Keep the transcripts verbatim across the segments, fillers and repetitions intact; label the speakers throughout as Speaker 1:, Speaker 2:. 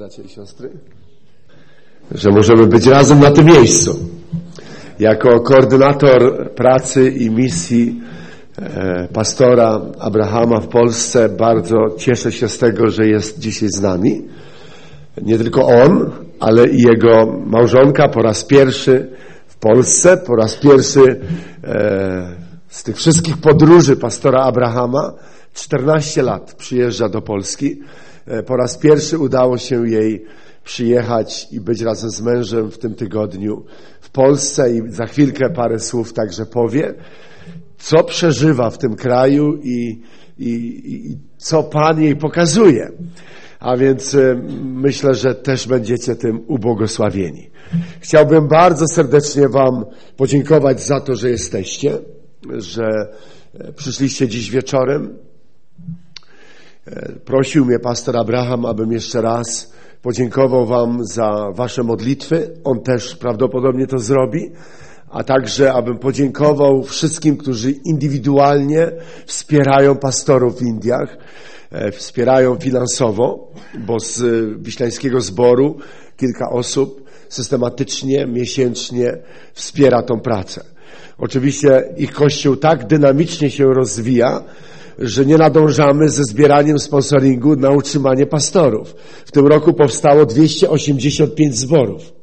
Speaker 1: bracia i siostry, że możemy być razem na tym miejscu. Jako koordynator pracy i misji e, pastora Abrahama w Polsce bardzo cieszę się z tego, że jest dzisiaj z nami. Nie tylko on, ale i jego małżonka po raz pierwszy w Polsce, po raz pierwszy e, z tych wszystkich podróży pastora Abrahama, czternaście lat przyjeżdża do Polski. E, po raz pierwszy udało się jej przyjechać i być razem z mężem w tym tygodniu w Polsce i za chwilkę parę słów także powie, co przeżywa w tym kraju i, i, i co Pan jej pokazuje. A więc y, myślę, że też będziecie tym ubłogosławieni. Chciałbym bardzo serdecznie Wam podziękować za to, że jesteście, że przyszliście dziś wieczorem. Prosił mnie pastor Abraham, abym jeszcze raz podziękował Wam za Wasze modlitwy. On też prawdopodobnie to zrobi. A także abym podziękował wszystkim, którzy indywidualnie wspierają pastorów w Indiach, wspierają finansowo, bo z Wiślańskiego Zboru kilka osób systematycznie, miesięcznie wspiera tą pracę. Oczywiście ich Kościół tak dynamicznie się rozwija, że nie nadążamy ze zbieraniem sponsoringu na utrzymanie pastorów. W tym roku powstało dwieście osiemdziesiąt pięć zborów.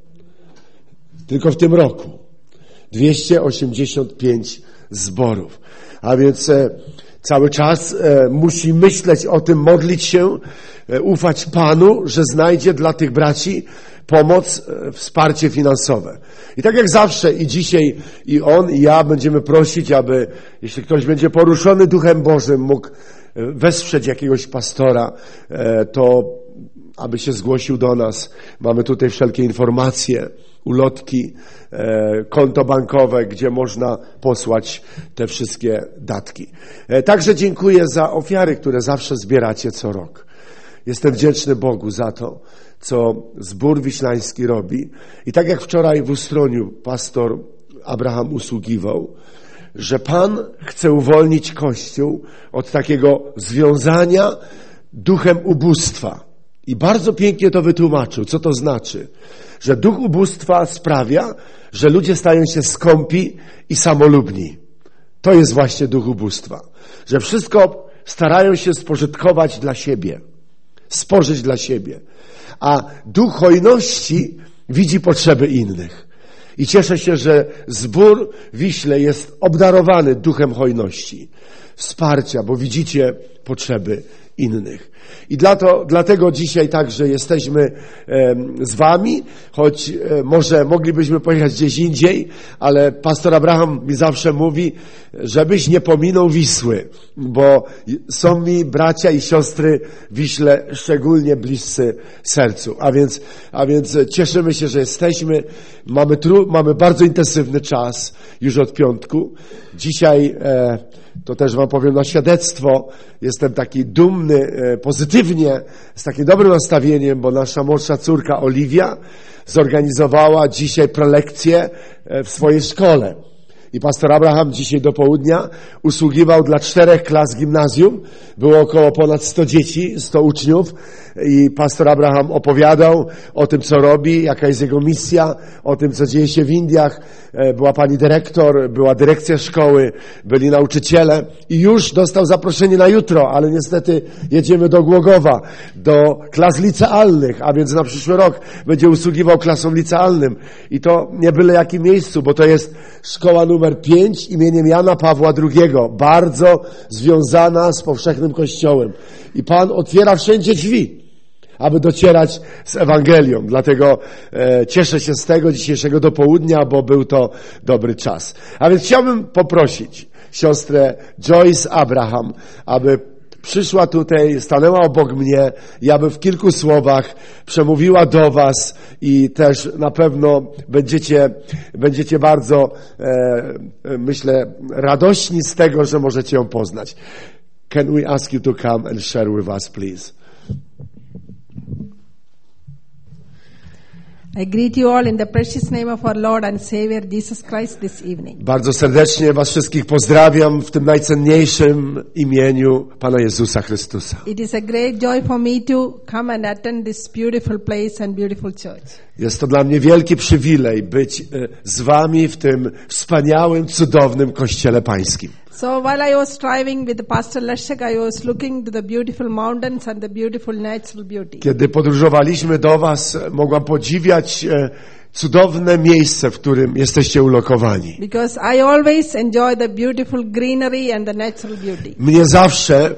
Speaker 1: Tylko w tym roku. dwieście osiemdziesiąt pięć zborów. A więc e, cały czas e, musi myśleć o tym, modlić się, e, ufać Panu, że znajdzie dla tych braci pomoc, e, wsparcie finansowe. I tak jak zawsze i dzisiaj i on i ja będziemy prosić, aby jeśli ktoś będzie poruszony Duchem Bożym, mógł wesprzeć jakiegoś pastora, e, to aby się zgłosił do nas. Mamy tutaj wszelkie informacje, ulotki, e, konto bankowe, gdzie można posłać te wszystkie datki. E, także dziękuję za ofiary, które zawsze zbieracie co rok. Jestem wdzięczny Bogu za to, co Zbór Wiślański robi. I tak jak wczoraj w Ustroniu pastor Abraham usługiwał, że Pan chce uwolnić Kościół od takiego związania duchem ubóstwa. I bardzo pięknie to wytłumaczył, co to znaczy, że duch ubóstwa sprawia, że ludzie stają się skąpi i samolubni. To jest właśnie duch ubóstwa, że wszystko starają się spożytkować dla siebie, spożyć dla siebie, a duch hojności widzi potrzeby innych. I cieszę się, że Zbór w Wiśle jest obdarowany duchem hojności, wsparcia, bo widzicie potrzeby innych. I dla to, dlatego dzisiaj także jesteśmy e, z Wami, choć e, może moglibyśmy pojechać gdzieś indziej, ale pastor Abraham mi zawsze mówi, żebyś nie pominął Wisły, bo są mi bracia i siostry w Wiśle szczególnie bliscy sercu. A więc, a więc cieszymy się, że jesteśmy. Mamy, tru, mamy bardzo intensywny czas już od piątku. Dzisiaj e, to też Wam powiem na świadectwo. Jestem taki dumny, e, pozytywnie, z takim dobrym nastawieniem, bo nasza młodsza córka Oliwia zorganizowała dzisiaj prelekcję w swojej szkole. I pastor Abraham dzisiaj do południa usługiwał dla czterech klas gimnazjum. Było około ponad sto dzieci, sto uczniów. I pastor Abraham opowiadał o tym, co robi, jaka jest jego misja, o tym, co dzieje się w Indiach. Była pani dyrektor, była dyrekcja szkoły, byli nauczyciele. I już dostał zaproszenie na jutro, ale niestety jedziemy do Głogowa, do klas licealnych, a więc na przyszły rok będzie usługiwał klasom licealnym. I to nie byle jakim miejscu, bo to jest szkoła numer pięć imieniem Jana Pawła drugiego, bardzo związana z powszechnym Kościołem. I Pan otwiera wszędzie drzwi, aby docierać z Ewangelią. Dlatego e, cieszę się z tego dzisiejszego dopołudnia, bo był to dobry czas. A więc chciałbym poprosić siostrę Joyce Abraham, aby przyszła tutaj, stanęła obok mnie i aby w kilku słowach przemówiła do Was i też na pewno będziecie, będziecie bardzo, e, myślę, radośni z tego, że możecie ją poznać. Can we ask you to come and share with us, please?
Speaker 2: I greet you all in the precious name of our Lord and Savior Jesus Christ this evening.
Speaker 1: Bardzo serdecznie was wszystkich pozdrawiam w tym najcenniejszym imieniu Pana Jezusa Chrystusa.
Speaker 2: It is a great joy for me to come and attend this beautiful place and beautiful church.
Speaker 1: Jest to dla mnie wielki przywilej być z wami w tym wspaniałym, cudownym Kościele Pańskim.
Speaker 2: So while I was driving with Pastor Leszek, I was looking to the beautiful mountains and the beautiful natural beauty.
Speaker 1: Kiedy podróżowaliśmy do was, mogłam podziwiać e, cudowne miejsce, w którym jesteście ulokowani.
Speaker 2: Because I always enjoy the beautiful greenery and the natural beauty.
Speaker 1: Mnie zawsze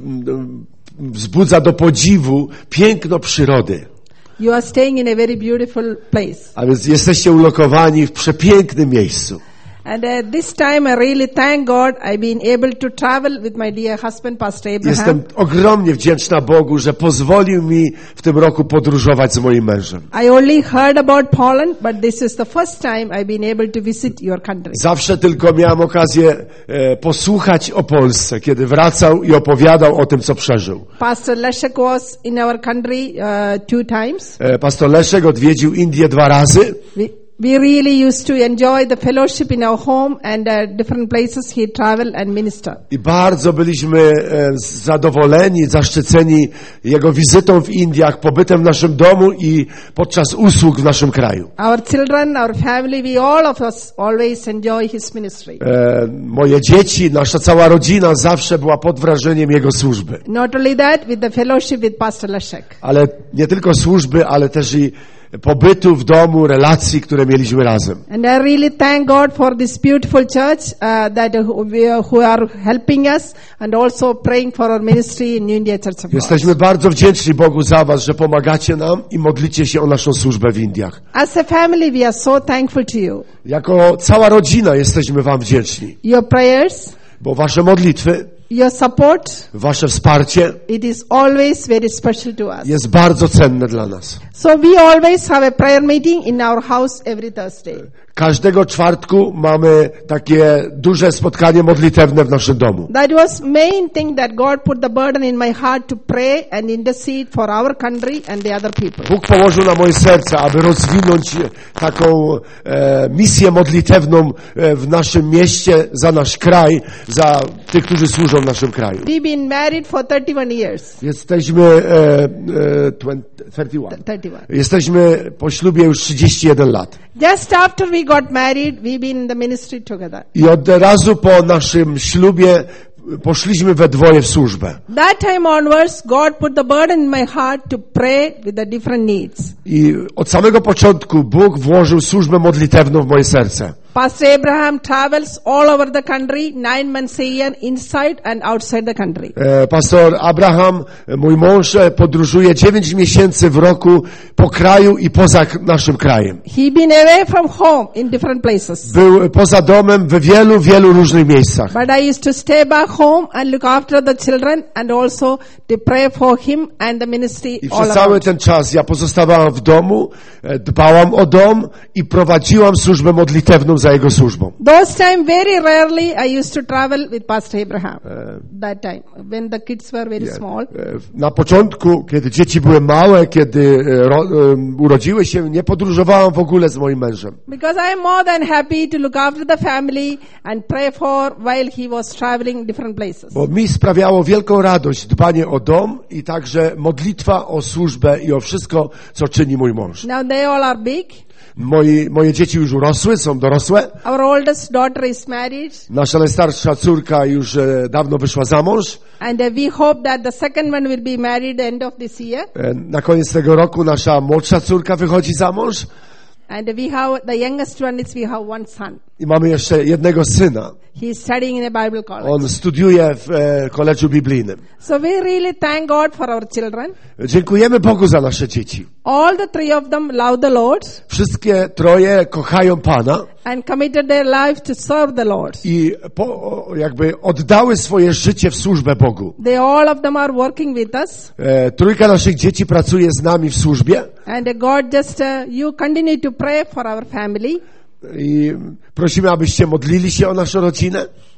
Speaker 1: mm, wzbudza do podziwu piękno przyrody.
Speaker 2: You are staying in a very beautiful place.
Speaker 1: A więc jesteście ulokowani w przepięknym miejscu.
Speaker 2: And at this time I really thank God I've been able to travel with my dear husband, Pastor Abraham.
Speaker 1: Jestem ogromnie wdzięczna Bogu, że pozwolił mi w tym roku podróżować z moim mężem.
Speaker 2: I only heard about Poland, but this is the first time I've been able to visit your country.
Speaker 1: Zawsze tylko miałem okazję e, posłuchać o Polsce, kiedy wracał i opowiadał o tym, co przeżył.
Speaker 2: Pastor Leszek was in our country uh, two times.
Speaker 1: E, pastor Leszek odwiedził Indię dwa razy.
Speaker 2: We, we really used to enjoy the fellowship in our home and uh, different places he traveled and ministered.
Speaker 1: I bardzo byliśmy e, zadowoleni, zaszczyceni jego wizytą w Indiach, pobytem w naszym domu i podczas usług w naszym kraju.
Speaker 2: Our children, our family, we all of us always enjoy his ministry.
Speaker 1: E, moje dzieci, nasza cała rodzina zawsze była pod wrażeniem jego służby.
Speaker 2: Not only that, with the fellowship with Pastor Leszek.
Speaker 1: Ale nie tylko służby, ale też i pobytu w domu, relacji, które mieliśmy razem.
Speaker 2: And I really thank God for this beautiful church uh, that uh, we, who are helping us and also praying for our ministry in New India Church of God.
Speaker 1: Jesteśmy bardzo wdzięczni Bogu za was, że pomagacie nam i modlicie się o naszą służbę w Indiach.
Speaker 2: As a family, we are so thankful to you.
Speaker 1: Jako cała rodzina jesteśmy wam wdzięczni,
Speaker 2: Your prayers,
Speaker 1: bo wasze modlitwy,
Speaker 2: your support,
Speaker 1: wasze wsparcie
Speaker 2: it is always very special to us.
Speaker 1: jest bardzo cenne dla nas.
Speaker 2: So we always have a prayer meeting in our house every Thursday.
Speaker 1: Każdego czwartku mamy takie duże spotkanie modlitewne w naszym domu.
Speaker 2: That was main thing that God put the burden in my heart to pray and intercede for our country and the other people.
Speaker 1: Bóg położył na moje serce, aby rozwinąć taką e, misję modlitewną e, w naszym mieście, za nasz kraj, za tych, którzy służą w naszym kraju.
Speaker 2: We've been married for thirty-one years.
Speaker 1: Jesteśmy e, e, trzydzieści jeden.
Speaker 2: thirty-one.
Speaker 1: Jesteśmy po ślubie już trzydzieści jeden lat.
Speaker 2: Just after we got married, we've been in the ministry together.
Speaker 1: I od razu po naszym ślubie poszliśmy we dwoje w służbę.
Speaker 2: That time onwards, God put the burden in my heart to pray with the different needs.
Speaker 1: I od samego początku Bóg włożył służbę modlitewną w moje serce.
Speaker 2: Pastor Abraham travels all over the country, nine months a year, inside and outside the country.
Speaker 1: E, Pastor Abraham, mój mąż, podróżuje dziewięć miesięcy w roku po kraju i poza k- naszym krajem.
Speaker 2: He been away from home in different places.
Speaker 1: Był poza domem w wielu, wielu różnych miejscach.
Speaker 2: But I used to stay back home and look after the children and also to pray for him and the ministry
Speaker 1: I
Speaker 2: all
Speaker 1: przez cały
Speaker 2: around.
Speaker 1: ten czas ja pozostawałam w domu, e, dbałam o dom i prowadziłam służbę modlitewną za jego służbą.
Speaker 2: Those time, very rarely I used to travel with Pastor Abraham. That time, when the kids were very small.
Speaker 1: E, Na początku, kiedy dzieci były małe, kiedy e, ro, e, urodziły się, nie podróżowałam w ogóle z moim mężem.
Speaker 2: Because I am more than happy to look after the family and pray for while he was traveling different places.
Speaker 1: Bo mi sprawiało wielką radość dbanie o dom i także modlitwa o służbę i o wszystko, co czyni mój mąż.
Speaker 2: Now they all are big.
Speaker 1: Moi, moje dzieci już urosły, są dorosłe.
Speaker 2: Our oldest daughter is married.
Speaker 1: Nasza najstarsza córka już e, dawno wyszła za mąż.
Speaker 2: And uh, we hope that the second one will be married end of this year.
Speaker 1: E, na koniec tego roku nasza młodsza córka wychodzi za mąż.
Speaker 2: And we have, the youngest one is we have one son.
Speaker 1: I mamy jeszcze jednego syna.
Speaker 2: He is studying in a Bible college.
Speaker 1: On studiuje w e, koledżu biblijnym.
Speaker 2: So we really thank God for our children.
Speaker 1: Dziękujemy Bogu za nasze dzieci.
Speaker 2: All the three of them love the Lord
Speaker 1: Wszystkie troje kochają Pana
Speaker 2: and committed their life to serve the Lord.
Speaker 1: i po, jakby oddały swoje życie w służbę Bogu.
Speaker 2: They all of them are working with us.
Speaker 1: E, trójka naszych dzieci pracuje z nami w służbie
Speaker 2: And uh, God just, uh, you continue to pray for our family.
Speaker 1: i prosimy, abyście modlili się o naszą rodzinę.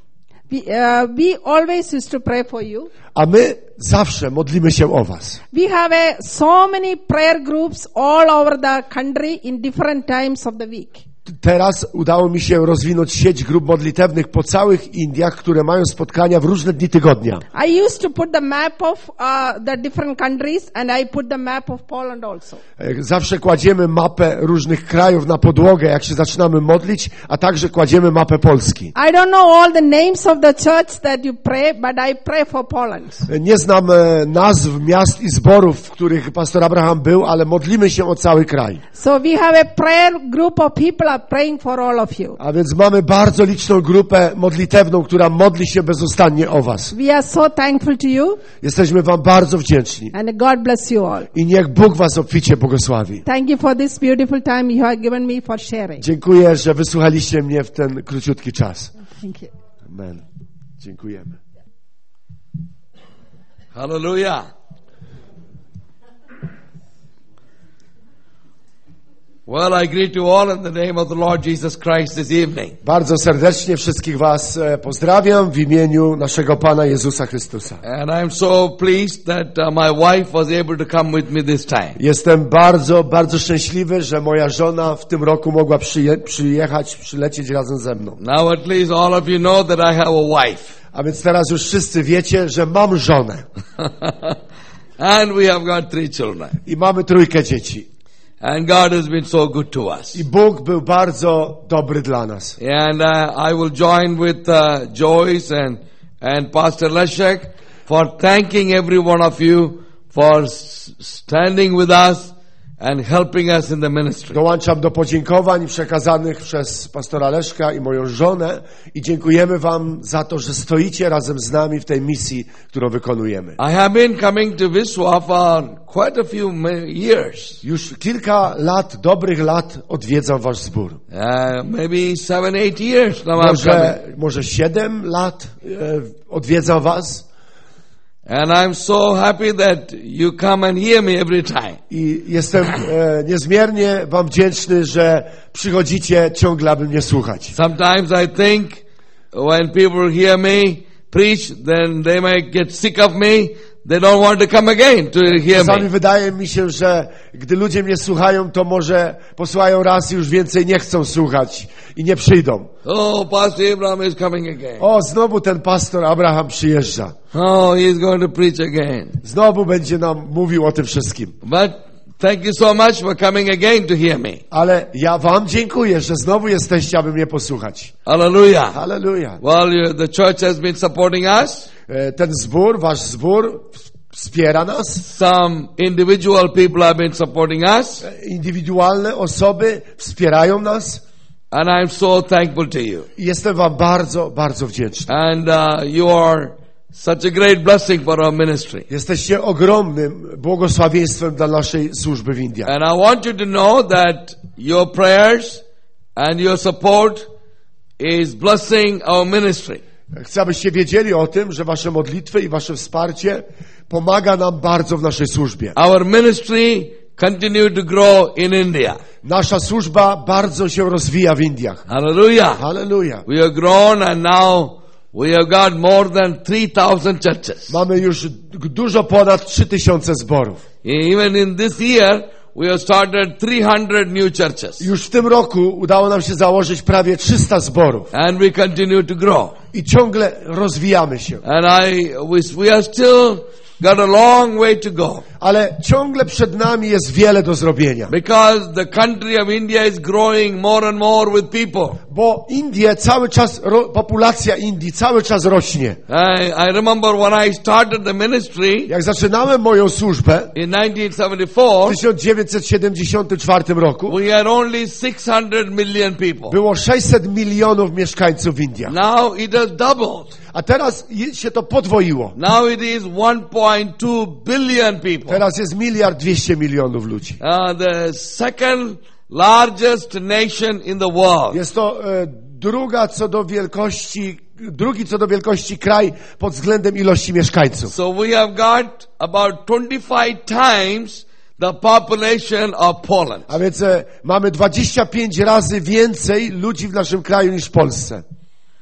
Speaker 2: We, uh, we always used to pray for you.
Speaker 1: A my zawsze modlimy się o was.
Speaker 2: We have a, so many prayer groups all over the country in different times of the week.
Speaker 1: Teraz udało mi się rozwinąć sieć grup modlitewnych po całych Indiach, które mają spotkania w różne dni tygodnia.
Speaker 2: I used to put the map of uh, the different countries and I put the map of Poland also.
Speaker 1: Zawsze kładziemy mapę różnych krajów na podłogę, jak się zaczynamy modlić, a także kładziemy mapę Polski.
Speaker 2: I don't know all the names of the church that you pray, but I pray for Poland.
Speaker 1: Nie znam nazw miast i zborów, w których pastor Abraham był, ale modlimy się o cały kraj.
Speaker 2: So we have a prayer group of people praying for all of you.
Speaker 1: A więc mamy bardzo liczną grupę modlitewną, która modli się bezustannie o was.
Speaker 2: We are so thankful to you.
Speaker 1: Jesteśmy wam bardzo wdzięczni.
Speaker 2: And God bless you all.
Speaker 1: I niech Bóg was obficie błogosławi.
Speaker 2: Thank you for this beautiful time you have given me for sharing.
Speaker 1: Dziękuję, że wysłuchaliście mnie w ten króciutki czas.
Speaker 2: Thank you.
Speaker 1: Amen. Dziękujemy.
Speaker 3: Hallelujah. Well, I greet you all in the name of the Lord Jesus Christ this evening.
Speaker 1: Bardzo serdecznie wszystkich was pozdrawiam w imieniu naszego Pana Jezusa Chrystusa.
Speaker 3: And I'm so pleased that uh, my wife was able to come with me this time.
Speaker 1: Jestem bardzo, bardzo szczęśliwy, że moja żona w tym roku mogła przyje- przyjechać, przylecieć razem ze mną.
Speaker 3: Now at least all of you know that I have a wife.
Speaker 1: A więc teraz już wszyscy wiecie, że mam żonę.
Speaker 3: And we have got three children.
Speaker 1: I mamy trójkę dzieci.
Speaker 3: And God has been so good to us.
Speaker 1: I Bóg był bardzo dobry dla nas.
Speaker 3: And uh, I will join with uh, Joyce and, and Pastor Leszek for thanking every one of you for s- standing with us and helping us in the ministry.
Speaker 1: Dołączam do podziękowań przekazanych przez pastora Leszka i moją żonę i dziękujemy wam za to, że stoicie razem z nami w tej misji, którą wykonujemy.
Speaker 3: I have been coming to Wisła for quite a few years.
Speaker 1: Już kilka lat, dobrych lat odwiedzam wasz zbór.
Speaker 3: Uh, maybe seven, eight years now I'm
Speaker 1: Może,
Speaker 3: coming.
Speaker 1: może siedem lat e, odwiedzam was.
Speaker 3: And I'm so happy that you come and hear me every time.
Speaker 1: I jestem e, niezmiernie wam wdzięczny, że przychodzicie ciągle, aby mnie słuchać.
Speaker 3: Sometimes I think when people hear me preach, then they might get sick of me. They don't want to come again to hear
Speaker 1: Czasami
Speaker 3: me.
Speaker 1: wydaje mi się, że gdy ludzie mnie słuchają, to może posłuchają raz i już więcej nie chcą słuchać i nie przyjdą.
Speaker 3: Oh, Pastor Abraham is coming again.
Speaker 1: O, znowu ten pastor Abraham przyjeżdża.
Speaker 3: Oh, he's going to preach again.
Speaker 1: Znowu będzie nam mówił o tym wszystkim.
Speaker 3: But thank you so much for coming again to hear me.
Speaker 1: Ale ja wam dziękuję, że znowu jesteście, aby mnie posłuchać.
Speaker 3: Hallelujah.
Speaker 1: Halleluja.
Speaker 3: Well, you, the church has been supporting us.
Speaker 1: E, Ten zbór, wasz zbór wspiera nas.
Speaker 3: Some individual people have been supporting us.
Speaker 1: E, Indywidualne osoby wspierają nas.
Speaker 3: And I'm so thankful to you.
Speaker 1: I jestem wam bardzo, bardzo wdzięczny.
Speaker 3: And uh, you are such a great blessing for our ministry.
Speaker 1: Jesteście ogromnym błogosławieństwem dla naszej służby w Indiach.
Speaker 3: And I want you to know that your prayers and your support is blessing our ministry.
Speaker 1: Chcę, abyście wiedzieli o tym, że wasze modlitwy i wasze wsparcie pomaga nam bardzo w naszej służbie.
Speaker 3: Our ministry continue to grow in India.
Speaker 1: Nasza służba bardzo się rozwija w Indiach.
Speaker 3: Hallelujah.
Speaker 1: Halleluja.
Speaker 3: We have grown and now we have got more than three thousand churches.
Speaker 1: Mamy już dużo ponad trzy tysiące zborów.
Speaker 3: Even in this year, we have started three hundred new churches.
Speaker 1: Już w tym roku udało nam się założyć prawie trzysta zborów.
Speaker 3: And we continue to grow.
Speaker 1: I ciągle rozwijamy się.
Speaker 3: And I, we, we are still got a long way to go.
Speaker 1: Ale ciągle przed nami jest wiele do zrobienia.
Speaker 3: Because the country of India is growing more and more with people.
Speaker 1: Bo Indie cały czas, ro, populacja Indii cały czas rośnie.
Speaker 3: I, I remember when I started the ministry
Speaker 1: Jak zaczynałem moją służbę
Speaker 3: in nineteen
Speaker 1: w
Speaker 3: seventy-four,
Speaker 1: tysiąc dziewięćset siedemdziesiątym czwartym roku,
Speaker 3: we had only six hundred million people.
Speaker 1: było sześćset milionów mieszkańców w Indiach.
Speaker 3: Now it has doubled.
Speaker 1: A teraz się to podwoiło.
Speaker 3: Now it is one point two billion people.
Speaker 1: Teraz jest miliard dwieście milionów ludzi.
Speaker 3: Uh, the second largest nation in the world.
Speaker 1: Jest to e, druga co do wielkości, drugi co do wielkości kraj pod względem ilości mieszkańców.
Speaker 3: So we have got about twenty-five times the population of Poland.
Speaker 1: A więc e, mamy dwadzieścia pięć razy więcej ludzi w naszym kraju niż w Polsce.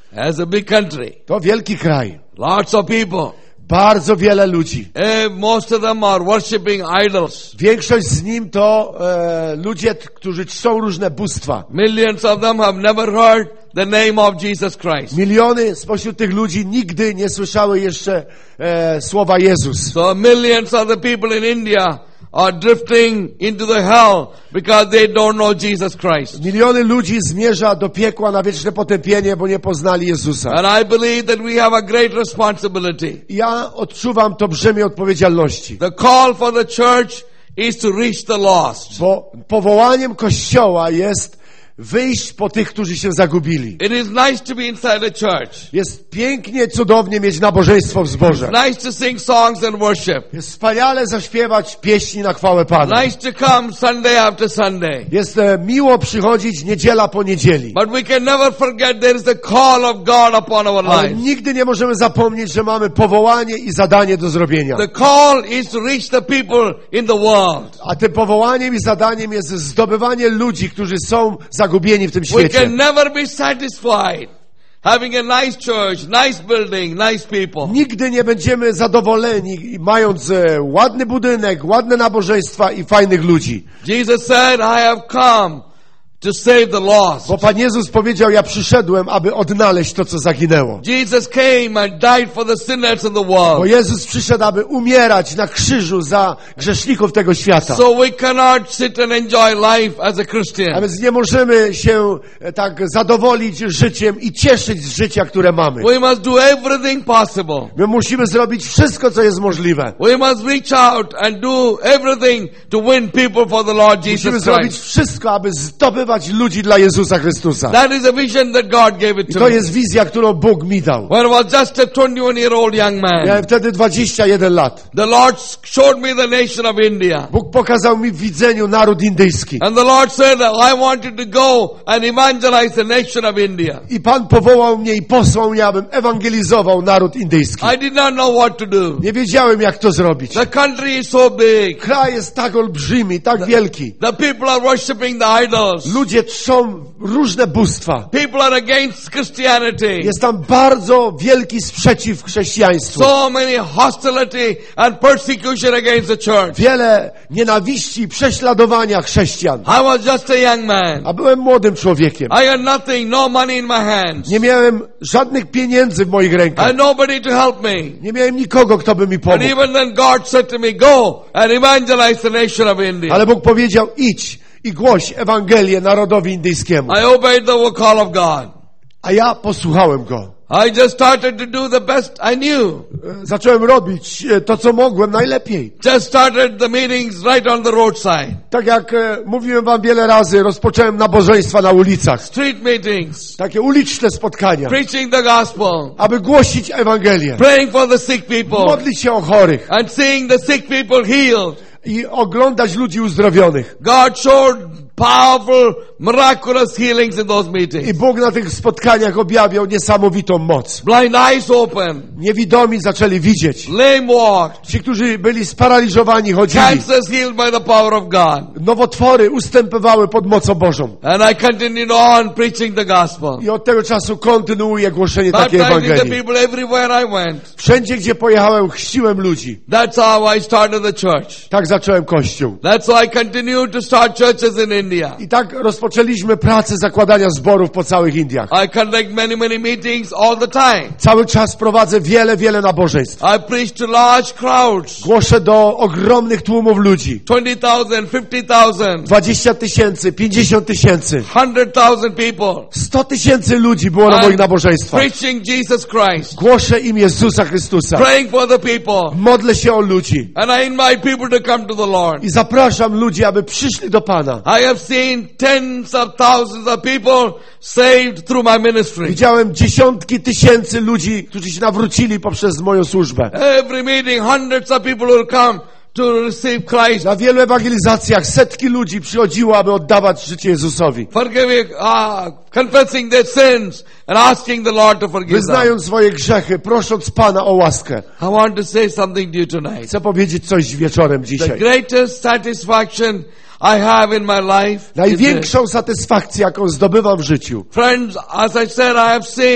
Speaker 3: Has a big country.
Speaker 1: To wielki kraj.
Speaker 3: Lots of people.
Speaker 1: Bardzo wiele ludzi.
Speaker 3: Eh, most of them are worshipping idols.
Speaker 1: Większość z nim to e, ludzie, t- którzy czczą różne bóstwa.
Speaker 3: Millions of them have never heard the name of Jesus Christ.
Speaker 1: Miliony spośród tych ludzi nigdy nie słyszały jeszcze e, słowa Jezus.
Speaker 3: So millions of the people in India are drifting into the hell because they don't know Jesus Christ.
Speaker 1: Miliony ludzi zmierza do piekła na wieczne potępienie, bo nie poznali Jezusa.
Speaker 3: And I believe that we have a great responsibility.
Speaker 1: Ja odczuwam to brzemię odpowiedzialności,
Speaker 3: The call for the church is to reach the lost.
Speaker 1: bo powołaniem Kościoła jest wyjść po tych, którzy się zagubili.
Speaker 3: It is nice to be inside a church.
Speaker 1: Jest pięknie, cudownie mieć nabożeństwo w zborze.
Speaker 3: Nice to sing songs and worship.
Speaker 1: Jest wspaniale zaśpiewać pieśni na chwałę Pana.
Speaker 3: Nice to come Sunday after Sunday.
Speaker 1: Jest e, miło przychodzić niedziela po niedzieli.
Speaker 3: But we can never forget there is the call of God upon our
Speaker 1: Ale
Speaker 3: lives.
Speaker 1: nigdy nie możemy zapomnieć, że mamy powołanie i zadanie do zrobienia.
Speaker 3: The call is to reach the people in the world.
Speaker 1: A tym powołaniem i zadaniem jest zdobywanie ludzi, którzy są zagubieni w tym
Speaker 3: We
Speaker 1: świecie.
Speaker 3: can never be satisfied having a nice church, nice building, nice people.
Speaker 1: Nigdy nie będziemy zadowoleni, mając e, ładny budynek, ładne nabożeństwa i fajnych ludzi.
Speaker 3: Jesus said, I have come to save the lost.
Speaker 1: Bo Pan Jezus powiedział, ja przyszedłem, aby odnaleźć to, co zaginęło.
Speaker 3: Jesus came and died for the sinners of the
Speaker 1: Bo
Speaker 3: world.
Speaker 1: Jezus przyszedł, aby umierać na krzyżu za grzeszników tego świata.
Speaker 3: So we cannot sit and enjoy life as a
Speaker 1: A
Speaker 3: Christian.
Speaker 1: więc nie możemy się e, tak zadowolić życiem i cieszyć z życia, które mamy.
Speaker 3: We must do everything possible.
Speaker 1: My musimy zrobić wszystko, co jest możliwe.
Speaker 3: We must reach out and do everything to win people for the Lord
Speaker 1: Musimy
Speaker 3: Jesus
Speaker 1: zrobić
Speaker 3: Christ.
Speaker 1: wszystko, aby zdobywać ludzi dla Jezusa Chrystusa.
Speaker 3: That is a vision that God gave it
Speaker 1: I
Speaker 3: to
Speaker 1: to
Speaker 3: me.
Speaker 1: jest wizja, którą Bóg mi dał.
Speaker 3: When I was just a twenty-one-year-old young
Speaker 1: Miałem
Speaker 3: man,
Speaker 1: wtedy dwadzieścia jeden lat.
Speaker 3: the Lord showed me the nation of India.
Speaker 1: Bóg pokazał mi w widzeniu naród indyjski.
Speaker 3: And the Lord said that I wanted to go and evangelize the nation of India.
Speaker 1: I Pan powołał mnie i posłał mnie, abym ewangelizował naród indyjski.
Speaker 3: I did not know what to do.
Speaker 1: Nie wiedziałem, jak to zrobić.
Speaker 3: The country is so big.
Speaker 1: Kraj jest tak olbrzymi, tak wielki.
Speaker 3: The people are worshiping the idols.
Speaker 1: Ludzie czczą różne bóstwa.
Speaker 3: People are against Christianity.
Speaker 1: Jest tam bardzo wielki sprzeciw chrześcijaństwu.
Speaker 3: So many hostility and persecution against the church.
Speaker 1: Wiele nienawiści i prześladowania chrześcijan.
Speaker 3: I was just a young man.
Speaker 1: A byłem młodym człowiekiem.
Speaker 3: I had nothing, no money in my hands.
Speaker 1: Nie miałem żadnych pieniędzy w moich
Speaker 3: I
Speaker 1: rękach.
Speaker 3: had nobody to help me.
Speaker 1: Nie miałem nikogo, kto by mi
Speaker 3: But
Speaker 1: pomógł.
Speaker 3: even then God said to me, go and evangelize the nation of India.
Speaker 1: Ale Bóg powiedział, idź i głoś Ewangelię narodowi indyjskiemu.
Speaker 3: I obeyed the call of God.
Speaker 1: A ja posłuchałem Go.
Speaker 3: I just started to do the best I knew.
Speaker 1: Zacząłem robić e, to, co mogłem najlepiej.
Speaker 3: Just started the meetings right on the roadside.
Speaker 1: Tak jak e, mówiłem wam wiele razy, rozpocząłem nabożeństwa na ulicach.
Speaker 3: Street meetings.
Speaker 1: Takie uliczne spotkania,
Speaker 3: Preaching the gospel.
Speaker 1: aby głosić Ewangelię.
Speaker 3: Praying for the sick people.
Speaker 1: Modlić się o chorych
Speaker 3: And seeing the sick people healed.
Speaker 1: i oglądać ludzi uzdrowionych.
Speaker 3: God showed powerful, miraculous healings in those
Speaker 1: I
Speaker 3: meetings.
Speaker 1: Bóg na tych spotkaniach objawiał niesamowitą moc.
Speaker 3: Blind eyes open.
Speaker 1: Niewidomi zaczęli widzieć.
Speaker 3: Lame walked.
Speaker 1: Ci, którzy byli sparaliżowani, chodzili.
Speaker 3: Cancers healed by the power of God.
Speaker 1: Nowotwory ustępowały pod mocą Bożą.
Speaker 3: And I continued on preaching the gospel.
Speaker 1: I od tego czasu kontynuuję głoszenie takiej
Speaker 3: Baptizing the
Speaker 1: Ewangelii.
Speaker 3: people everywhere I went.
Speaker 1: Wszędzie, gdzie pojechałem, chrzciłem ludzi.
Speaker 3: That's how I started the church.
Speaker 1: Tak zacząłem Kościół.
Speaker 3: That's why I continued to start churches in India.
Speaker 1: I tak rozpoczęliśmy pracę zakładania zborów po całych Indiach.
Speaker 3: I conduct many, many meetings all the time.
Speaker 1: Cały czas prowadzę wiele, wiele nabożeństw.
Speaker 3: I preach to large crowds.
Speaker 1: Głoszę do ogromnych tłumów ludzi.
Speaker 3: twenty thousand, fifty thousand,
Speaker 1: dwadzieścia tysięcy, pięćdziesiąt tysięcy,
Speaker 3: one hundred thousand people.
Speaker 1: sto tysięcy ludzi było na
Speaker 3: I'm
Speaker 1: moich nabożeństwach.
Speaker 3: preaching Jesus Christ.
Speaker 1: Głoszę im Jezusa Chrystusa.
Speaker 3: Praying for the people.
Speaker 1: Modlę się o ludzi.
Speaker 3: And I invite people to come to the Lord.
Speaker 1: I zapraszam ludzi, aby przyszli do Pana.
Speaker 3: I have seen tens of thousands of people saved through my ministry.
Speaker 1: Widziałem dziesiątki tysięcy ludzi, którzy się nawrócili poprzez moją służbę.
Speaker 3: Every meeting, hundreds of people will come to receive Christ.
Speaker 1: Na wielu ewangelizacjach setki ludzi przychodziło, aby oddawać życie Jezusowi.
Speaker 3: Forgiving, uh, confessing their sins and asking the Lord to forgive them.
Speaker 1: Wyznając swoje grzechy, prosząc Pana o łaskę.
Speaker 3: I want to say something to you tonight.
Speaker 1: Chcę powiedzieć coś wieczorem
Speaker 3: The
Speaker 1: dzisiaj.
Speaker 3: greatest satisfaction I have in my life is this.
Speaker 1: Największą satysfakcję, jaką zdobywam w życiu.
Speaker 3: Friends, as I said, I have seen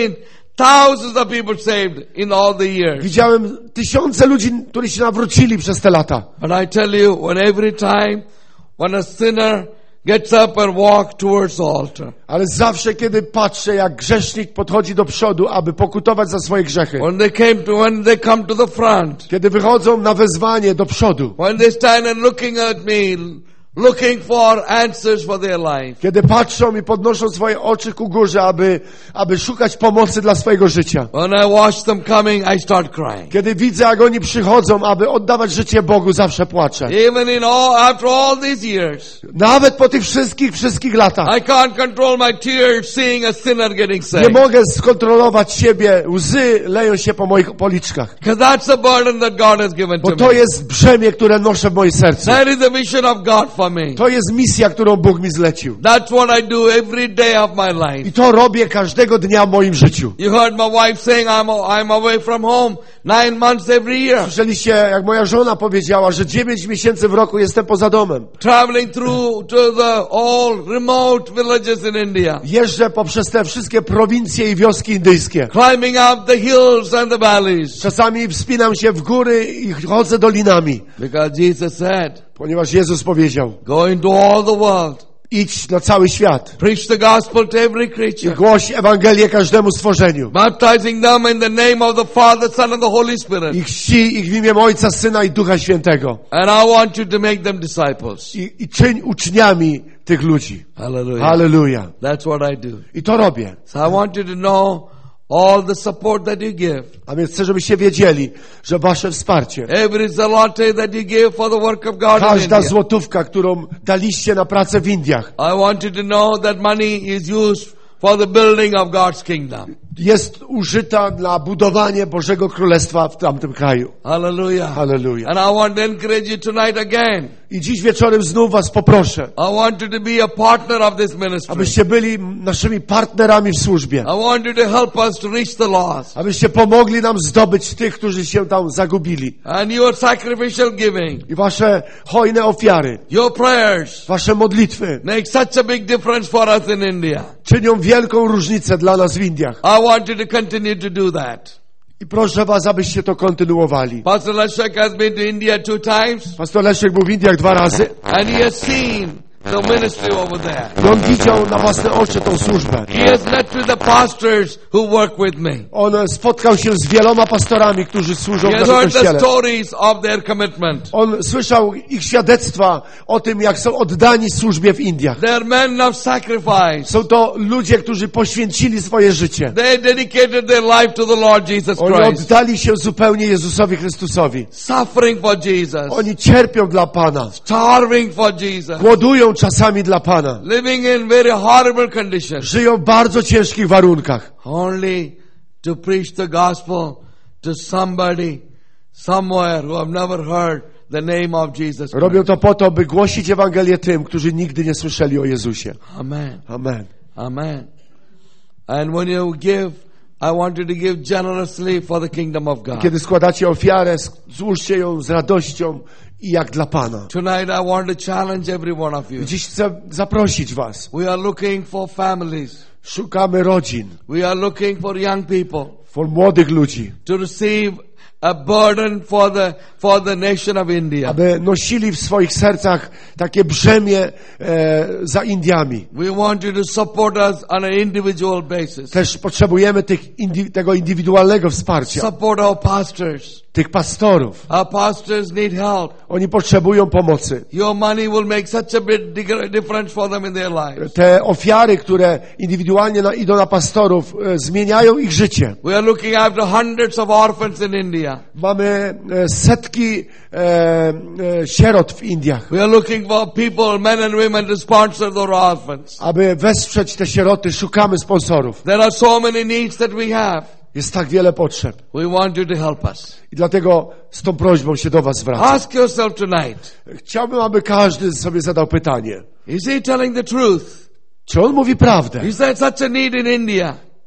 Speaker 3: thousands of people saved in all the years.
Speaker 1: Widziałem tysiące ludzi, którzy się nawrócili przez te lata.
Speaker 3: But I tell you, when every time when a sinner gets up and walks towards the altar,
Speaker 1: Ale zawsze, kiedy patrzę, jak grzesznik podchodzi do przodu, aby pokutować za swoje grzechy,
Speaker 3: when they came to, when they come to the front,
Speaker 1: kiedy wychodzą na wezwanie do przodu,
Speaker 3: when they stand and looking at me, looking for answers for their life,
Speaker 1: kiedy patrzą i podnoszą swoje oczy ku górze, aby, aby szukać pomocy dla swojego życia,
Speaker 3: when I watch them coming, I start crying.
Speaker 1: kiedy widzę, jak oni przychodzą, aby oddawać życie Bogu, zawsze płaczę.
Speaker 3: Even in all, after all these years,
Speaker 1: Nawet po tych wszystkich, wszystkich latach
Speaker 3: I can't control my tears seeing a sinner getting
Speaker 1: nie
Speaker 3: saved.
Speaker 1: mogę skontrolować siebie. Łzy leją się po moich policzkach.
Speaker 3: Because that's the burden that God has given
Speaker 1: Bo
Speaker 3: to
Speaker 1: to
Speaker 3: me.
Speaker 1: jest brzemię, które noszę w moje serce.
Speaker 3: That is the vision of God for me.
Speaker 1: To jest misja, którą Bóg mi zlecił.
Speaker 3: That's what I do every day of my life.
Speaker 1: I to robię każdego dnia w moim życiu.
Speaker 3: You heard my wife saying I'm, I'm away from home nine months every year.
Speaker 1: Słyszeliście, jak moja żona powiedziała, że dziewięć miesięcy w roku jestem poza domem.
Speaker 3: Traveling through to the all remote villages in India.
Speaker 1: Jeżdżę poprzez te wszystkie prowincje i wioski indyjskie.
Speaker 3: Climbing up the hills and the valleys.
Speaker 1: Czasami wspinam się w góry i chodzę dolinami.
Speaker 3: Because Jesus said,
Speaker 1: Ponieważ Jezus powiedział,
Speaker 3: go into all the world.
Speaker 1: idź na cały świat
Speaker 3: Preach the gospel to every
Speaker 1: i
Speaker 3: creature.
Speaker 1: głoś Ewangelię każdemu stworzeniu.
Speaker 3: Baptizing them in the name of the Father, Son and the Holy Spirit.
Speaker 1: I chci ich w imię Ojca, Syna i Ducha Świętego.
Speaker 3: And I want you to make them disciples.
Speaker 1: I, i czyń uczniami tych ludzi.
Speaker 3: Hallelujah.
Speaker 1: Halleluja.
Speaker 3: That's what I do.
Speaker 1: I to robię.
Speaker 3: So I want you to know all the support that you give.
Speaker 1: A więc chcę, żebyście wiedzieli, że wasze wsparcie,
Speaker 3: Every zalote that you give for the work of God in
Speaker 1: każda
Speaker 3: India.
Speaker 1: złotówka, którą daliście na pracę w Indiach,
Speaker 3: I want you to know that money is used for the building of God's kingdom.
Speaker 1: jest użyta na budowanie Bożego Królestwa w tamtym kraju.
Speaker 3: Hallelujah.
Speaker 1: Halleluja.
Speaker 3: And I want to encourage you tonight again.
Speaker 1: I dziś wieczorem znów was poproszę,
Speaker 3: I want you to be a partner of this ministry.
Speaker 1: abyście byli naszymi partnerami w służbie.
Speaker 3: I want you to help us to reach the lost.
Speaker 1: Abyście pomogli nam zdobyć tych, którzy się tam zagubili.
Speaker 3: And your sacrificial giving,
Speaker 1: I wasze hojne ofiary,
Speaker 3: your prayers,
Speaker 1: wasze modlitwy
Speaker 3: make such a big difference for us in India.
Speaker 1: czynią wielką różnicę dla nas w Indiach.
Speaker 3: I want you to continue to do that.
Speaker 1: I proszę was, abyście to kontynuowali.
Speaker 3: Pastor Leszek has been to India two times,
Speaker 1: Pastor Leszek był w Indiach dwa razy
Speaker 3: and he has seen the ministry over there.
Speaker 1: i on widział na własne oczy tą służbę.
Speaker 3: He has met with the pastors who work with me.
Speaker 1: On spotkał się z wieloma pastorami, którzy służą
Speaker 3: He
Speaker 1: w
Speaker 3: has
Speaker 1: naszym
Speaker 3: heard the
Speaker 1: kościele.
Speaker 3: stories of their commitment.
Speaker 1: On słyszał ich świadectwa o tym, jak są oddani służbie w Indiach.
Speaker 3: They are men of sacrifice.
Speaker 1: Są to ludzie, którzy poświęcili swoje życie.
Speaker 3: They dedicated their life to the Lord Jesus
Speaker 1: Oni
Speaker 3: Christ.
Speaker 1: oddali się zupełnie Jezusowi Chrystusowi.
Speaker 3: Suffering for Jesus.
Speaker 1: Oni cierpią dla Pana.
Speaker 3: Starving for Jesus.
Speaker 1: Głodują czasami dla Pana.
Speaker 3: Living in very horrible conditions.
Speaker 1: Żyją w bardzo ciężkich warunkach.
Speaker 3: Only to preach the gospel to somebody, somewhere who have never heard the name of Jesus
Speaker 1: Robią
Speaker 3: Christ.
Speaker 1: to po to, by głosić Ewangelię tym, którzy nigdy nie słyszeli o Jezusie.
Speaker 3: Amen.
Speaker 1: Amen.
Speaker 3: Amen. And when you give, I want you to give generously for the kingdom of God.
Speaker 1: Kiedy składacie ofiarę, złóżcie ją z radością i jak dla Pana.
Speaker 3: Tonight I want to challenge every one of you.
Speaker 1: Dziś chcę zaprosić was.
Speaker 3: We are looking for families.
Speaker 1: Szukamy rodzin,
Speaker 3: We are looking for young people
Speaker 1: for młodych ludzi,
Speaker 3: to receive a burden for the for the nation of India.
Speaker 1: aby nosili w swoich sercach takie brzemię e, za Indiami.
Speaker 3: We want you to support us on an individual basis.
Speaker 1: Też potrzebujemy tych indi- tego indywidualnego wsparcia.
Speaker 3: Support our pastors.
Speaker 1: Tych pastorów.
Speaker 3: Our pastors need help.
Speaker 1: Oni potrzebują pomocy.
Speaker 3: Your money will make such a big dig- difference for them in their lives.
Speaker 1: Te ofiary, które indywidualnie na, idą na pastorów, e, zmieniają ich życie.
Speaker 3: We are looking after hundreds of orphans in India.
Speaker 1: Mamy e, setki e, e, sierot w Indiach.
Speaker 3: We are looking for people, men and women, to sponsor their orphans.
Speaker 1: Aby wesprzeć te sieroty, szukamy sponsorów.
Speaker 3: There are so many needs that we have.
Speaker 1: Jest tak wiele potrzeb.
Speaker 3: We want you to help us.
Speaker 1: I dlatego z tą prośbą się do was zwracam.
Speaker 3: Ask yourself tonight,
Speaker 1: Chciałbym, aby każdy sobie zadał pytanie.
Speaker 3: is he telling the truth?
Speaker 1: Czy on mówi prawdę?
Speaker 3: Is there such a need in India?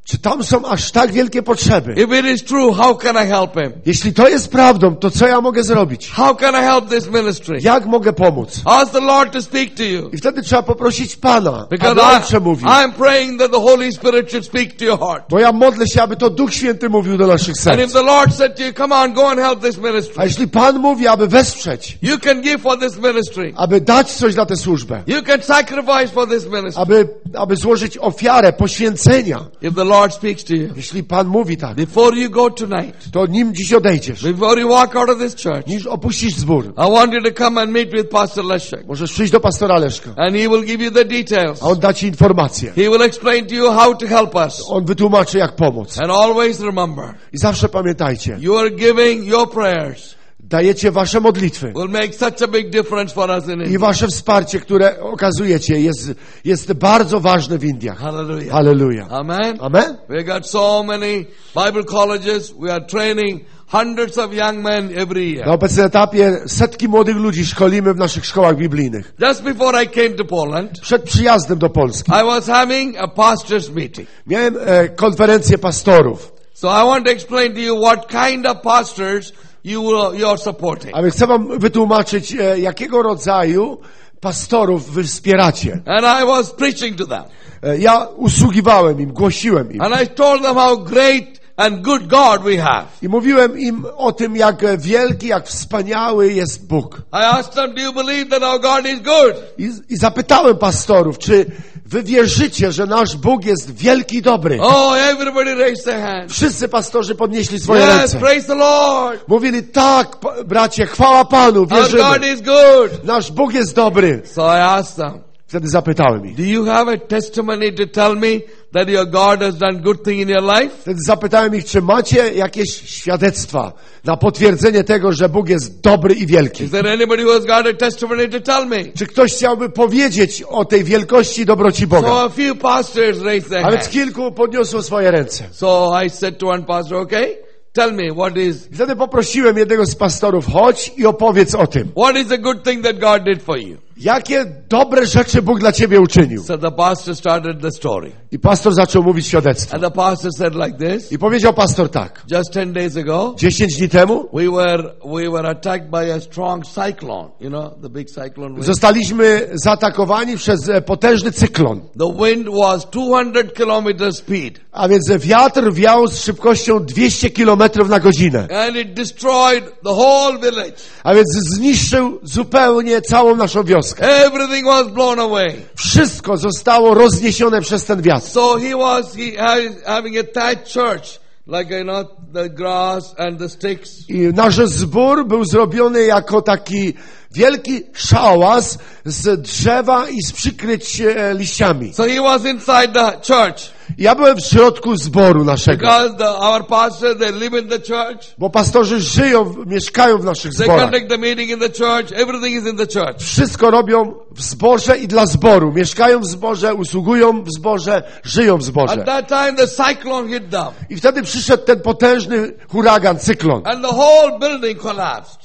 Speaker 1: Czy tam są aż tak wielkie potrzeby?
Speaker 3: If it is true, how can I help him?
Speaker 1: Jeśli to jest prawdą, to co ja mogę zrobić?
Speaker 3: How can I help this ministry?
Speaker 1: Jak mogę pomóc?
Speaker 3: Ask the Lord to speak to you.
Speaker 1: I wtedy trzeba poprosić Pana,
Speaker 3: Because
Speaker 1: aby On
Speaker 3: I,
Speaker 1: przemówił.
Speaker 3: I'm praying that the Holy Spirit should speak to your heart.
Speaker 1: Bo ja modlę się, aby to Duch Święty mówił do naszych
Speaker 3: And if
Speaker 1: serc.
Speaker 3: the Lord said to you, come on, go and help this ministry.
Speaker 1: A jeśli Pan mówi, aby wesprzeć,
Speaker 3: You can give for this ministry.
Speaker 1: aby dać coś na tę służbę,
Speaker 3: You can sacrifice for this ministry.
Speaker 1: aby, aby złożyć ofiarę poświęcenia.
Speaker 3: If the Lord speaks to you,
Speaker 1: Jeśli Pan mówi tak,
Speaker 3: before you go tonight,
Speaker 1: to nim dziś odejdziesz,
Speaker 3: before you walk out of this church,
Speaker 1: niż opuścisz zbór,
Speaker 3: I want you to come and meet with Pastor Leszek.
Speaker 1: możesz przyjść do pastora Leszka,
Speaker 3: And he will give you the details.
Speaker 1: a on da ci informacje.
Speaker 3: He will explain to you how to help us.
Speaker 1: On wytłumaczy, jak pomóc.
Speaker 3: And always remember,
Speaker 1: I zawsze pamiętajcie,
Speaker 3: your giving, your prayers
Speaker 1: dajecie wasze modlitwy
Speaker 3: will make such a big difference for us in
Speaker 1: i
Speaker 3: India.
Speaker 1: wasze wsparcie, które okazujecie, jest, jest bardzo ważne w Indiach.
Speaker 3: Hallelujah.
Speaker 1: Halleluja.
Speaker 3: Amen.
Speaker 1: Amen?
Speaker 3: We got so many Bible colleges. We are training hundreds of young men every year.
Speaker 1: Na obecnym etapie setki młodych ludzi szkolimy w naszych szkołach biblijnych.
Speaker 3: Just before I came to Poland,
Speaker 1: Przed przyjazdem do Polski
Speaker 3: I was having a pastor's meeting.
Speaker 1: miałem e, konferencję pastorów.
Speaker 3: So I want to explain to you what kind of pastors you will, you are supporting.
Speaker 1: A więc chcę wam wytłumaczyć, e, jakiego rodzaju pastorów wy wspieracie.
Speaker 3: And I was preaching to them.
Speaker 1: E, ja usługiwałem im, głosiłem im.
Speaker 3: And I told them how great and good God we have.
Speaker 1: I mówiłem im o tym, jak wielki, jak wspaniały jest Bóg.
Speaker 3: I asked them, do you believe that our God is good?
Speaker 1: I, I zapytałem pastorów, czy wy wierzycie, że nasz Bóg jest wielki i dobry?
Speaker 3: Oh, everybody raised their hands.
Speaker 1: Wszyscy pastorzy podnieśli swoje
Speaker 3: Yes,
Speaker 1: ręce.
Speaker 3: praise the Lord.
Speaker 1: Mówili, tak, pa- bracie, chwała Panu,
Speaker 3: Our God
Speaker 1: wierzymy.
Speaker 3: is good.
Speaker 1: Nasz Bóg jest dobry.
Speaker 3: So I asked them,
Speaker 1: Wtedy zapytałem ich.
Speaker 3: do you have a testimony to tell me that your God has done good thing in your life?
Speaker 1: Wtedy zapytałem ich, czy macie jakieś świadectwa na potwierdzenie tego, że Bóg jest dobry i wielki.
Speaker 3: Is there anybody who has got a testimony to tell me?
Speaker 1: Czy ktoś chciałby powiedzieć o tej wielkości i dobroci
Speaker 3: So
Speaker 1: Boga?
Speaker 3: a few pastors raised their
Speaker 1: A więc
Speaker 3: hands.
Speaker 1: kilku podniosło swoje ręce.
Speaker 3: So I said to one pastor, okay, tell me what is,
Speaker 1: I wtedy poprosiłem jednego z pastorów, chodź i opowiedz o tym.
Speaker 3: what is the good thing that God did for you?
Speaker 1: Jakie dobre rzeczy Bóg dla ciebie uczynił?
Speaker 3: So the pastor started the story.
Speaker 1: I pastor zaczął mówić świadectwo.
Speaker 3: And the pastor said like this,
Speaker 1: I powiedział pastor tak.
Speaker 3: just ten days ago,
Speaker 1: Dziesięć dni temu
Speaker 3: we were, we were attacked by a strong cyclone, you know, the big cyclone wind.
Speaker 1: zostaliśmy zaatakowani przez e, potężny cyklon.
Speaker 3: The wind was two hundred kilometers speed.
Speaker 1: A więc wiatr wiał z szybkością dwieście kilometrów na godzinę.
Speaker 3: And it destroyed the whole village.
Speaker 1: A więc zniszczył zupełnie całą naszą wioskę.
Speaker 3: Everything was blown away.
Speaker 1: Wszystko zostało rozniesione przez ten wiatr.
Speaker 3: So he was he had- having a thatched church, like, you know, the grass and the sticks.
Speaker 1: I nasz zbór był zrobiony jako taki wielki szałas z drzewa i z przykryć e, liściami.
Speaker 3: So he was inside the church.
Speaker 1: Ja byłem w środku zboru naszego,
Speaker 3: Because the, our pastors, they live in the church.
Speaker 1: bo pastorzy żyją, mieszkają w naszych
Speaker 3: They
Speaker 1: zborach.
Speaker 3: conduct the meeting in the church. Everything is in the church.
Speaker 1: Wszystko robią w zborze i dla zboru. Mieszkają w zborze, usługują w zborze, żyją w zborze.
Speaker 3: At that time, the cyclone hit them.
Speaker 1: I wtedy przyszedł ten potężny huragan, cyklon.
Speaker 3: And the whole building collapsed.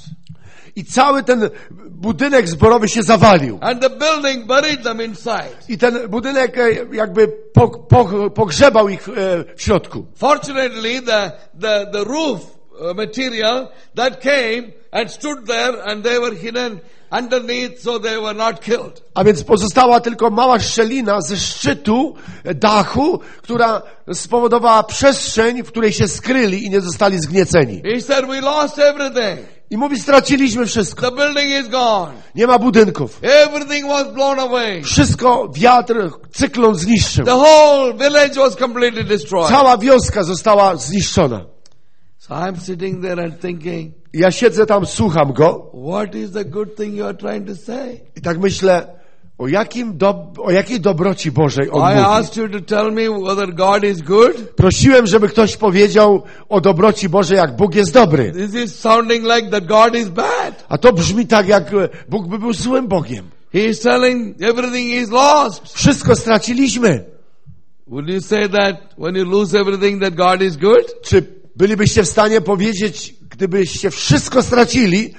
Speaker 1: I cały ten budynek zborowy się zawalił.
Speaker 3: And the building buried them inside.
Speaker 1: I ten budynek e, jakby po, po, pogrzebał ich e, w środku.
Speaker 3: Fortunately, the, the, the roof uh, material that came and stood there and they were hidden underneath, so they were not killed.
Speaker 1: A więc pozostała tylko mała szczelina ze szczytu e, dachu, która spowodowała przestrzeń, w której się skryli i nie zostali zgnieceni.
Speaker 3: He said, we lost everything.
Speaker 1: I mówi, straciliśmy wszystko.
Speaker 3: The building is gone.
Speaker 1: Nie ma budynków.
Speaker 3: Everything was blown away.
Speaker 1: Wszystko wiatr, cyklon zniszczył.
Speaker 3: The whole village was completely destroyed.
Speaker 1: Cała wioska została zniszczona.
Speaker 3: So I'm sitting there and thinking,
Speaker 1: Ja siedzę tam, słucham go
Speaker 3: what is the good thing you are trying to say?
Speaker 1: i tak myślę, o, jakim do, o jakiej dobroci Bożej on
Speaker 3: I
Speaker 1: mówi.
Speaker 3: asked you to tell me whether God is good.
Speaker 1: Prosiłem, żeby ktoś powiedział o dobroci Bożej, jak Bóg jest dobry.
Speaker 3: This is sounding like that God is bad.
Speaker 1: A to brzmi tak, jak e, Bóg by był złym Bogiem.
Speaker 3: He is telling everything is lost.
Speaker 1: Wszystko straciliśmy.
Speaker 3: Would you say that when you lose everything that God is good?
Speaker 1: Czy bylibyście w stanie powiedzieć, gdybyście wszystko stracili,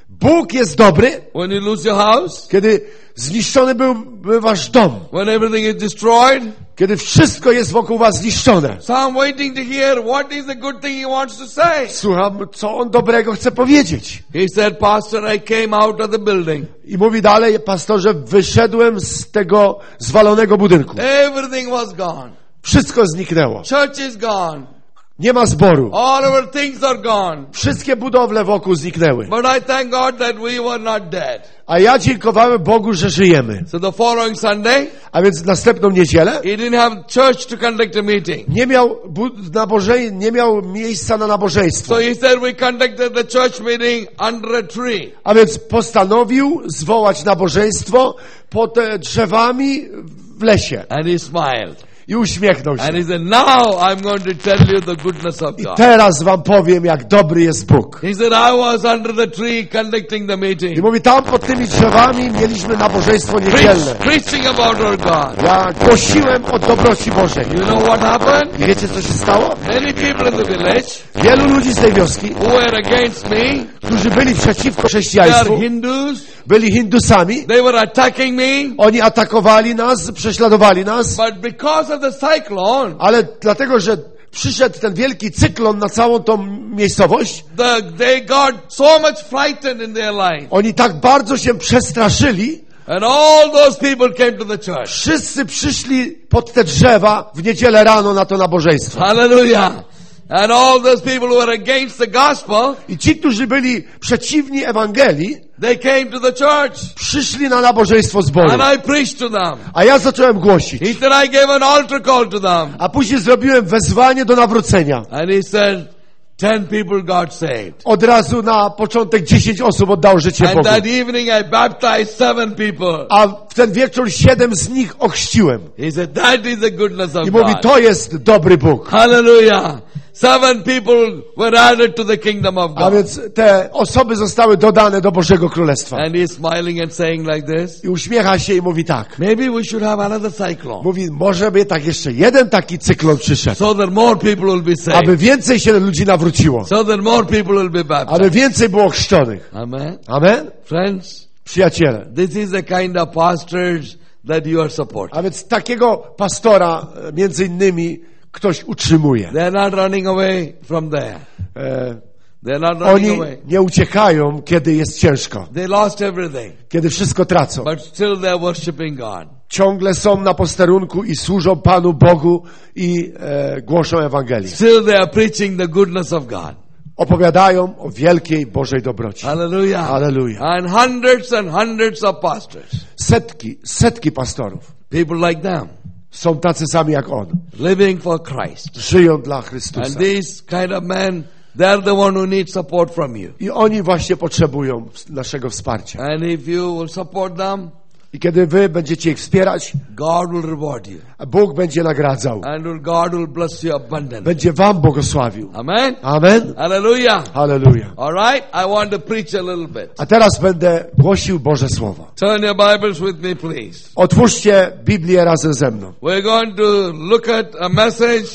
Speaker 1: Bóg jest dobry,
Speaker 3: when you lose your house,
Speaker 1: kiedy zniszczony byłby wasz dom,
Speaker 3: when everything is destroyed.
Speaker 1: kiedy wszystko jest wokół was zniszczone.
Speaker 3: So I'm waiting to hear what is the good thing he wants to say.
Speaker 1: Słucham, co on dobrego chce powiedzieć.
Speaker 3: He said, Pastor, I came out of the building.
Speaker 1: I mówi dalej, pastorze, wyszedłem z tego zwalonego budynku.
Speaker 3: Everything was gone.
Speaker 1: Wszystko zniknęło.
Speaker 3: Church is gone.
Speaker 1: Nie ma zboru.
Speaker 3: All our things are gone.
Speaker 1: Wszystkie budowle wokół zniknęły.
Speaker 3: But I thank God that we were not dead.
Speaker 1: A ja dziękowałem Bogu, że żyjemy.
Speaker 3: So the following Sunday,
Speaker 1: A więc następną niedzielę
Speaker 3: he didn't have church to conduct a meeting.
Speaker 1: nie miał, bu- nabożej- nie miał miejsca na nabożeństwo.
Speaker 3: So he said we conducted the church meeting under a tree.
Speaker 1: A więc postanowił zwołać nabożeństwo pod e, drzewami w lesie.
Speaker 3: And he smiled.
Speaker 1: I uśmiechnął się.
Speaker 3: And he said, now I'm going to tell you the goodness of
Speaker 1: I
Speaker 3: God.
Speaker 1: teraz wam powiem, jak dobry jest Bóg.
Speaker 3: He said, I was under the tree conducting the
Speaker 1: I
Speaker 3: meeting.
Speaker 1: mówi, tam pod tymi drzewami mieliśmy nabożeństwo niedzielne.
Speaker 3: Preach, preaching about our God.
Speaker 1: Ja głosiłem o dobroci Bożej.
Speaker 3: You know what happened?
Speaker 1: I wiecie, co się stało?
Speaker 3: Many people in the village
Speaker 1: Wielu ludzi z tej wioski,
Speaker 3: who were against me,
Speaker 1: którzy byli przeciwko
Speaker 3: they are
Speaker 1: chrześcijaństwu,
Speaker 3: Hindus,
Speaker 1: byli Hindusami,
Speaker 3: they were attacking me,
Speaker 1: oni atakowali nas, prześladowali nas,
Speaker 3: but because of the cyclone,
Speaker 1: ale dlatego, że przyszedł ten wielki cyklon na całą tą miejscowość,
Speaker 3: the, they got so much frightened in their life.
Speaker 1: oni tak bardzo się przestraszyli,
Speaker 3: And all those people came to the church.
Speaker 1: wszyscy przyszli pod te drzewa w niedzielę rano na to nabożeństwo.
Speaker 3: Hallelujah. And all those people who were against the gospel,
Speaker 1: I ci, którzy byli przeciwni Ewangelii,
Speaker 3: they came to the church.
Speaker 1: przyszli na nabożeństwo zboru.
Speaker 3: And I preached to them.
Speaker 1: A ja zacząłem głosić.
Speaker 3: He said, I gave an altar call to them.
Speaker 1: A później zrobiłem wezwanie do nawrócenia.
Speaker 3: And he said, ten people got saved.
Speaker 1: Od razu na początek dziesięć osób oddało życie
Speaker 3: And
Speaker 1: Bogu.
Speaker 3: that evening I baptized seven people.
Speaker 1: A w ten wieczór siedem z nich ochrzciłem.
Speaker 3: He said, that is the goodness of
Speaker 1: I mówi,
Speaker 3: God.
Speaker 1: to jest dobry Bóg.
Speaker 3: Hallelujah. Seven people were added to the kingdom of
Speaker 1: A
Speaker 3: God.
Speaker 1: więc te osoby zostały dodane do Bożego Królestwa.
Speaker 3: And he's smiling and saying like this,
Speaker 1: I uśmiecha się i mówi tak.
Speaker 3: maybe we should have another cyclone.
Speaker 1: Mówi, może by tak jeszcze jeden taki cyklon przyszedł.
Speaker 3: So that more people will be saved.
Speaker 1: Aby więcej się ludzi nawróciło.
Speaker 3: So that more people will be baptized.
Speaker 1: Aby więcej było chrzczonych.
Speaker 3: Amen.
Speaker 1: Amen?
Speaker 3: Friends,
Speaker 1: Przyjaciele.
Speaker 3: this is the kind of pastors that you are supporting.
Speaker 1: A więc takiego pastora e, między innymi ktoś utrzymuje.
Speaker 3: They are not running away from there.
Speaker 1: E,
Speaker 3: They are not running
Speaker 1: oni
Speaker 3: away.
Speaker 1: nie uciekają, kiedy jest ciężko.
Speaker 3: They lost everything,
Speaker 1: Kiedy wszystko tracą.
Speaker 3: but still they are worshiping God.
Speaker 1: Ciągle są na posterunku i służą Panu Bogu i e, głoszą Ewangelię.
Speaker 3: Still they are preaching the goodness of God.
Speaker 1: Opowiadają o wielkiej Bożej dobroci.
Speaker 3: Hallelujah.
Speaker 1: Hallelujah.
Speaker 3: And hundreds and hundreds of pastors.
Speaker 1: Setki, setki pastorów
Speaker 3: People like them.
Speaker 1: są tacy sami jak on.
Speaker 3: Living for Christ.
Speaker 1: Żyją dla
Speaker 3: And
Speaker 1: Chrystusa.
Speaker 3: these kind of men, they're the one who need support from you.
Speaker 1: I oni właśnie potrzebują naszego wsparcia.
Speaker 3: And if you will support them,
Speaker 1: I kiedy wy będziecie ich wspierać,
Speaker 3: God will reward you.
Speaker 1: a Bóg będzie nagradzał.
Speaker 3: And will- God will bless you abundantly.
Speaker 1: Będzie wam błogosławił.
Speaker 3: Amen.
Speaker 1: Amen.
Speaker 3: Hallelujah.
Speaker 1: Hallelujah.
Speaker 3: All right. I want to preach a little bit.
Speaker 1: A teraz będę głosił Boże Słowo.
Speaker 3: Turn your Bibles with me, please.
Speaker 1: Otwórzcie Biblię razem ze mną.
Speaker 3: We're going to look at a message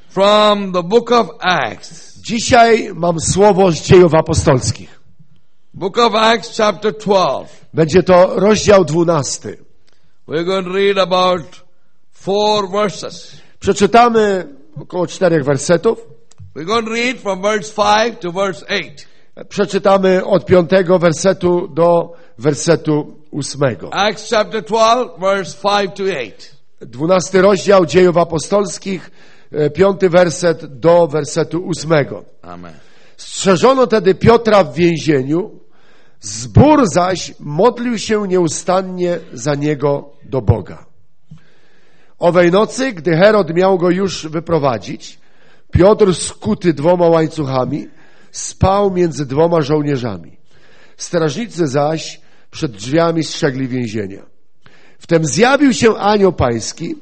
Speaker 3: from the book of Acts.
Speaker 1: Dzisiaj mam słowo z Dziejów Apostolskich.
Speaker 3: Book of Acts chapter twelve.
Speaker 1: Będzie to rozdział dwunasty.
Speaker 3: We're going to read about four verses.
Speaker 1: Przeczytamy około czterech wersetów.
Speaker 3: We're going to read from verse five to verse eight.
Speaker 1: Przeczytamy od piątego wersetu do wersetu ósmego.
Speaker 3: Acts chapter twelve, verse five to eight.
Speaker 1: Dwunasty rozdział Dziejów Apostolskich, e, piąty werset do wersetu ósmego.
Speaker 3: Amen.
Speaker 1: Strzeżono tedy Piotra w więzieniu, zbór zaś modlił się nieustannie za niego do Boga. Owej nocy, gdy Herod miał go już wyprowadzić, Piotr skuty dwoma łańcuchami spał między dwoma żołnierzami. Strażnicy zaś przed drzwiami strzegli więzienia. Wtem zjawił się anioł pański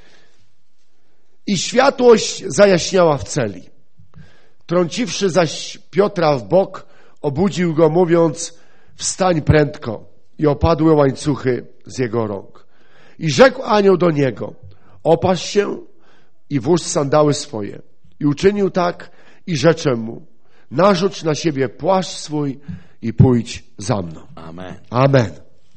Speaker 1: i światłość zajaśniała w celi. Trąciwszy zaś Piotra w bok, obudził go, mówiąc: wstań prędko. I opadły łańcuchy z jego rąk. I rzekł anioł do niego: opasz się i włóż sandały swoje. I uczynił tak i rzecze mu: narzuć na siebie płaszcz swój i pójdź za mną.
Speaker 3: Amen.
Speaker 1: Amen.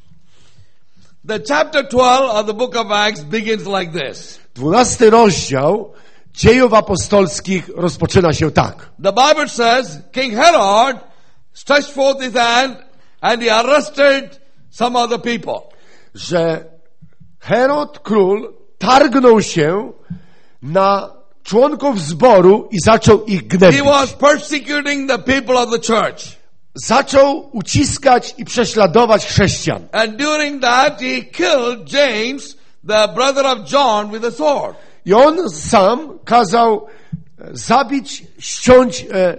Speaker 3: The chapter twelve of the book of Acts begins like this.
Speaker 1: Dwunasty rozdział Dziejów Apostolskich rozpoczyna się tak.
Speaker 3: The Bible says King Herod stretched forth his hand and he arrested some other people.
Speaker 1: Że Herod, król, targnął się na członków zboru i zaczął ich
Speaker 3: He
Speaker 1: gnębić.
Speaker 3: was persecuting the people of the church.
Speaker 1: Zaczął uciskać i prześladować chrześcijan.
Speaker 3: And during that he killed James, the brother of John, with a sword.
Speaker 1: I on sam kazał zabić, ściąć e,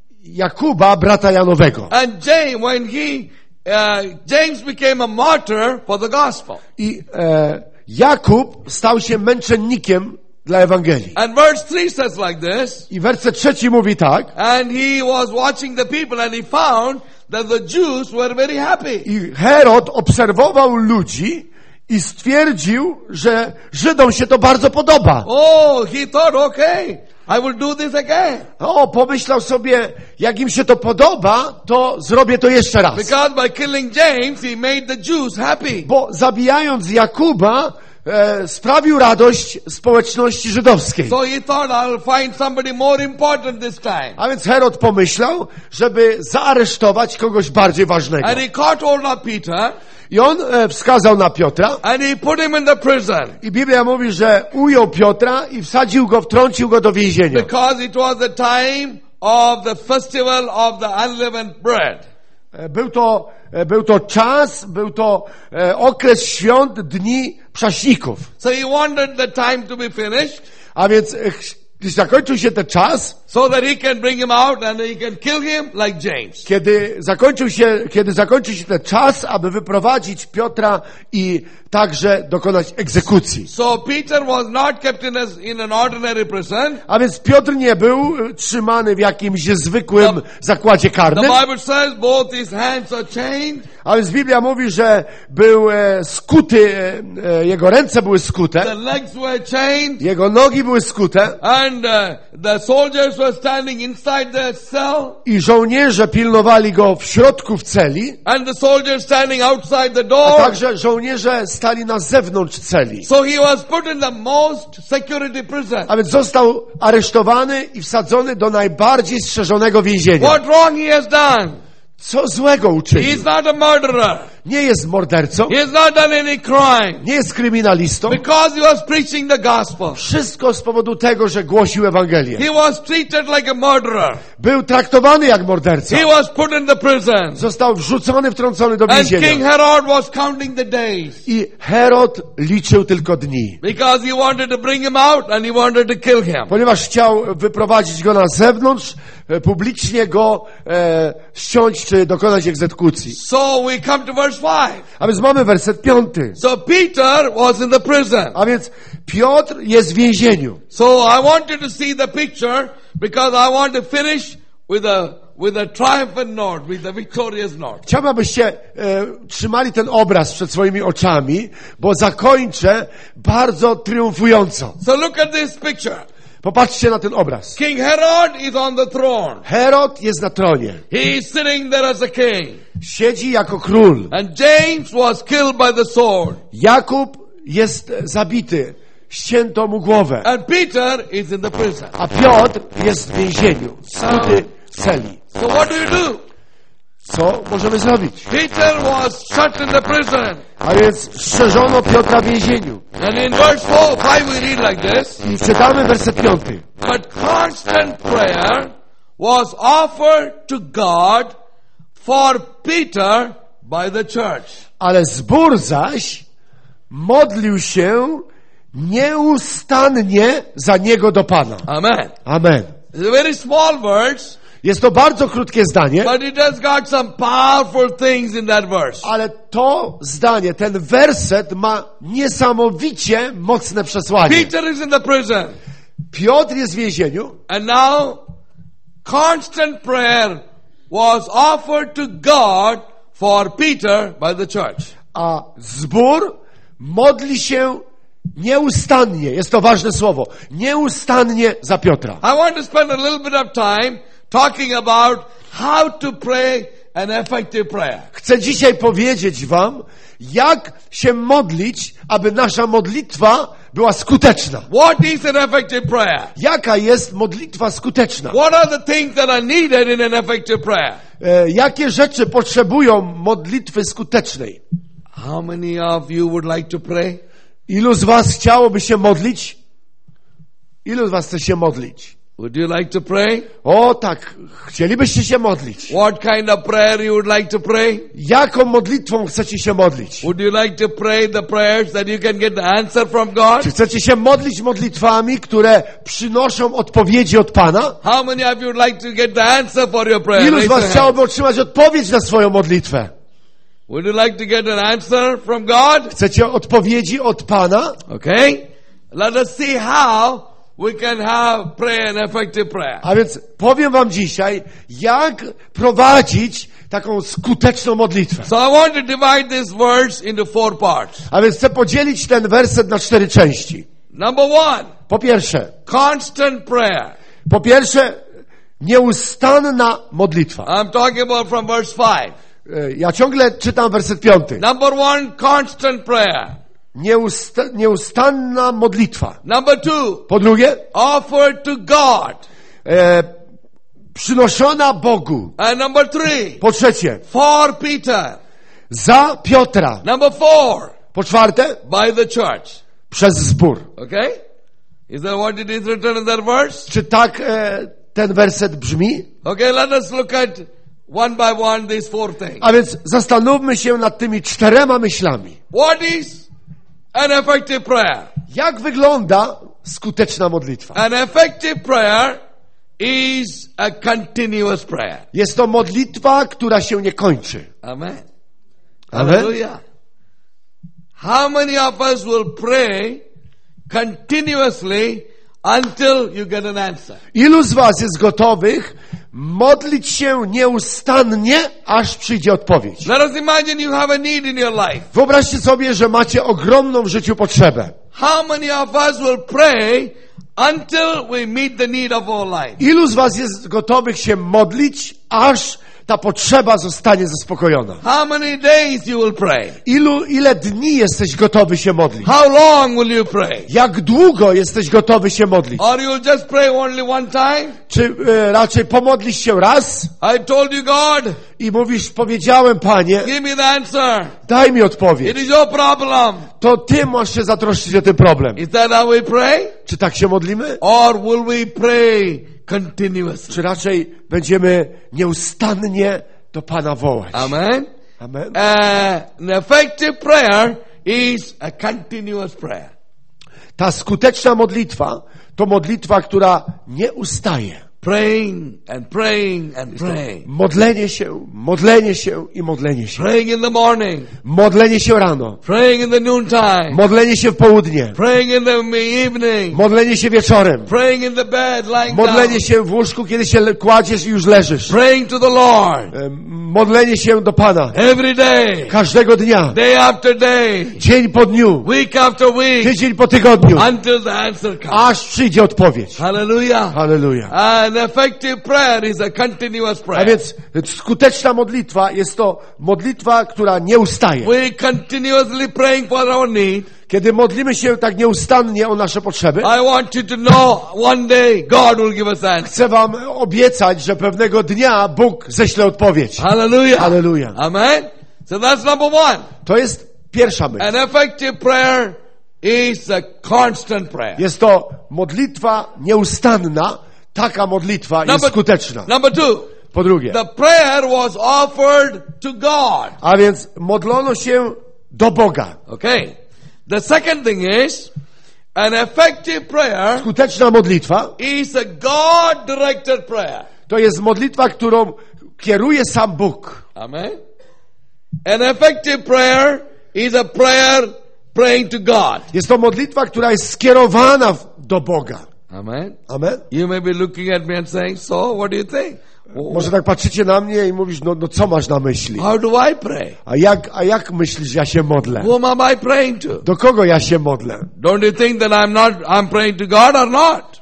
Speaker 1: Jakuba, brata Janowego.
Speaker 3: And James, when he, uh, James became a martyr for the gospel.
Speaker 1: I e, Jakub stał się męczennikiem dla Ewangelii.
Speaker 3: And verse three says like this.
Speaker 1: I werset trzeci mówi tak.
Speaker 3: And he was watching the people and he found that the Jews were very happy.
Speaker 1: I Herod obserwował ludzi i stwierdził, że Żydom się to bardzo podoba.
Speaker 3: Oh, he thought, okay, I will do this again.
Speaker 1: O, pomyślał sobie, jak im się to podoba, to zrobię to jeszcze raz.
Speaker 3: Because by killing James, he made the Jews happy.
Speaker 1: Bo zabijając Jakuba, e, sprawił radość społeczności żydowskiej.
Speaker 3: So he thought, I'll find somebody more important this time.
Speaker 1: A więc Herod pomyślał, żeby zaaresztować kogoś bardziej ważnego.
Speaker 3: And he caught hold of Peter
Speaker 1: I on e, wskazał na Piotra.
Speaker 3: and he put him in the prison.
Speaker 1: I Biblia mówi, że ujął Piotra i wsadził go, wtrącił go do więzienia.
Speaker 3: Because it was the time of the festival of the unleavened bread.
Speaker 1: E, Był to, e, był to czas, był to e, okres świąt, dni prześników.
Speaker 3: So he wanted the time to be finished
Speaker 1: A więc e, gdy zakończył się ten czas,
Speaker 3: so that he can bring him out and he can kill him like James.
Speaker 1: kiedy zakończył się, kiedy zakończył się ten czas, aby wyprowadzić Piotra i także dokonać egzekucji.
Speaker 3: So Peter was not kept in, a, in an ordinary prison.
Speaker 1: A więc Piotr nie był e, trzymany w jakimś zwykłym
Speaker 3: The-
Speaker 1: zakładzie
Speaker 3: The
Speaker 1: karnym.
Speaker 3: Bible says both his hands are chained
Speaker 1: A więc Biblia mówi, że był e, skuty, e, e, jego ręce były skute,
Speaker 3: the legs were chained,
Speaker 1: jego nogi były skute
Speaker 3: and uh, the soldiers were standing inside the cell,
Speaker 1: i żołnierze pilnowali go w środku w celi,
Speaker 3: and the soldiers standing outside the
Speaker 1: a
Speaker 3: door.
Speaker 1: także żołnierze stali na zewnątrz celi.
Speaker 3: So he was put in the most security prison.
Speaker 1: A więc został aresztowany i wsadzony do najbardziej strzeżonego więzienia.
Speaker 3: What wrong he has done?
Speaker 1: Co złego uczynił?
Speaker 3: He's not a murderer.
Speaker 1: Nie jest mordercą,
Speaker 3: He has not done any crime.
Speaker 1: nie jest kryminalistą.
Speaker 3: Because he was preaching the gospel.
Speaker 1: Wszystko z powodu tego, że głosił Ewangelię.
Speaker 3: He was treated like a murderer.
Speaker 1: Był traktowany jak morderca.
Speaker 3: He was put in the prison.
Speaker 1: Został wrzucony, wtrącony do
Speaker 3: And King
Speaker 1: więzienia.
Speaker 3: Herod was counting the days.
Speaker 1: I Herod liczył tylko dni.
Speaker 3: Because he wanted to bring him out and he wanted to kill him.
Speaker 1: Ponieważ chciał wyprowadzić go na zewnątrz, e, publicznie go e, ściąć czy dokonać egzekucji.
Speaker 3: So we come to verse five.
Speaker 1: A więc mamy werset piąty.
Speaker 3: So Peter was in the prison.
Speaker 1: A więc Piotr jest w więzieniu.
Speaker 3: So I want you to see the picture because I want to finish with a with a triumphant note, with a victorious note.
Speaker 1: Chciałbym, abyście e, trzymali ten obraz przed swoimi oczami, bo zakończę bardzo triumfująco.
Speaker 3: So look at this picture.
Speaker 1: Popatrzcie na ten obraz.
Speaker 3: King Herod is on the throne.
Speaker 1: Herod jest na tronie.
Speaker 3: He is sitting there as a king.
Speaker 1: Siedzi jako król.
Speaker 3: And James was killed by the sword.
Speaker 1: Jakub jest zabity. Ścięto mu głowę.
Speaker 3: And Peter is in the prison.
Speaker 1: A Piotr jest w więzieniu. Skuty w celi.
Speaker 3: So what do you do?
Speaker 1: Co możemy zrobić?
Speaker 3: Peter was shut in the prison.
Speaker 1: A więc strzeżono Piotra w więzieniu.
Speaker 3: And in verse four, five we read like this.
Speaker 1: I czytamy werset piąty.
Speaker 3: But constant prayer was offered to God for Peter by the church.
Speaker 1: Ale zbór zaś modlił się nieustannie za niego do Pana.
Speaker 3: Amen.
Speaker 1: Amen.
Speaker 3: It's a very small verse,
Speaker 1: Jest to bardzo krótkie zdanie,
Speaker 3: but it has got some powerful things in that verse.
Speaker 1: ale to zdanie, ten werset ma niesamowicie mocne przesłanie.
Speaker 3: Peter is in the prison.
Speaker 1: Piotr jest w więzieniu,
Speaker 3: And now, constant prayer was offered to God for Peter by the church.
Speaker 1: a zbór modli się nieustannie, jest to ważne słowo, nieustannie za Piotra.
Speaker 3: I want to spend a little bit of time talking about how to pray an effective prayer.
Speaker 1: Chcę dzisiaj powiedzieć wam, jak się modlić, aby nasza modlitwa była skuteczna.
Speaker 3: What is an effective prayer?
Speaker 1: Jaka jest modlitwa skuteczna?
Speaker 3: What are the things that are needed in an effective prayer?
Speaker 1: E, jakie rzeczy potrzebują modlitwy skutecznej?
Speaker 3: How many of you would like to pray?
Speaker 1: Ilu z was chciałoby się modlić? Ilu z was chce się modlić?
Speaker 3: Would you like to pray?
Speaker 1: O tak, chcielibyście się modlić.
Speaker 3: What kind of prayer you would like to pray?
Speaker 1: Jaką modlitwą chcecie się modlić?
Speaker 3: Would you like to pray the prayers that you can get the answer from God?
Speaker 1: Czy chcecie się modlić modlitwami, które przynoszą odpowiedzi od Pana?
Speaker 3: How many of you would like to get the answer for your prayer?
Speaker 1: Ilu z
Speaker 3: Raise
Speaker 1: was
Speaker 3: your hand.
Speaker 1: chciałoby otrzymać odpowiedź na swoją modlitwę?
Speaker 3: Would you like to get an answer from God?
Speaker 1: Chcecie odpowiedzi od Pana?
Speaker 3: Okay. Let us see how we can have prayer and effective prayer.
Speaker 1: A więc powiem wam dzisiaj, jak prowadzić taką skuteczną modlitwę.
Speaker 3: So I want to divide this verse into four parts.
Speaker 1: A więc chcę podzielić ten werset na cztery części.
Speaker 3: Number one,
Speaker 1: Po pierwsze,
Speaker 3: constant prayer.
Speaker 1: po pierwsze, nieustanna modlitwa.
Speaker 3: I'm talking about from verse five.
Speaker 1: E, Ja ciągle czytam werset piąty.
Speaker 3: Number one, constant prayer.
Speaker 1: Nieusta, nieustanna modlitwa.
Speaker 3: Number two,
Speaker 1: Po drugie,
Speaker 3: offered to God.
Speaker 1: e, przynoszona Bogu.
Speaker 3: And number three,
Speaker 1: Po trzecie,
Speaker 3: for Peter.
Speaker 1: za Piotra.
Speaker 3: Number four,
Speaker 1: Po czwarte,
Speaker 3: by the church.
Speaker 1: przez zbór.
Speaker 3: Okay? Is that what it is written in that verse?
Speaker 1: Czy tak e, ten werset brzmi?
Speaker 3: Okay, let us look at one by one these four things.
Speaker 1: A więc zastanówmy się nad tymi czterema myślami.
Speaker 3: What is an effective prayer?
Speaker 1: Jak wygląda skuteczna modlitwa?
Speaker 3: An effective prayer is a continuous prayer.
Speaker 1: Jest to modlitwa, która się nie kończy.
Speaker 3: Amen.
Speaker 1: Amen.
Speaker 3: Hallelujah. How many of us will pray continuously until you get an answer?
Speaker 1: Ilu z was jest gotowych modlić się nieustannie, aż przyjdzie odpowiedź?
Speaker 3: Let us imagine you have a need in your life.
Speaker 1: Wyobraźcie sobie, że macie ogromną w życiu potrzebę.
Speaker 3: How many of us will pray until we meet the need of our life?
Speaker 1: Ilu z was jest gotowych się modlić, aż ta potrzeba zostanie zaspokojona?
Speaker 3: How many days you will pray?
Speaker 1: Ilu, ile dni jesteś gotowy się modlić?
Speaker 3: How long will you pray?
Speaker 1: Jak długo jesteś gotowy się modlić?
Speaker 3: Or you'll just pray only one time?
Speaker 1: Czy e, raczej pomodlisz się raz
Speaker 3: I told you, God,
Speaker 1: i mówisz, powiedziałem, Panie,
Speaker 3: give me the answer.
Speaker 1: daj mi
Speaker 3: It
Speaker 1: odpowiedź.
Speaker 3: is your problem.
Speaker 1: To Ty masz się zatroszczyć o ten problem.
Speaker 3: Is that how we pray?
Speaker 1: Czy tak się modlimy?
Speaker 3: Or will we pray continuously?
Speaker 1: Czy raczej będziemy nieustannie do Pana wołać?
Speaker 3: Amen.
Speaker 1: Amen.
Speaker 3: Uh, an effective prayer is a continuous prayer.
Speaker 1: Ta skuteczna modlitwa to modlitwa, która nie ustaje.
Speaker 3: Praying and praying and praying.
Speaker 1: Modlenie się, modlenie się i modlenie się.
Speaker 3: Praying in the morning.
Speaker 1: Modlenie się rano.
Speaker 3: Praying in the noontime.
Speaker 1: Modlenie się w południe.
Speaker 3: Praying in the evening.
Speaker 1: Modlenie się wieczorem.
Speaker 3: Praying in the bed, lying down.
Speaker 1: Modlenie się w łóżku, kiedy się le- kładziesz i już leżysz.
Speaker 3: Praying to the Lord.
Speaker 1: E, Modlenie się do Pana.
Speaker 3: Every day.
Speaker 1: Każdego dnia.
Speaker 3: Day after day.
Speaker 1: Dzień po dniu.
Speaker 3: Week after week.
Speaker 1: Tydzień po tygodniu.
Speaker 3: Until the answer comes.
Speaker 1: Aż przyjdzie odpowiedź.
Speaker 3: Hallelujah.
Speaker 1: Halleluja.
Speaker 3: An effective prayer is a continuous
Speaker 1: A
Speaker 3: prayer.
Speaker 1: więc skuteczna modlitwa jest to modlitwa, która nie ustaje.
Speaker 3: We continuously praying for our need.
Speaker 1: Kiedy modlimy się tak nieustannie o nasze potrzeby,
Speaker 3: I want you to know one day God will give us answer.
Speaker 1: chcę wam obiecać, że pewnego dnia Bóg ześle odpowiedź.
Speaker 3: Hallelujah.
Speaker 1: Hallelujah.
Speaker 3: Amen. So that's number one.
Speaker 1: To jest pierwsza myśl.
Speaker 3: An effective prayer is a constant prayer.
Speaker 1: Jest to modlitwa nieustanna, taka modlitwa jest
Speaker 3: Number,
Speaker 1: skuteczna.
Speaker 3: number two,
Speaker 1: Po drugie,
Speaker 3: the prayer was offered to God.
Speaker 1: a więc modlono się do Boga.
Speaker 3: Okay. The second thing is, an effective prayer
Speaker 1: Skuteczna modlitwa
Speaker 3: is a God-directed prayer.
Speaker 1: to jest modlitwa, którą kieruje sam Bóg.
Speaker 3: Amen. An effective prayer is a prayer praying to God.
Speaker 1: Jest to modlitwa, która jest skierowana w- do Boga.
Speaker 3: Amen.
Speaker 1: Amen.
Speaker 3: You may be looking at me and saying, so what do you think?
Speaker 1: Może tak patrzycie na mnie i mówisz, no, no co masz na myśli?
Speaker 3: How do I pray?
Speaker 1: A jak, a jak myślisz, ja się modlę?
Speaker 3: Whom am I praying to?
Speaker 1: Do kogo ja się modlę?
Speaker 3: Don't you think that I'm not, I'm praying to God or not?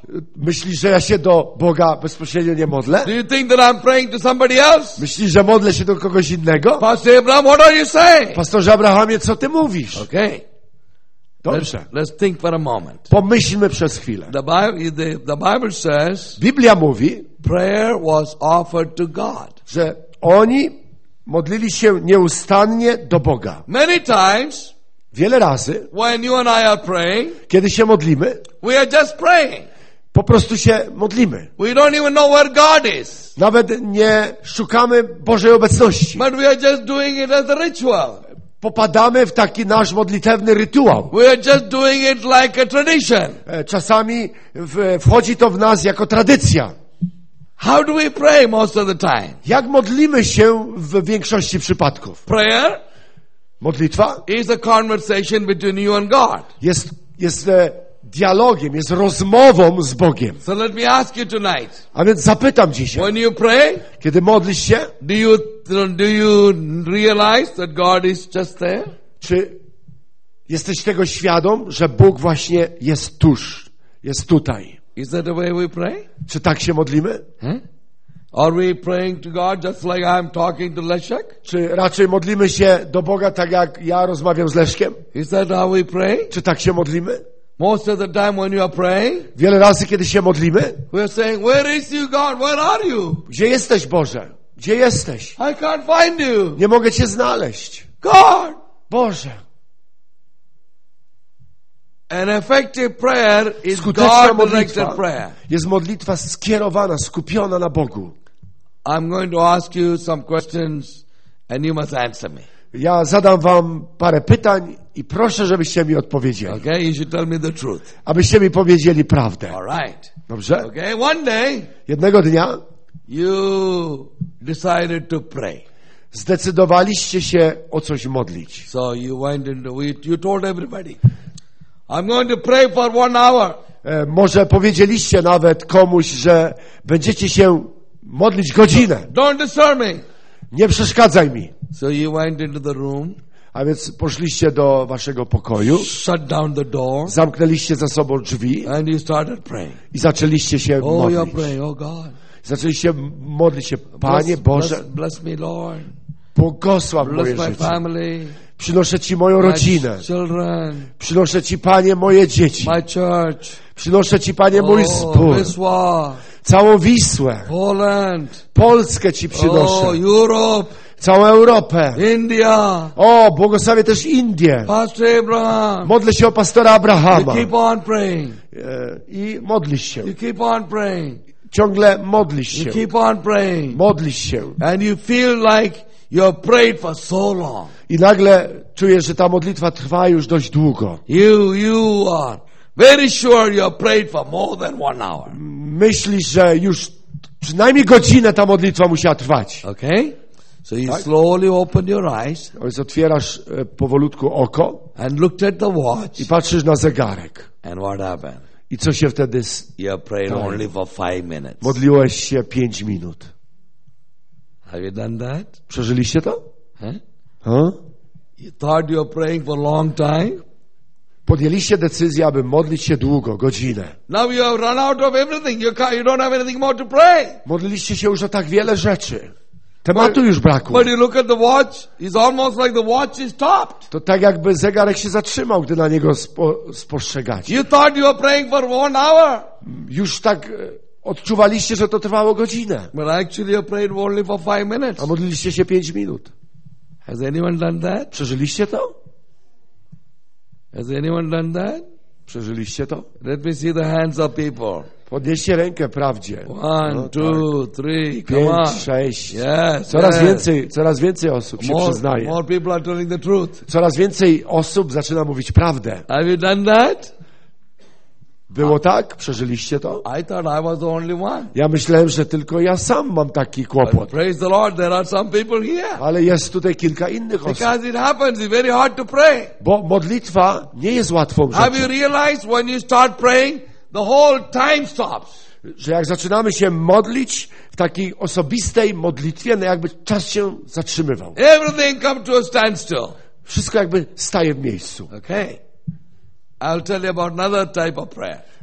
Speaker 1: Myślisz, że ja się do Boga bezpośrednio nie modlę?
Speaker 3: Do you think that I'm praying to somebody else?
Speaker 1: Myślisz, że modlę się do kogoś innego?
Speaker 3: Pastor Abraham, what are you saying?
Speaker 1: Pastorze Abrahamie, co ty mówisz?
Speaker 3: Okay. Let's,
Speaker 1: Dobrze.
Speaker 3: let's think for a moment.
Speaker 1: Pomyślmy przez chwilę.
Speaker 3: The Bible, the, the Bible says
Speaker 1: Biblia mówi,
Speaker 3: prayer was offered to God.
Speaker 1: że oni modlili się nieustannie do Boga.
Speaker 3: Many times,
Speaker 1: Wiele razy,
Speaker 3: when you and I are praying,
Speaker 1: kiedy się modlimy,
Speaker 3: we are just praying.
Speaker 1: po prostu się modlimy.
Speaker 3: We don't even know where God is.
Speaker 1: Nawet nie szukamy Bożej obecności.
Speaker 3: But we are just doing it as a ritual.
Speaker 1: Popadamy w taki nasz modlitewny rytuał.
Speaker 3: We are just doing it like a tradition.
Speaker 1: E, Czasami w, wchodzi to w nas jako tradycja.
Speaker 3: How do we pray most of the time?
Speaker 1: Jak modlimy się w większości przypadków?
Speaker 3: Prayer
Speaker 1: Modlitwa
Speaker 3: is a conversation between you and God.
Speaker 1: jest, jest e, dialogiem, jest rozmową z Bogiem.
Speaker 3: So let me ask you tonight.
Speaker 1: A więc zapytam dzisiaj,
Speaker 3: When you pray,
Speaker 1: kiedy modlisz się,
Speaker 3: do you do you realize that God is just there?
Speaker 1: czy jesteś tego świadom, że Bóg właśnie jest tuż, jest tutaj?
Speaker 3: Is that the way we pray?
Speaker 1: Czy tak się modlimy?
Speaker 3: Huh? Are we praying to God just like I'm talking to Leszek?
Speaker 1: Czy raczej modlimy się do Boga tak jak ja rozmawiam z Leszkiem?
Speaker 3: Is that how we pray?
Speaker 1: Czy tak się modlimy?
Speaker 3: Most of the time when you are praying,
Speaker 1: Wiele razy, kiedy się modlimy,
Speaker 3: we are saying, where is you, God? Where are you?
Speaker 1: gdzie jesteś, Boże? Gdzie jesteś?
Speaker 3: I can't find you.
Speaker 1: Nie mogę Cię znaleźć.
Speaker 3: God!
Speaker 1: Boże.
Speaker 3: An effective prayer is
Speaker 1: Skuteczna
Speaker 3: God-directed
Speaker 1: modlitwa
Speaker 3: prayer.
Speaker 1: jest modlitwa skierowana, skupiona na Bogu.
Speaker 3: I'm going to ask you some questions and you must answer me.
Speaker 1: Ja zadam wam parę pytań i proszę, żebyście mi odpowiedzieli.
Speaker 3: Okay? You should tell me the truth.
Speaker 1: Abyście mi powiedzieli prawdę.
Speaker 3: All right.
Speaker 1: Dobrze?
Speaker 3: Okay? One day,
Speaker 1: Jednego dnia
Speaker 3: you decided to pray.
Speaker 1: zdecydowaliście się o coś modlić.
Speaker 3: So you went into, you told everybody, I'm going to pray for one hour.
Speaker 1: E, może powiedzieliście nawet komuś, że będziecie się modlić godzinę.
Speaker 3: Don't disturb me.
Speaker 1: Nie przeszkadzaj mi.
Speaker 3: So you went into the room,
Speaker 1: A więc poszliście do waszego pokoju,
Speaker 3: shut down the door,
Speaker 1: zamknęliście za sobą drzwi
Speaker 3: and you started praying.
Speaker 1: i zaczęliście się
Speaker 3: Oh, you're
Speaker 1: modlić.
Speaker 3: praying, oh God.
Speaker 1: Zaczęliście modlić się, Panie
Speaker 3: Bless,
Speaker 1: Boże,
Speaker 3: bless, bless me, Lord.
Speaker 1: błogosław moje
Speaker 3: Bless my
Speaker 1: życie.
Speaker 3: family,
Speaker 1: Przynoszę Ci moją
Speaker 3: my
Speaker 1: rodzinę.
Speaker 3: children,
Speaker 1: Przynoszę Ci, Panie, moje dzieci.
Speaker 3: my church.
Speaker 1: Przynoszę Ci, Panie, mój
Speaker 3: Oh,
Speaker 1: zbór.
Speaker 3: Wisła,
Speaker 1: Całą Wisłę.
Speaker 3: Poland.
Speaker 1: Polskę Ci przynoszę.
Speaker 3: Oh, Europe,
Speaker 1: Całą Europę.
Speaker 3: India.
Speaker 1: O, błogosławię też Indię.
Speaker 3: Pastor Abraham.
Speaker 1: Modlę się o pastora
Speaker 3: You
Speaker 1: Abrahama.
Speaker 3: keep on praying.
Speaker 1: E, I modlisz się.
Speaker 3: You keep on praying.
Speaker 1: Ciągle modlisz
Speaker 3: You
Speaker 1: się.
Speaker 3: keep on praying.
Speaker 1: Modlisz się.
Speaker 3: And you feel like you have prayed for so long.
Speaker 1: I nagle czujesz, że ta modlitwa trwa już dość długo.
Speaker 3: You, you are very sure you have prayed for more than one hour.
Speaker 1: Myślisz, że już przynajmniej godzinę ta modlitwa musiała trwać.
Speaker 3: Okay? So you
Speaker 1: Tak.
Speaker 3: slowly open your eyes
Speaker 1: A więc otwierasz e, powolutku oko
Speaker 3: and looked at the watch.
Speaker 1: i patrzysz na zegarek.
Speaker 3: And what happened?
Speaker 1: I co się wtedy s-
Speaker 3: You have prayed
Speaker 1: Tak.
Speaker 3: only for five minutes.
Speaker 1: modliłeś się pięć minut.
Speaker 3: Have you done that?
Speaker 1: Przeżyliście to?
Speaker 3: Huh?
Speaker 1: Huh?
Speaker 3: You thought you were praying for a long time?
Speaker 1: Podjęliście decyzję, aby modlić się długo, godzinę.
Speaker 3: Now you have run out of everything. You, can't, you don't have anything more to pray.
Speaker 1: Modliliście się już o tak wiele rzeczy. Tematu już brakło.
Speaker 3: But you look at the watch, it's almost like the watch is stopped.
Speaker 1: To tak jakby zegarek się zatrzymał, gdy na niego spo, spostrzegacie.
Speaker 3: You thought you were praying for one hour.
Speaker 1: Już tak e, odczuwaliście, że to trwało godzinę.
Speaker 3: But actually you prayed only for five minutes.
Speaker 1: A modliliście się pięć minut.
Speaker 3: Has anyone done that?
Speaker 1: Przeżyliście to?
Speaker 3: Has anyone done that?
Speaker 1: Przeżyliście to?
Speaker 3: Let me see the hands of people.
Speaker 1: Podnieście rękę prawdzie.
Speaker 3: One,
Speaker 1: No,
Speaker 3: two, three, come on.
Speaker 1: Pięć, sześć.
Speaker 3: Yes.
Speaker 1: Coraz
Speaker 3: yes.
Speaker 1: więcej, coraz więcej osób się
Speaker 3: More,
Speaker 1: przyznaje.
Speaker 3: more people are telling the truth.
Speaker 1: Coraz więcej osób zaczyna mówić prawdę.
Speaker 3: Have you done that?
Speaker 1: Było tak? Przeżyliście to?
Speaker 3: I thought I was the only one.
Speaker 1: Ja myślałem, że tylko ja sam mam taki
Speaker 3: But
Speaker 1: kłopot.
Speaker 3: praise the Lord, there are some people here.
Speaker 1: Ale jest tutaj kilka innych osób.
Speaker 3: Because it happens, it's very hard to pray.
Speaker 1: Bo modlitwa nie jest łatwą
Speaker 3: Have you
Speaker 1: rzeczą.
Speaker 3: realized when you start praying, the whole time stops?
Speaker 1: Że jak zaczynamy się modlić w takiej osobistej modlitwie, no jakby czas się zatrzymywał.
Speaker 3: Everything comes to a standstill.
Speaker 1: Wszystko jakby staje w miejscu.
Speaker 3: Okay. I'll tell you about another type of prayer.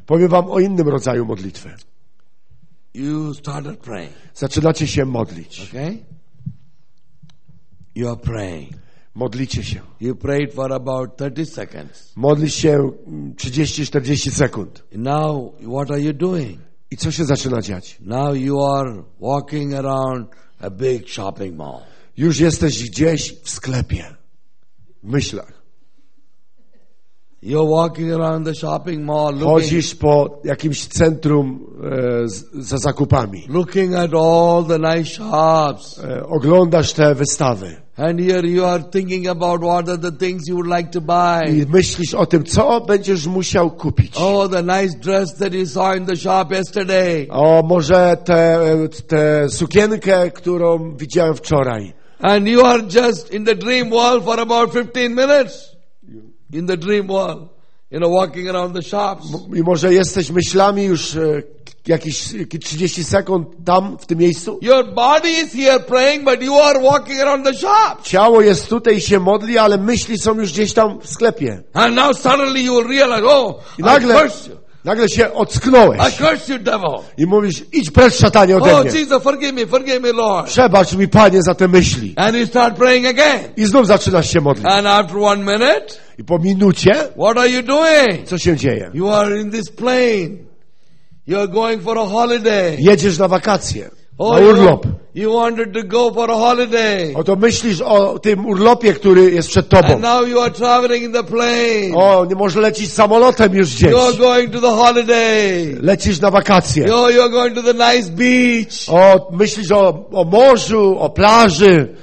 Speaker 1: Powiem wam o innym rodzaju modlitwy.
Speaker 3: You started praying.
Speaker 1: Zaczynacie się modlić.
Speaker 3: Okay? You are praying.
Speaker 1: Modlicie się.
Speaker 3: You prayed for about thirty seconds.
Speaker 1: Modlisz się trzydzieści czterdzieści sekund.
Speaker 3: And now, what are you doing?
Speaker 1: I co się zaczyna dziać?
Speaker 3: Now you are walking around a big shopping mall.
Speaker 1: Już jesteś gdzieś w sklepie. W myślach.
Speaker 3: You're walking around the shopping mall looking,
Speaker 1: Chodzisz po jakimś centrum e, z, za zakupami.
Speaker 3: looking at all the nice shops.
Speaker 1: E, oglądasz te wystawy.
Speaker 3: And here you are thinking about what are the things you would like to buy.
Speaker 1: I myślisz o tym, co będziesz musiał kupić.
Speaker 3: Oh, the nice dress that you saw in the shop yesterday.
Speaker 1: O, może tę te sukienkę, którą widziałem wczoraj.
Speaker 3: And you are just in the dream world for about fifteen minutes. In the dream world. You know, walking around the shops.
Speaker 1: I może jesteś myślami już e, jakieś trzydzieści sekund tam, w tym miejscu.
Speaker 3: Your body is here praying, but you are walking around the shops.
Speaker 1: Ciało jest tutaj i się modli, ale myśli są już gdzieś tam w sklepie.
Speaker 3: And now suddenly you will realize, oh,
Speaker 1: I
Speaker 3: I
Speaker 1: nagle,
Speaker 3: curse you.
Speaker 1: nagle się ocknąłeś.
Speaker 3: I curse you, devil.
Speaker 1: I mówisz, idź precz, szatanie, ode
Speaker 3: Oh,
Speaker 1: mnie.
Speaker 3: Jesus, forgive me, forgive me, Lord.
Speaker 1: Przebacz mi, Panie, za te myśli.
Speaker 3: And you start praying again.
Speaker 1: I znów zaczynasz się modlić.
Speaker 3: And after one minute,
Speaker 1: I po minucie,
Speaker 3: what are you doing?
Speaker 1: co się dzieje?
Speaker 3: You are in this plane. You are going for a holiday.
Speaker 1: Jedziesz na wakacje,
Speaker 3: Oh,
Speaker 1: na
Speaker 3: you,
Speaker 1: urlop.
Speaker 3: you wanted to go for a holiday.
Speaker 1: Oto myślisz o tym urlopie, który jest przed tobą.
Speaker 3: And now you are traveling in the plane.
Speaker 1: O, nie możesz lecieć samolotem już gdzieś.
Speaker 3: You are going to the holiday.
Speaker 1: Lecisz na wakacje.
Speaker 3: You you are going to the nice beach.
Speaker 1: O, myślisz o, o morzu, o plaży.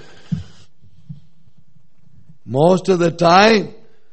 Speaker 3: Most of the time,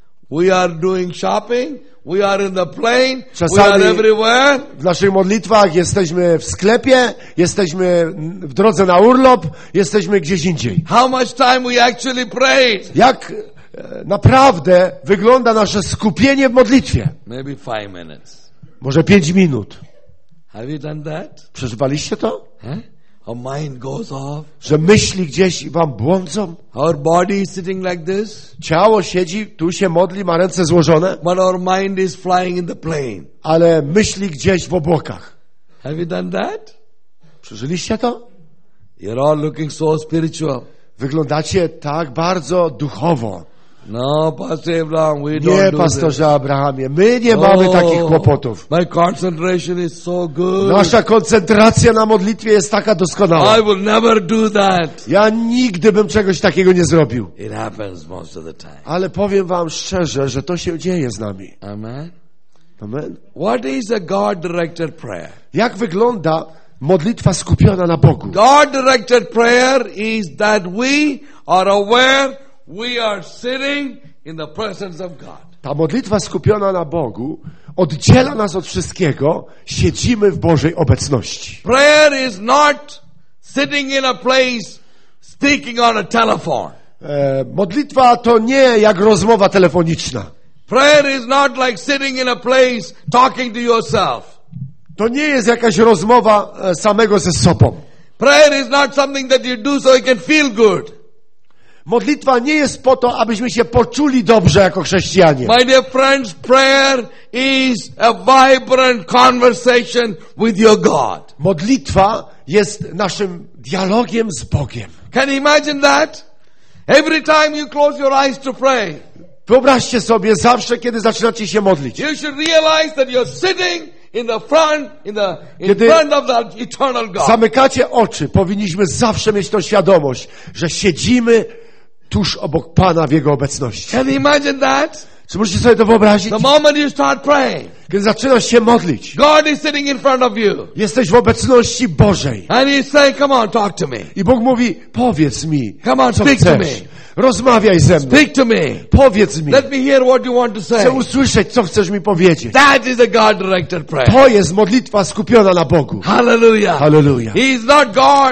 Speaker 3: we are doing shopping. We are in the plane.
Speaker 1: Czasami-
Speaker 3: We are everywhere.
Speaker 1: W naszych modlitwach jesteśmy w sklepie, jesteśmy w drodze na urlop, jesteśmy gdzieś indziej.
Speaker 3: How much time we actually prayed?
Speaker 1: Jak e, naprawdę wygląda nasze skupienie w modlitwie?
Speaker 3: Maybe five minutes.
Speaker 1: Może pięć minut.
Speaker 3: Have you done that?
Speaker 1: Przeżywaliście to?
Speaker 3: Huh? Our mind goes off.
Speaker 1: Że myśli gdzieś wam błądzą?
Speaker 3: Our body is sitting like this,
Speaker 1: Ciało siedzi, tu się modli, ma ręce złożone,
Speaker 3: but our mind is flying in the plane.
Speaker 1: ale myśli gdzieś w obłokach.
Speaker 3: Have you done that?
Speaker 1: Przeżyliście to?
Speaker 3: You're all looking so spiritual.
Speaker 1: Wyglądacie tak bardzo duchowo.
Speaker 3: No, Pastor Abraham, we
Speaker 1: Nie,
Speaker 3: don't do
Speaker 1: pastorze Abrahamie, my nie
Speaker 3: this.
Speaker 1: mamy
Speaker 3: Oh,
Speaker 1: takich kłopotów.
Speaker 3: My concentration is so good.
Speaker 1: Nasza koncentracja na modlitwie jest taka doskonała.
Speaker 3: I will never do that.
Speaker 1: Ja nigdy bym czegoś takiego nie zrobił.
Speaker 3: It happens most of the time.
Speaker 1: Ale powiem wam szczerze, że to się dzieje z nami.
Speaker 3: Amen.
Speaker 1: Amen.
Speaker 3: What is a God-directed prayer?
Speaker 1: Jak wygląda modlitwa skupiona na Bogu?
Speaker 3: God-directed prayer is that we are aware we are sitting in the presence of God.
Speaker 1: Ta modlitwa skupiona na Bogu oddziela nas od wszystkiego. Siedzimy w Bożej obecności.
Speaker 3: Prayer is not sitting in a place speaking on a telephone.
Speaker 1: E, modlitwa to nie jak rozmowa telefoniczna.
Speaker 3: Prayer is not like sitting in a place talking to yourself.
Speaker 1: To nie jest jakaś rozmowa e, samego ze sobą.
Speaker 3: Prayer is not something that you do so you can feel good.
Speaker 1: Modlitwa nie jest po to, abyśmy się poczuli dobrze jako chrześcijanie.
Speaker 3: My dear friends, prayer is a vibrant conversation with your God.
Speaker 1: Modlitwa jest naszym dialogiem z Bogiem.
Speaker 3: Can you imagine that? Every time you close your eyes to pray,
Speaker 1: Wyobraźcie sobie, zawsze kiedy zaczynacie się modlić,
Speaker 3: you should realize that you're sitting in the front, in the in
Speaker 1: Kiedy
Speaker 3: front of the eternal God.
Speaker 1: zamykacie oczy, powinniśmy zawsze mieć tą świadomość, że siedzimy tuż obok Pana w Jego obecności.
Speaker 3: Can you imagine that?
Speaker 1: Czy możecie sobie to wyobrazić?
Speaker 3: The moment you start praying,
Speaker 1: Kiedy zaczynasz się modlić,
Speaker 3: God is sitting in front of you.
Speaker 1: jesteś w obecności Bożej.
Speaker 3: And He's saying, come on, talk to me.
Speaker 1: I Bóg mówi, powiedz mi,
Speaker 3: Come on,
Speaker 1: co
Speaker 3: speak to
Speaker 1: chcesz.
Speaker 3: me.
Speaker 1: Rozmawiaj ze mną.
Speaker 3: Speak to me.
Speaker 1: Powiedz mi.
Speaker 3: Let me hear what you want to say.
Speaker 1: Chcę usłyszeć, co chcesz mi powiedzieć.
Speaker 3: That is a God-directed prayer.
Speaker 1: To jest modlitwa skupiona na Bogu.
Speaker 3: Hallelujah.
Speaker 1: Hallelujah.
Speaker 3: He is not God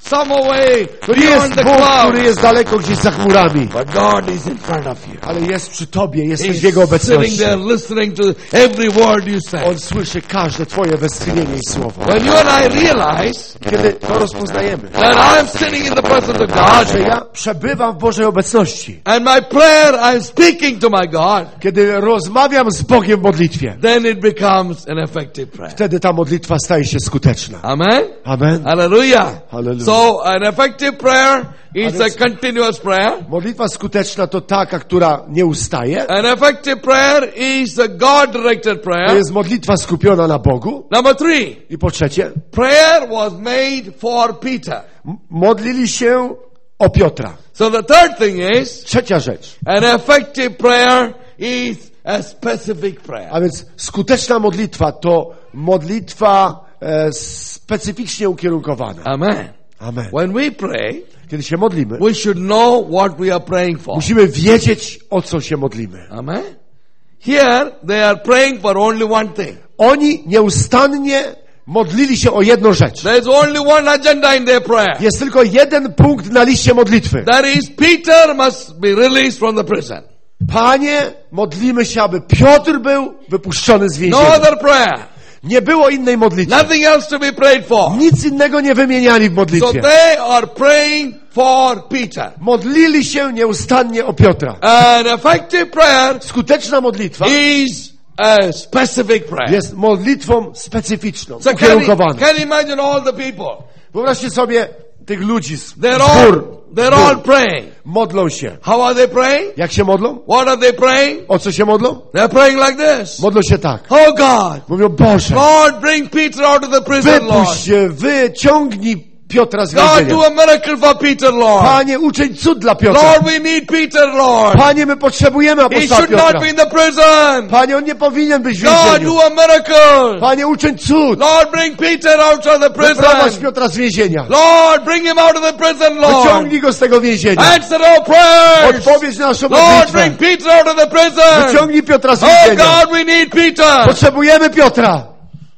Speaker 3: some away
Speaker 1: To nie
Speaker 3: beyond
Speaker 1: jest
Speaker 3: the
Speaker 1: Bóg,
Speaker 3: clouds.
Speaker 1: który jest daleko gdzieś za chmurami,
Speaker 3: But God is in front of you.
Speaker 1: ale jest przy tobie, jesteś w
Speaker 3: He's
Speaker 1: Jego
Speaker 3: sitting
Speaker 1: obecności.
Speaker 3: there listening to every word you say.
Speaker 1: On słyszy każde twoje westchnienie i słowo.
Speaker 3: When you and I realize
Speaker 1: Kiedy to rozpoznajemy,
Speaker 3: that I'm sitting in the presence of
Speaker 1: że
Speaker 3: God,
Speaker 1: ja przebywam w Bożej obecności,
Speaker 3: and my prayer, I'm speaking to my God,
Speaker 1: kiedy rozmawiam z Bogiem w modlitwie,
Speaker 3: then it becomes an effective prayer.
Speaker 1: wtedy ta modlitwa staje się skuteczna.
Speaker 3: Amen?
Speaker 1: Amen.
Speaker 3: Hallelujah.
Speaker 1: Hallelujah.
Speaker 3: So an effective prayer is
Speaker 1: A
Speaker 3: a
Speaker 1: więc-
Speaker 3: continuous prayer.
Speaker 1: Modlitwa skuteczna to taka, która nie ustaje.
Speaker 3: An effective prayer is a God-directed
Speaker 1: To
Speaker 3: prayer.
Speaker 1: jest modlitwa skupiona na Bogu.
Speaker 3: Number three,
Speaker 1: I po trzecie,
Speaker 3: prayer was made for Peter.
Speaker 1: m- modlili się o Piotra.
Speaker 3: So the third thing is,
Speaker 1: Trzecia rzecz.
Speaker 3: an effective prayer is a specific prayer.
Speaker 1: A więc skuteczna modlitwa to modlitwa e, specyficznie ukierunkowana.
Speaker 3: Amen.
Speaker 1: Amen.
Speaker 3: When we pray,
Speaker 1: Kiedy się modlimy,
Speaker 3: we should know what we are praying for.
Speaker 1: musimy wiedzieć, o co się modlimy.
Speaker 3: Amen. Here, they are praying for only one thing.
Speaker 1: Oni nieustannie modlili się o jedną rzecz.
Speaker 3: There's only one agenda in their prayer.
Speaker 1: Jest tylko jeden punkt na liście modlitwy.
Speaker 3: That is, Peter must be released from the prison.
Speaker 1: Panie, modlimy się, aby Piotr był wypuszczony z
Speaker 3: No
Speaker 1: więzienia.
Speaker 3: other prayer.
Speaker 1: Nie było innej modlitwy.
Speaker 3: Nothing else to be prayed for.
Speaker 1: Nic innego nie wymieniali w
Speaker 3: So
Speaker 1: modlitwie.
Speaker 3: they are praying for Peter.
Speaker 1: Modlili się nieustannie o Piotra.
Speaker 3: An effective prayer
Speaker 1: Skuteczna modlitwa
Speaker 3: is a specific prayer.
Speaker 1: jest modlitwą specyficzną,
Speaker 3: So can you,
Speaker 1: ukierunkowaną.
Speaker 3: can you imagine all the people?
Speaker 1: Wyobraźcie sobie tych ludzi, z-
Speaker 3: They're all,
Speaker 1: zbór,
Speaker 3: they're all
Speaker 1: zbór.
Speaker 3: praying.
Speaker 1: Modlą się.
Speaker 3: How are they praying?
Speaker 1: Jak się modlą?
Speaker 3: What are they praying?
Speaker 1: O co się modlą?
Speaker 3: They're praying like this.
Speaker 1: Modlą się tak.
Speaker 3: Oh God,
Speaker 1: Mówią, Boże,
Speaker 3: Lord, bring Peter out of the prison, Lord.
Speaker 1: wypuść się, wyciągnij Piotra z
Speaker 3: God, do
Speaker 1: więzienia.
Speaker 3: a miracle for Peter, Lord.
Speaker 1: Panie, uczyń cud dla Piotra.
Speaker 3: Lord, we need Peter, Lord.
Speaker 1: Panie, my potrzebujemy
Speaker 3: He
Speaker 1: apostoła
Speaker 3: should
Speaker 1: Piotra.
Speaker 3: not be in the prison.
Speaker 1: Panie, on nie powinien być w
Speaker 3: God,
Speaker 1: więzieniu.
Speaker 3: do a miracle.
Speaker 1: Panie, uczyń cud.
Speaker 3: Lord, bring Peter out of the
Speaker 1: Wyprowadź
Speaker 3: prison.
Speaker 1: Piotra z więzienia.
Speaker 3: Lord, bring him out of the prison, Lord.
Speaker 1: Wyciągnij go z tego więzienia.
Speaker 3: Answer our prayers.
Speaker 1: Odpowiedź na naszą
Speaker 3: Lord,
Speaker 1: modlitwę.
Speaker 3: bring Peter out of the prison.
Speaker 1: Wyciągnij Piotra z
Speaker 3: Oh
Speaker 1: więzienia.
Speaker 3: God, we need Peter.
Speaker 1: Potrzebujemy Piotra.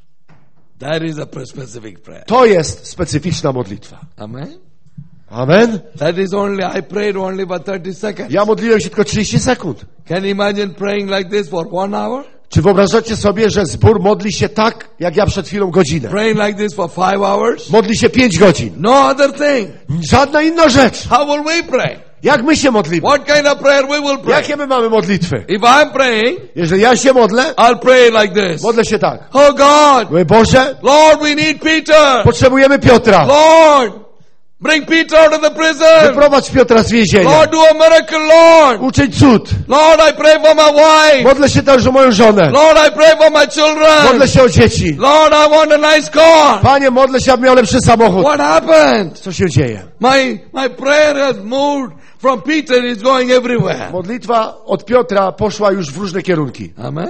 Speaker 3: That is a specific prayer.
Speaker 1: To jest specyficzna modlitwa.
Speaker 3: Amen.
Speaker 1: Amen.
Speaker 3: That is only, I prayed only about thirty seconds.
Speaker 1: Ja modliłem się tylko trzydzieści sekund.
Speaker 3: Can you imagine praying like this for one hour?
Speaker 1: Czy wyobrażacie sobie, że zbór modli się tak, jak ja przed chwilą godzinę?
Speaker 3: Praying like this for five hours?
Speaker 1: Modli się pięć godzin.
Speaker 3: No other thing.
Speaker 1: Żadna inna rzecz.
Speaker 3: How will we pray?
Speaker 1: Jak my się modlimy?
Speaker 3: What kind of prayer we will pray?
Speaker 1: Jakie my mamy modlitwy?
Speaker 3: If I'm praying,
Speaker 1: Jeżeli ja się modlę,
Speaker 3: I'll pray like this.
Speaker 1: modlę się tak.
Speaker 3: Oh God,
Speaker 1: Mówię, Boże,
Speaker 3: Lord, we need Peter.
Speaker 1: potrzebujemy Piotra.
Speaker 3: Lord, bring Peter out of the prison.
Speaker 1: Wyprowadź Piotra z więzienia.
Speaker 3: Lord, do a miracle, Lord.
Speaker 1: Uczyń cud.
Speaker 3: Lord, I pray for my wife.
Speaker 1: Modlę się też o moją żonę.
Speaker 3: Lord, I pray for my children.
Speaker 1: Modlę się o dzieci.
Speaker 3: Lord, I want a nice car.
Speaker 1: Panie, modlę się, abym miał lepszy samochód.
Speaker 3: What happened?
Speaker 1: Co się dzieje?
Speaker 3: My, my prayer has moved from Peter, is going everywhere.
Speaker 1: Modlitwa od Piotra poszła już w różne kierunki.
Speaker 3: Amen.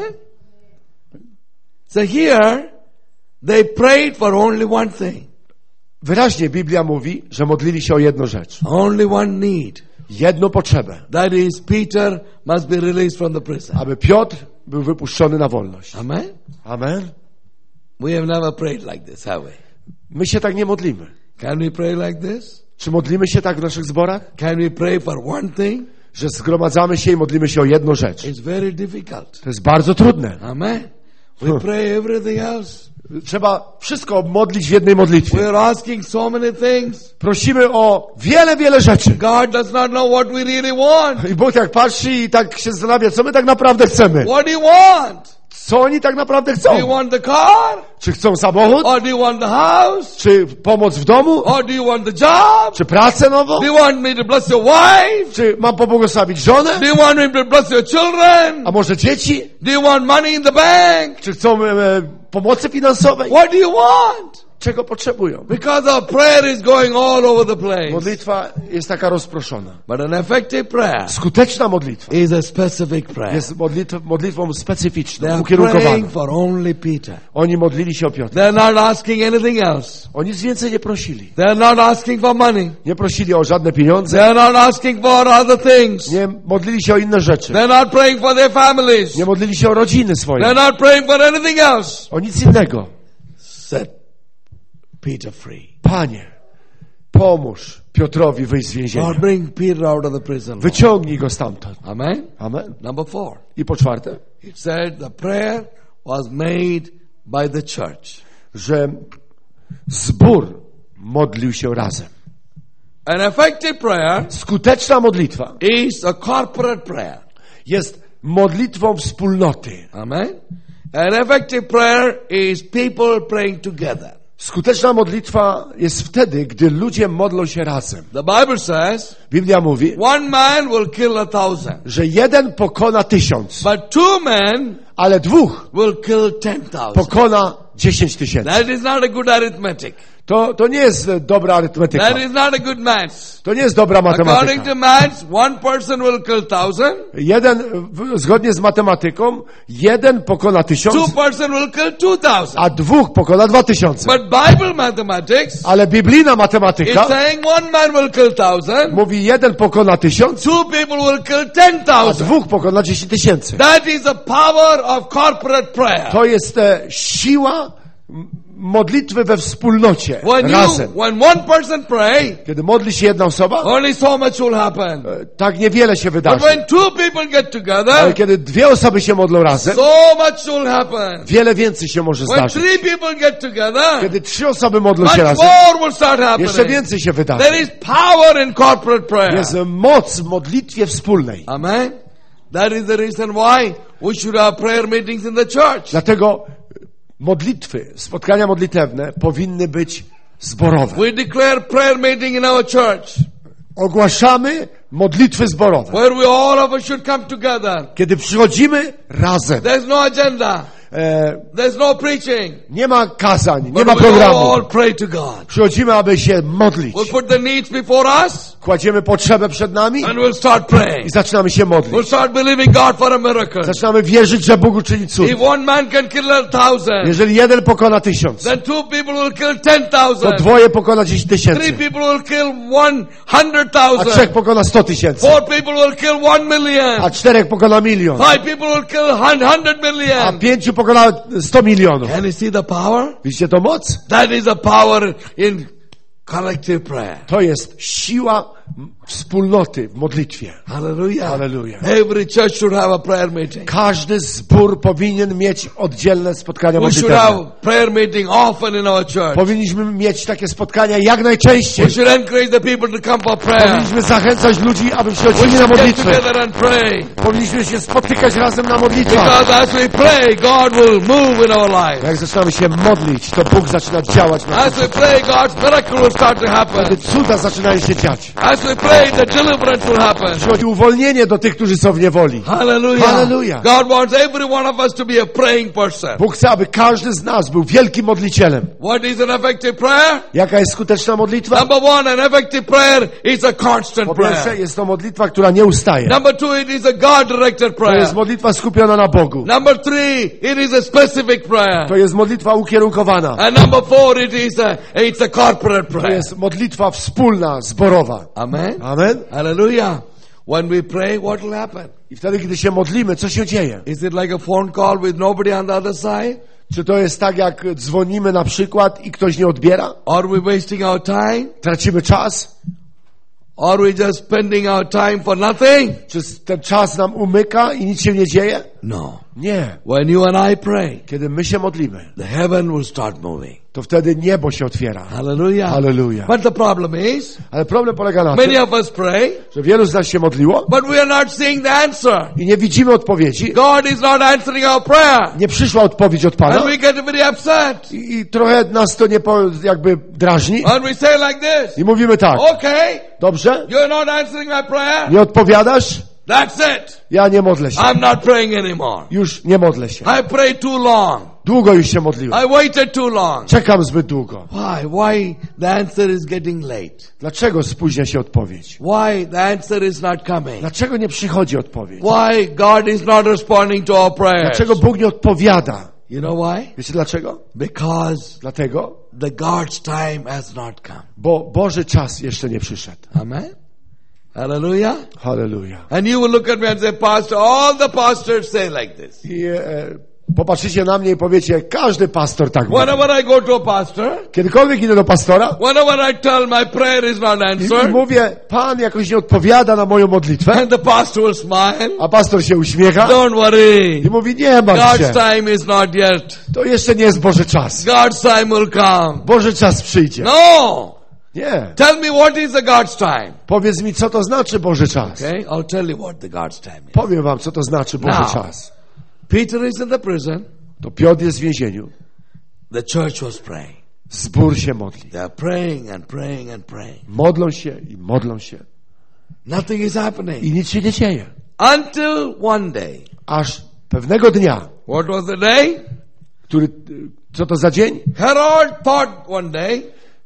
Speaker 3: So here, they prayed for only one thing.
Speaker 1: Wyraźnie Biblia mówi, że modlili się o jedną rzecz.
Speaker 3: Only one need.
Speaker 1: Jedną potrzebę.
Speaker 3: That is, Peter must be released from the prison.
Speaker 1: Aby Piotr był wypuszczony na wolność.
Speaker 3: Amen.
Speaker 1: Amen.
Speaker 3: We have never prayed like this, have we?
Speaker 1: My się tak nie modlimy.
Speaker 3: Can we pray like this?
Speaker 1: Czy modlimy się tak w naszych zborach?
Speaker 3: Can we pray for one thing?
Speaker 1: Że zgromadzamy się i modlimy się o jedną rzecz.
Speaker 3: It's very difficult.
Speaker 1: To jest bardzo trudne.
Speaker 3: Amen. We
Speaker 1: Huh.
Speaker 3: pray everything else.
Speaker 1: Trzeba wszystko modlić w jednej modlitwie.
Speaker 3: We're asking so many things.
Speaker 1: Prosimy o wiele, wiele rzeczy.
Speaker 3: God does not know what we really want.
Speaker 1: I Bóg tak patrzy i tak się zastanawia, co my tak naprawdę chcemy.
Speaker 3: What do you want?
Speaker 1: Co oni tak naprawdę
Speaker 3: Do you
Speaker 1: chcą?
Speaker 3: want the car?
Speaker 1: Czy chcą samochód?
Speaker 3: Or do you want the house?
Speaker 1: Czy pomoc w domu?
Speaker 3: Or do you want the job?
Speaker 1: Czy pracę nową?
Speaker 3: Do you want me to bless your wife?
Speaker 1: Czy mam pobłogosławić żonę?
Speaker 3: Do you want me to bless your children?
Speaker 1: A może dzieci?
Speaker 3: Do you want money in the bank?
Speaker 1: Czy chcą e, pomocy finansowej?
Speaker 3: What do you want?
Speaker 1: Czego potrzebują?
Speaker 3: Because our prayer is going all over the place.
Speaker 1: Modlitwa jest taka rozproszona.
Speaker 3: But an effective prayer
Speaker 1: Skuteczna modlitwa
Speaker 3: is a specific prayer.
Speaker 1: jest modlitw, modlitwą
Speaker 3: They
Speaker 1: specyficzną,
Speaker 3: are
Speaker 1: ukierunkowaną.
Speaker 3: praying for only Peter.
Speaker 1: Oni modlili się o Piotra.
Speaker 3: They're not asking anything else.
Speaker 1: O nic więcej nie prosili.
Speaker 3: They're not asking for money.
Speaker 1: Nie prosili o żadne pieniądze.
Speaker 3: They're not asking for other things.
Speaker 1: Nie modlili się o inne rzeczy.
Speaker 3: They're not praying for their families.
Speaker 1: Nie modlili się o rodziny swoje.
Speaker 3: They're not praying for anything else.
Speaker 1: O nic innego.
Speaker 3: Set Peter free.
Speaker 1: Panie, pomóż Piotrowi wyjść z więzienia.
Speaker 3: Lord, bring Peter out of the prison. Lord.
Speaker 1: Wyciągnij go stamtąd.
Speaker 3: Amen.
Speaker 1: Amen.
Speaker 3: Number four.
Speaker 1: I po czwarte,
Speaker 3: It said the prayer was made by the church.
Speaker 1: że zbór modlił się razem.
Speaker 3: An effective prayer
Speaker 1: Skuteczna modlitwa
Speaker 3: is a corporate prayer.
Speaker 1: jest modlitwą wspólnoty.
Speaker 3: Amen. An effective prayer is people praying together.
Speaker 1: Skuteczna modlitwa jest wtedy, gdy ludzie modlą się razem.
Speaker 3: The Bible says
Speaker 1: Biblia mówi,
Speaker 3: one man will kill a thousand,
Speaker 1: że jeden pokona tysiąc,
Speaker 3: but two men
Speaker 1: ale dwóch
Speaker 3: will kill ten thousand.
Speaker 1: pokona dziesięć tysięcy.
Speaker 3: That is not a good arithmetic.
Speaker 1: To, to nie jest e, dobra arytmetyka.
Speaker 3: That is not a good maths.
Speaker 1: To nie jest dobra
Speaker 3: According
Speaker 1: matematyka.
Speaker 3: to maths, one person will kill thousand,
Speaker 1: Jeden, w- zgodnie z matematyką, jeden pokona
Speaker 3: two
Speaker 1: tysiąc,
Speaker 3: person will kill two thousand.
Speaker 1: a dwóch pokona dwa tysiące.
Speaker 3: But Bible mathematics
Speaker 1: Ale biblijna
Speaker 3: is
Speaker 1: matematyka
Speaker 3: saying one man will kill thousand,
Speaker 1: mówi jeden pokona tysiąc,
Speaker 3: two people will kill ten
Speaker 1: a
Speaker 3: thousand.
Speaker 1: dwóch pokona dziesięć tysięcy.
Speaker 3: That is the power of corporate prayer.
Speaker 1: To jest e, siła m- modlitwy we wspólnocie,
Speaker 3: When you,
Speaker 1: razem.
Speaker 3: when one person pray,
Speaker 1: Kiedy modli się jedna osoba,
Speaker 3: only so much will happen.
Speaker 1: e, tak niewiele się
Speaker 3: But
Speaker 1: wydarzy.
Speaker 3: when two people get
Speaker 1: Ale
Speaker 3: together,
Speaker 1: kiedy dwie osoby się modlą razem,
Speaker 3: so much will happen.
Speaker 1: wiele więcej się może
Speaker 3: When
Speaker 1: zdarzyć.
Speaker 3: three people get together,
Speaker 1: Kiedy trzy osoby modlą
Speaker 3: much
Speaker 1: się razem,
Speaker 3: more will start
Speaker 1: jeszcze
Speaker 3: happening.
Speaker 1: więcej się wydarzy.
Speaker 3: There is power in corporate prayer.
Speaker 1: Jest moc w modlitwie wspólnej.
Speaker 3: Amen. That is the reason why we should have prayer meetings in the church.
Speaker 1: Dlatego modlitwy, spotkania modlitewne powinny być zborowe.
Speaker 3: We declare prayer meeting in our church,
Speaker 1: Ogłaszamy modlitwy zborowe.
Speaker 3: where we all of us should come together.
Speaker 1: Kiedy przychodzimy razem,
Speaker 3: There's no agenda.
Speaker 1: e,
Speaker 3: There's no preaching.
Speaker 1: nie ma kazań, nie
Speaker 3: But
Speaker 1: ma
Speaker 3: we
Speaker 1: programu.
Speaker 3: all pray to God.
Speaker 1: Przychodzimy, aby się modlić.
Speaker 3: We'll put the needs before us
Speaker 1: Kładziemy potrzebę przed nami
Speaker 3: and we'll start praying.
Speaker 1: i zaczynamy się
Speaker 3: We'll
Speaker 1: modlić.
Speaker 3: start believing God for a miracle.
Speaker 1: Zaczynamy wierzyć, że Bóg uczyni cud.
Speaker 3: If one man can kill a thousand,
Speaker 1: Jeżeli jeden pokona tysiąc,
Speaker 3: then two people will kill ten
Speaker 1: to
Speaker 3: thousand.
Speaker 1: dwoje pokona dziesięć
Speaker 3: Three
Speaker 1: tysięcy,
Speaker 3: people will kill one hundred
Speaker 1: a trzech
Speaker 3: thousand.
Speaker 1: pokona sto tysięcy,
Speaker 3: Four people will kill one million.
Speaker 1: a czterech pokona milion,
Speaker 3: Five people will kill hun- hundred
Speaker 1: a
Speaker 3: million.
Speaker 1: pięciu pokona sto milionów.
Speaker 3: Can you see the power?
Speaker 1: Widzicie to moc?
Speaker 3: That is a power in collective prayer.
Speaker 1: To jest siła wspólnoty w modlitwie.
Speaker 3: Hallelujah.
Speaker 1: Hallelujah.
Speaker 3: Every church should have a prayer meeting.
Speaker 1: Każdy zbór powinien mieć oddzielne spotkania
Speaker 3: We should
Speaker 1: modlitewne.
Speaker 3: have prayer meeting often in our church.
Speaker 1: Powinniśmy mieć takie spotkania jak najczęściej.
Speaker 3: We should encourage the people to come for prayer.
Speaker 1: Powinniśmy zachęcać ludzi, aby
Speaker 3: We
Speaker 1: przychodzili na
Speaker 3: should get
Speaker 1: modlitwę.
Speaker 3: together and pray.
Speaker 1: Powinniśmy się spotykać razem na modlitwach.
Speaker 3: Because as we pray, God will move in our life.
Speaker 1: Jak zaczynamy się modlić, to Bóg zaczyna działać na
Speaker 3: As we pray, God's miracle will start to happen.
Speaker 1: Wtedy cuda zaczynają się dziać.
Speaker 3: As we pray, the deliverance will happen.
Speaker 1: Przychodzi uwolnienie do tych, którzy są w niewoli.
Speaker 3: Hallelujah.
Speaker 1: Hallelujah.
Speaker 3: God wants every one of us to be a praying person.
Speaker 1: Bóg chce, aby każdy z nas był wielkim modlicielem.
Speaker 3: What is an effective prayer?
Speaker 1: Jaka jest skuteczna modlitwa?
Speaker 3: Number one, an effective prayer is a constant
Speaker 1: Po pierwsze,
Speaker 3: prayer.
Speaker 1: jest to modlitwa, która nie ustaje.
Speaker 3: Number two, it is a God-directed
Speaker 1: To
Speaker 3: prayer.
Speaker 1: jest modlitwa skupiona na Bogu.
Speaker 3: Number three, it is a specific prayer.
Speaker 1: To jest modlitwa ukierunkowana.
Speaker 3: And number four, it is a, it's a corporate
Speaker 1: To
Speaker 3: prayer.
Speaker 1: jest modlitwa wspólna, zborowa.
Speaker 3: Amen.
Speaker 1: Amen.
Speaker 3: Hallelujah. When we pray, what will happen?
Speaker 1: I wtedy, gdy się modlimy, co się dzieje?
Speaker 3: Is it like a phone call with nobody on the other side?
Speaker 1: Czy to jest tak, jak dzwonimy na przykład i ktoś nie odbiera?
Speaker 3: Are we wasting our time?
Speaker 1: Tracimy czas?
Speaker 3: Are we just spending our time for nothing?
Speaker 1: Czy ten czas nam umyka i nic się nie dzieje?
Speaker 3: No.
Speaker 1: Nie.
Speaker 3: When you and I pray,
Speaker 1: Kiedy my się modlimy,
Speaker 3: the heaven will start moving.
Speaker 1: to wtedy niebo się otwiera.
Speaker 3: Hallelujah.
Speaker 1: Hallelujah.
Speaker 3: But the problem is,
Speaker 1: Ale problem polega na
Speaker 3: many
Speaker 1: tym,
Speaker 3: of us pray,
Speaker 1: że wielu z nas się modliło
Speaker 3: but we are not seeing the answer.
Speaker 1: i nie widzimy odpowiedzi.
Speaker 3: God is not answering our prayer.
Speaker 1: Nie przyszła odpowiedź od Pana
Speaker 3: And we get very upset.
Speaker 1: i, i trochę nas to nie po, jakby drażni.
Speaker 3: And we say like this,
Speaker 1: I mówimy tak,
Speaker 3: okay,
Speaker 1: dobrze,
Speaker 3: you're not answering my prayer.
Speaker 1: nie odpowiadasz,
Speaker 3: That's it.
Speaker 1: ja nie modlę się.
Speaker 3: I'm not praying anymore.
Speaker 1: Już nie modlę się.
Speaker 3: I prayed too long.
Speaker 1: Długo już się modliłem.
Speaker 3: I waited too long.
Speaker 1: Czekam zbyt długo.
Speaker 3: Why? Why the answer is getting late?
Speaker 1: Dlaczego spóźnia się odpowiedź?
Speaker 3: Why the answer is not coming?
Speaker 1: Dlaczego nie przychodzi odpowiedź?
Speaker 3: Why God is not responding to our prayers?
Speaker 1: Dlaczego Bóg nie odpowiada?
Speaker 3: You know why?
Speaker 1: Wiecie dlaczego?
Speaker 3: Because
Speaker 1: Dlatego,
Speaker 3: the God's time has not come.
Speaker 1: bo Boży czas jeszcze nie przyszedł.
Speaker 3: Amen. Hallelujah.
Speaker 1: Hallelujah.
Speaker 3: And you will look at me and say, Pastor, all the pastors say like this.
Speaker 1: I e, popatrzycie na mnie i powiecie, każdy pastor tak mówi.
Speaker 3: Whenever I go to a pastor,
Speaker 1: Kiedykolwiek idę do pastora
Speaker 3: whenever I tell my prayer is not
Speaker 1: i
Speaker 3: answered,
Speaker 1: mówię, Pan jakoś nie odpowiada na moją modlitwę,
Speaker 3: and the pastor will smile,
Speaker 1: a pastor się uśmiecha
Speaker 3: don't worry,
Speaker 1: i mówi, nie martw się,
Speaker 3: God's time is not yet.
Speaker 1: to jeszcze nie jest Boży czas.
Speaker 3: God's time will come.
Speaker 1: Boży czas przyjdzie.
Speaker 3: No!
Speaker 1: Nie.
Speaker 3: Tell me what is the God's time.
Speaker 1: Powiedz mi, co to znaczy Boży czas.
Speaker 3: Okay, I'll tell you what the God's time is.
Speaker 1: Powiem wam, co to znaczy Boży
Speaker 3: Now.
Speaker 1: czas.
Speaker 3: Peter is in the prison.
Speaker 1: To Piotr jest w więzieniu.
Speaker 3: The church was praying.
Speaker 1: Zbór się modli.
Speaker 3: They are praying and praying and praying.
Speaker 1: Modlą się i modlą się.
Speaker 3: Nothing is happening.
Speaker 1: I nic się nie dzieje.
Speaker 3: Until one day.
Speaker 1: Aż pewnego dnia,
Speaker 3: What was the day?
Speaker 1: który, co to za dzień?
Speaker 3: Herod thought one day,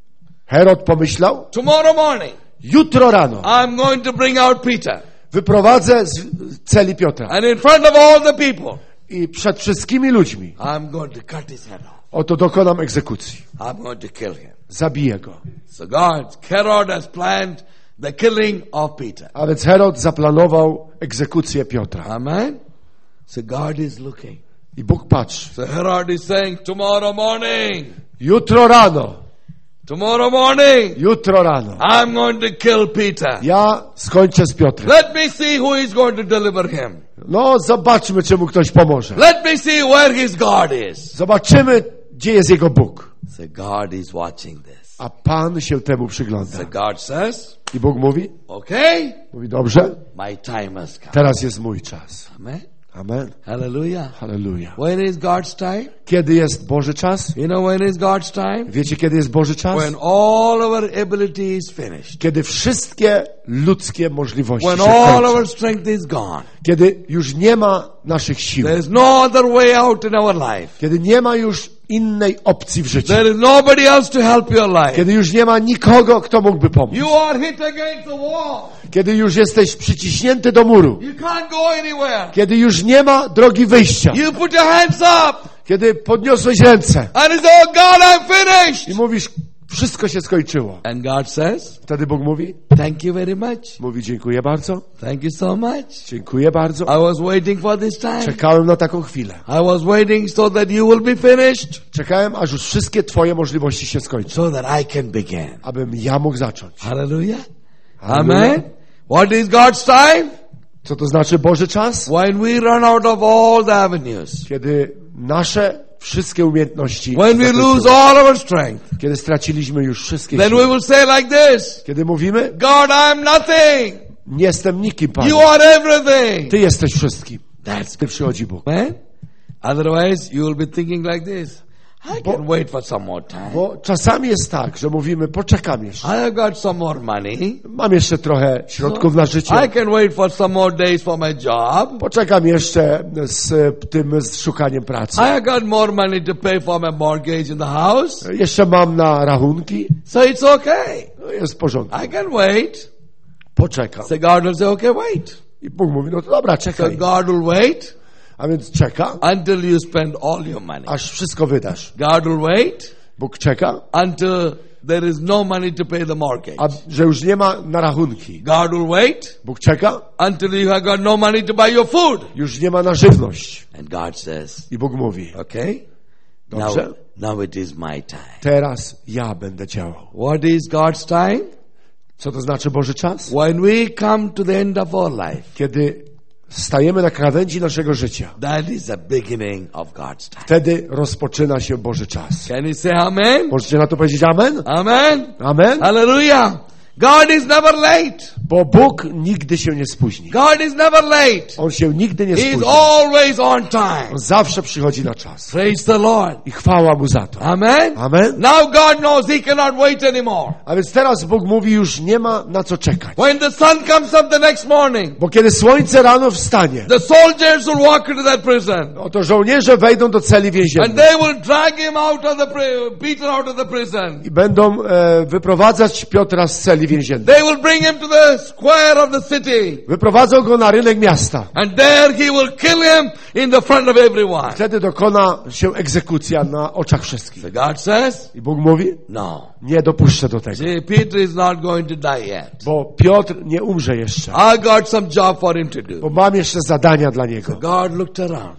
Speaker 1: Herod pomyślał,
Speaker 3: tomorrow morning,
Speaker 1: jutro rano
Speaker 3: I'm going to bring out Peter.
Speaker 1: wyprowadzę z celi Piotra.
Speaker 3: And in front of all the people,
Speaker 1: I przed wszystkimi ludźmi
Speaker 3: I'm going to cut his head off.
Speaker 1: oto dokonam egzekucji.
Speaker 3: I'm going to kill him.
Speaker 1: Zabiję go.
Speaker 3: So God, Herod has planned the killing of Peter.
Speaker 1: A więc Herod zaplanował egzekucję Piotra.
Speaker 3: Amen. So God is looking.
Speaker 1: I Bóg patrzy.
Speaker 3: So Herod is saying, tomorrow morning,
Speaker 1: Jutro rano,
Speaker 3: tomorrow morning,
Speaker 1: jutro rano,
Speaker 3: I'm going to kill Peter.
Speaker 1: ja skończę z Piotrem.
Speaker 3: Let me see who is going to deliver him.
Speaker 1: No, zobaczmy, czy mu ktoś pomoże.
Speaker 3: Let me see where his God is.
Speaker 1: Zobaczymy, gdzie jest jego Bóg.
Speaker 3: So God is watching this.
Speaker 1: A Pan się temu przygląda.
Speaker 3: So God says,
Speaker 1: I Bóg mówi,
Speaker 3: okay,
Speaker 1: mówi, dobrze,
Speaker 3: my time has come.
Speaker 1: teraz jest mój czas.
Speaker 3: Amen.
Speaker 1: Amen.
Speaker 3: Hallelujah.
Speaker 1: Halleluja.
Speaker 3: When is God's time?
Speaker 1: Kiedy jest Boży czas?
Speaker 3: You know when is God's time?
Speaker 1: Wiecie, kiedy jest Boży czas?
Speaker 3: When all our ability is finished.
Speaker 1: Kiedy wszystkie ludzkie możliwości
Speaker 3: When
Speaker 1: się
Speaker 3: all
Speaker 1: kończą.
Speaker 3: our strength is gone.
Speaker 1: Kiedy już nie ma naszych sił.
Speaker 3: There is no other way out in our life.
Speaker 1: Kiedy nie ma już innej opcji w życiu.
Speaker 3: There is nobody else to help your life.
Speaker 1: Kiedy już nie ma nikogo, kto mógłby pomóc.
Speaker 3: You are hit against the wall.
Speaker 1: Kiedy już jesteś przyciśnięty do muru.
Speaker 3: You can't go anywhere.
Speaker 1: Kiedy już nie ma drogi wyjścia.
Speaker 3: You put your hands up
Speaker 1: Kiedy podniosłeś ręce
Speaker 3: and you say, oh God, I'm finished.
Speaker 1: i mówisz, wszystko się skończyło.
Speaker 3: And God says,
Speaker 1: Wtedy Bóg mówi,
Speaker 3: thank you very much.
Speaker 1: mówi, dziękuję bardzo,
Speaker 3: Thank you so much.
Speaker 1: dziękuję bardzo.
Speaker 3: I was waiting for this time.
Speaker 1: Czekałem na taką chwilę.
Speaker 3: I was waiting so that you will be finished,
Speaker 1: Czekałem, aż już wszystkie Twoje możliwości się skończą,
Speaker 3: so that I can begin.
Speaker 1: abym ja mógł zacząć.
Speaker 3: Hallelujah.
Speaker 1: Hallelujah.
Speaker 3: Amen. What is God's time?
Speaker 1: Co to znaczy Boży czas?
Speaker 3: When we run out of all the avenues.
Speaker 1: Kiedy nasze wszystkie umiejętności,
Speaker 3: When we
Speaker 1: zakończyły.
Speaker 3: lose all our strength.
Speaker 1: Kiedy straciliśmy już wszystkie
Speaker 3: Then we
Speaker 1: siły.
Speaker 3: will say like this,
Speaker 1: Kiedy mówimy,
Speaker 3: God, I'm nothing.
Speaker 1: nie jestem nikim, Panie.
Speaker 3: You are everything.
Speaker 1: Ty jesteś wszystkim.
Speaker 3: That's
Speaker 1: Ty przychodzi Bóg.
Speaker 3: man. Otherwise, you will be thinking like this. I can wait for some more time.
Speaker 1: Bo czasami jest tak, że mówimy, poczekam jeszcze.
Speaker 3: I have got some more money.
Speaker 1: Mam jeszcze trochę środków na życie.
Speaker 3: I can wait for some more days for my job.
Speaker 1: Poczekam jeszcze z tym z szukaniem pracy.
Speaker 3: I have got more money to pay for my mortgage in the house.
Speaker 1: Jeszcze mam na rachunki.
Speaker 3: So it's okay.
Speaker 1: No jest w porządku.
Speaker 3: I can wait.
Speaker 1: Poczekam.
Speaker 3: So God will say, okay, wait.
Speaker 1: I Bóg mówi, no to dobra,
Speaker 3: So
Speaker 1: czekaj.
Speaker 3: God will wait
Speaker 1: A więc czeka,
Speaker 3: until you spend all your money.
Speaker 1: aż wszystko wydasz.
Speaker 3: God will wait
Speaker 1: Bóg czeka,
Speaker 3: until there is no money to pay the mortgage.
Speaker 1: a że już nie ma na rachunki.
Speaker 3: God will wait
Speaker 1: Bóg czeka,
Speaker 3: until you have got no money to buy your food.
Speaker 1: już nie ma na żywność.
Speaker 3: And God says,
Speaker 1: I Bóg mówi,
Speaker 3: okay, now,
Speaker 1: dobrze,
Speaker 3: now it is my time.
Speaker 1: teraz ja będę działał.
Speaker 3: What is God's time?
Speaker 1: Co to znaczy Boży czas?
Speaker 3: When we come to the end of our life,
Speaker 1: Kiedy stajemy na krawędzi naszego życia,
Speaker 3: that is the beginning of God's time.
Speaker 1: wtedy rozpoczyna się Boży czas.
Speaker 3: Can you say amen?
Speaker 1: Możecie na to powiedzieć amen?
Speaker 3: Amen.
Speaker 1: Amen?
Speaker 3: Hallelujah. God is never late.
Speaker 1: Bo Bóg nigdy się nie spóźni.
Speaker 3: God is never late.
Speaker 1: On się nigdy nie
Speaker 3: He is
Speaker 1: spóźni.
Speaker 3: always on time.
Speaker 1: On zawsze przychodzi na czas.
Speaker 3: Praise the Lord.
Speaker 1: I chwała Mu za to.
Speaker 3: Amen.
Speaker 1: Amen?
Speaker 3: Now God knows He cannot wait anymore.
Speaker 1: A więc teraz Bóg mówi, już nie ma na co czekać.
Speaker 3: When the sun comes up the next morning,
Speaker 1: Bo kiedy słońce rano wstanie,
Speaker 3: the soldiers will walk into that prison.
Speaker 1: oto żołnierze wejdą do celi
Speaker 3: And
Speaker 1: więziennej
Speaker 3: they will drag him out of the pri- Peter out of the prison.
Speaker 1: i będą e, wyprowadzać Piotra z celi więziennej.
Speaker 3: They will bring him to the square of the city.
Speaker 1: Wyprowadzą go na rynek miasta.
Speaker 3: And there he will kill him in the front of everyone.
Speaker 1: Wtedy dokona się egzekucja na oczach wszystkich.
Speaker 3: So God says,
Speaker 1: I Bóg mówi,
Speaker 3: no.
Speaker 1: nie dopuszczę do tego.
Speaker 3: See, Peter is not going to die yet.
Speaker 1: Bo Piotr nie umrze jeszcze.
Speaker 3: I got some job for him to
Speaker 1: Bo
Speaker 3: do.
Speaker 1: mam jeszcze zadania dla niego.
Speaker 3: God looked around.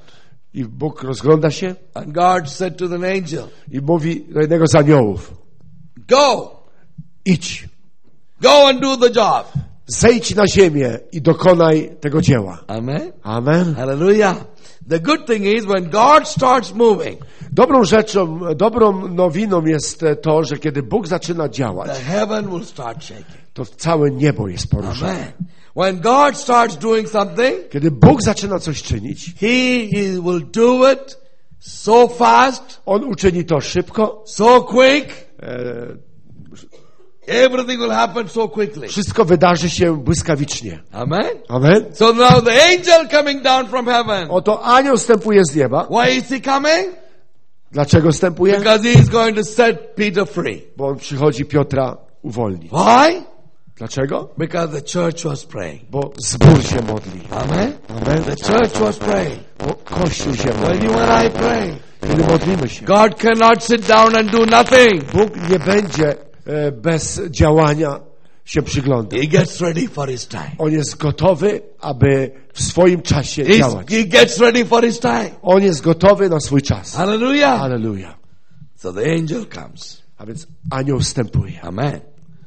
Speaker 1: I Bóg rozgląda się
Speaker 3: And God said to the angel,
Speaker 1: i mówi do jednego z aniołów:
Speaker 3: go,
Speaker 1: idź,
Speaker 3: go and do the job.
Speaker 1: zejdź na ziemię i dokonaj tego dzieła.
Speaker 3: Amen.
Speaker 1: Amen.
Speaker 3: Hallelujah. The good thing is when God starts moving,
Speaker 1: Dobrą rzeczą, dobrą nowiną jest to, że kiedy Bóg zaczyna działać,
Speaker 3: the heaven will start shaking.
Speaker 1: to całe niebo jest poruszone.
Speaker 3: Amen. When God starts doing something,
Speaker 1: Kiedy Bóg zaczyna coś czynić,
Speaker 3: He is, will do it so fast,
Speaker 1: On uczyni to szybko,
Speaker 3: so quick.
Speaker 1: e,
Speaker 3: Everything will happen so quickly.
Speaker 1: wszystko wydarzy się błyskawicznie.
Speaker 3: Amen.
Speaker 1: Amen.
Speaker 3: So now the angel coming down from heaven.
Speaker 1: Oto anioł wstępuje z nieba.
Speaker 3: Why is he coming?
Speaker 1: Dlaczego wstępuje?
Speaker 3: Because he is going to set Peter free.
Speaker 1: Bo on przychodzi Piotra uwolnić.
Speaker 3: Why?
Speaker 1: Dlaczego?
Speaker 3: Because the church was praying.
Speaker 1: Bo zbór się modli.
Speaker 3: Amen.
Speaker 1: Amen.
Speaker 3: The church was praying.
Speaker 1: Bo Kościół się
Speaker 3: When
Speaker 1: modli.
Speaker 3: you and I pray,
Speaker 1: Kiedy modlimy się,
Speaker 3: God cannot sit down and do nothing.
Speaker 1: Bóg nie będzie e, bez działania się przyglądał.
Speaker 3: He gets ready for his time.
Speaker 1: On jest gotowy, aby w swoim czasie
Speaker 3: He's,
Speaker 1: działać.
Speaker 3: he gets ready for his time.
Speaker 1: On jest gotowy na swój czas.
Speaker 3: Hallelujah.
Speaker 1: Halleluja.
Speaker 3: So the angel comes.
Speaker 1: A więc anioł wstępuje.
Speaker 3: Amen.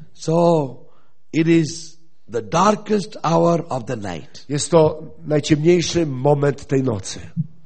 Speaker 3: So it is the darkest hour of the night.
Speaker 1: Jest to najciemniejszy moment tej nocy.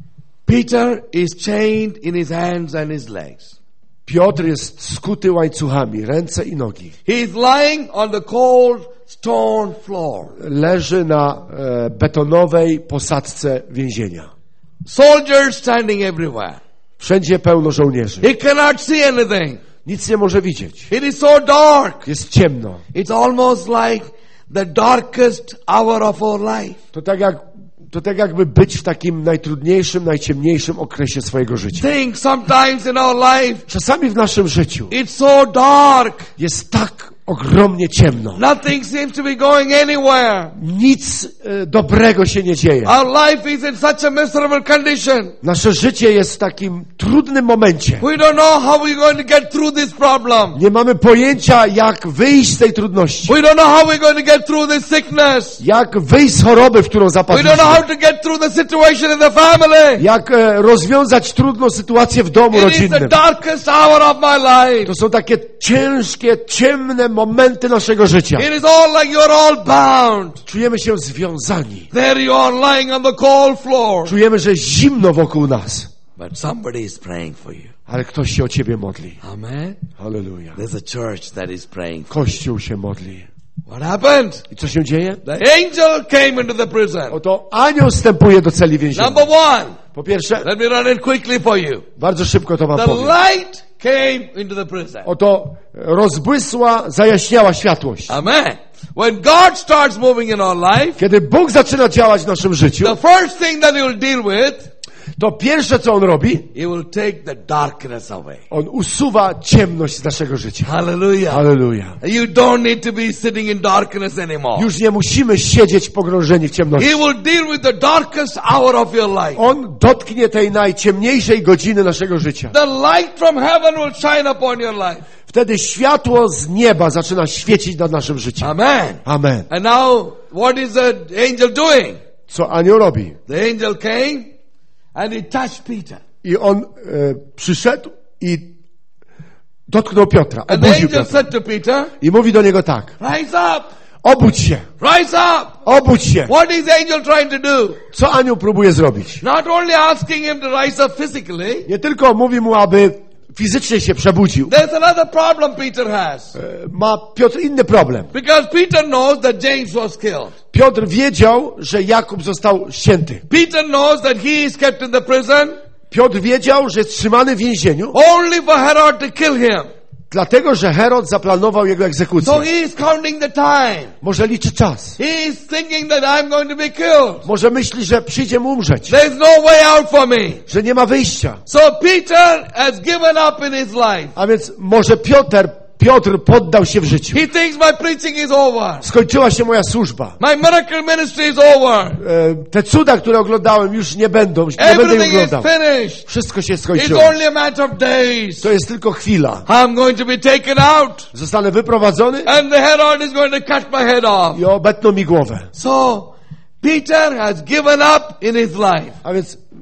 Speaker 3: Peter is chained in his hands and his legs.
Speaker 1: Piotr jest skuty łańcuchami, ręce i nogi.
Speaker 3: He is lying on the cold stone floor.
Speaker 1: Leży na e, betonowej posadzce więzienia.
Speaker 3: Soldiers standing everywhere.
Speaker 1: Wszędzie pełno żołnierzy.
Speaker 3: He cannot see anything.
Speaker 1: Nic nie może widzieć.
Speaker 3: It is so dark.
Speaker 1: Jest ciemno.
Speaker 3: It's almost like the darkest hour of our life.
Speaker 1: To tak jak, to tak jakby być w takim najtrudniejszym, najciemniejszym okresie swojego życia.
Speaker 3: Think sometimes in our life,
Speaker 1: Czasami w naszym życiu
Speaker 3: it's so dark.
Speaker 1: jest tak ogromnie ciemno.
Speaker 3: Nothing seems to be going anywhere.
Speaker 1: Nic e, dobrego się nie dzieje.
Speaker 3: Our life is in such a miserable condition.
Speaker 1: Nasze życie jest w takim trudnym momencie.
Speaker 3: We don't know how we're going to get through this problem.
Speaker 1: Nie mamy pojęcia, jak wyjść z tej trudności.
Speaker 3: We don't know how we're going to get through this sickness.
Speaker 1: Jak wyjść z choroby, w którą
Speaker 3: We don't
Speaker 1: zapadliśmy.
Speaker 3: know how to get through the situation in the family.
Speaker 1: Jak e, rozwiązać trudną sytuację w domu
Speaker 3: It is the
Speaker 1: rodzinnym.
Speaker 3: darkest hour of my life.
Speaker 1: To są takie ciężkie, ciemne momenty naszego życia.
Speaker 3: It is all like you're all bound.
Speaker 1: Czujemy się związani.
Speaker 3: There you are lying on the cold floor.
Speaker 1: Czujemy, że zimno wokół nas.
Speaker 3: But somebody is praying for you.
Speaker 1: Ale ktoś się o ciebie modli.
Speaker 3: Amen.
Speaker 1: Halleluja.
Speaker 3: There's a church that is praying.
Speaker 1: Kościół się modli.
Speaker 3: What happened?
Speaker 1: I co się dzieje?
Speaker 3: The angel came into the prison.
Speaker 1: Oto anioł wstępuje do celi więziennej.
Speaker 3: Number one.
Speaker 1: Po pierwsze,
Speaker 3: Let me run it quickly for you.
Speaker 1: bardzo szybko to wam
Speaker 3: The
Speaker 1: powiem.
Speaker 3: light came into the prison.
Speaker 1: Oto rozbłysła, zajaśniała światłość.
Speaker 3: Amen. When God starts moving in our life,
Speaker 1: Kiedy Bóg zaczyna działać w naszym życiu,
Speaker 3: the first thing that he will deal with,
Speaker 1: to pierwsze co On robi,
Speaker 3: he will take the darkness away.
Speaker 1: On usuwa ciemność z naszego życia.
Speaker 3: Hallelujah.
Speaker 1: Halleluja.
Speaker 3: You don't need to be sitting in darkness anymore.
Speaker 1: Już nie musimy siedzieć pogrążeni w ciemności.
Speaker 3: He will deal with the darkest hour of your life.
Speaker 1: On dotknie tej najciemniejszej godziny naszego życia.
Speaker 3: The light from heaven will shine upon your life.
Speaker 1: Wtedy światło z nieba zaczyna świecić nad naszym życiem.
Speaker 3: Amen.
Speaker 1: Amen.
Speaker 3: And now, what is the angel doing?
Speaker 1: Co anioł robi?
Speaker 3: The angel came and he touched Peter.
Speaker 1: I on e, przyszedł i dotknął Piotra,
Speaker 3: And the
Speaker 1: obudził
Speaker 3: angel
Speaker 1: Piotra.
Speaker 3: said to Peter,
Speaker 1: I mówi do niego tak:
Speaker 3: rise up,
Speaker 1: obudź się,
Speaker 3: rise up.
Speaker 1: obudź się.
Speaker 3: What is the angel trying to do?
Speaker 1: Co anioł próbuje zrobić?
Speaker 3: Not only asking him to rise up physically,
Speaker 1: Nie tylko mówi mu, aby fizycznie się przebudził.
Speaker 3: there's another problem Peter has.
Speaker 1: E, Ma Piotr inny problem.
Speaker 3: Because Peter knows that James was killed.
Speaker 1: Piotr wiedział, że Jakub został ścięty.
Speaker 3: Peter knows that he is kept in the prison
Speaker 1: Piotr wiedział, że jest trzymany w więzieniu,
Speaker 3: only for Herod to kill him.
Speaker 1: dlatego że Herod zaplanował jego egzekucję.
Speaker 3: So he is counting the time.
Speaker 1: Może liczy czas.
Speaker 3: He is thinking that I'm going to be killed.
Speaker 1: Może myśli, że przyjdzie mu umrzeć.
Speaker 3: There's no way out for me.
Speaker 1: Że nie ma wyjścia.
Speaker 3: So Peter has given up in his life.
Speaker 1: A więc może Piotr, Piotr poddał się w życiu.
Speaker 3: He thinks my preaching is over.
Speaker 1: Skończyła się moja służba.
Speaker 3: My miracle ministry is over.
Speaker 1: E, te cuda, które oglądałem, już nie będą. Nie będę ich
Speaker 3: Everything is
Speaker 1: oglądał.
Speaker 3: finished.
Speaker 1: Wszystko się
Speaker 3: It's
Speaker 1: skończyło.
Speaker 3: only a matter of days.
Speaker 1: To jest tylko chwila.
Speaker 3: I'm going to be taken out.
Speaker 1: Zostanę wyprowadzony
Speaker 3: And the Herod is going to cut my head off.
Speaker 1: i obetną mi głowę.
Speaker 3: So Peter has given up in his life.
Speaker 1: A więc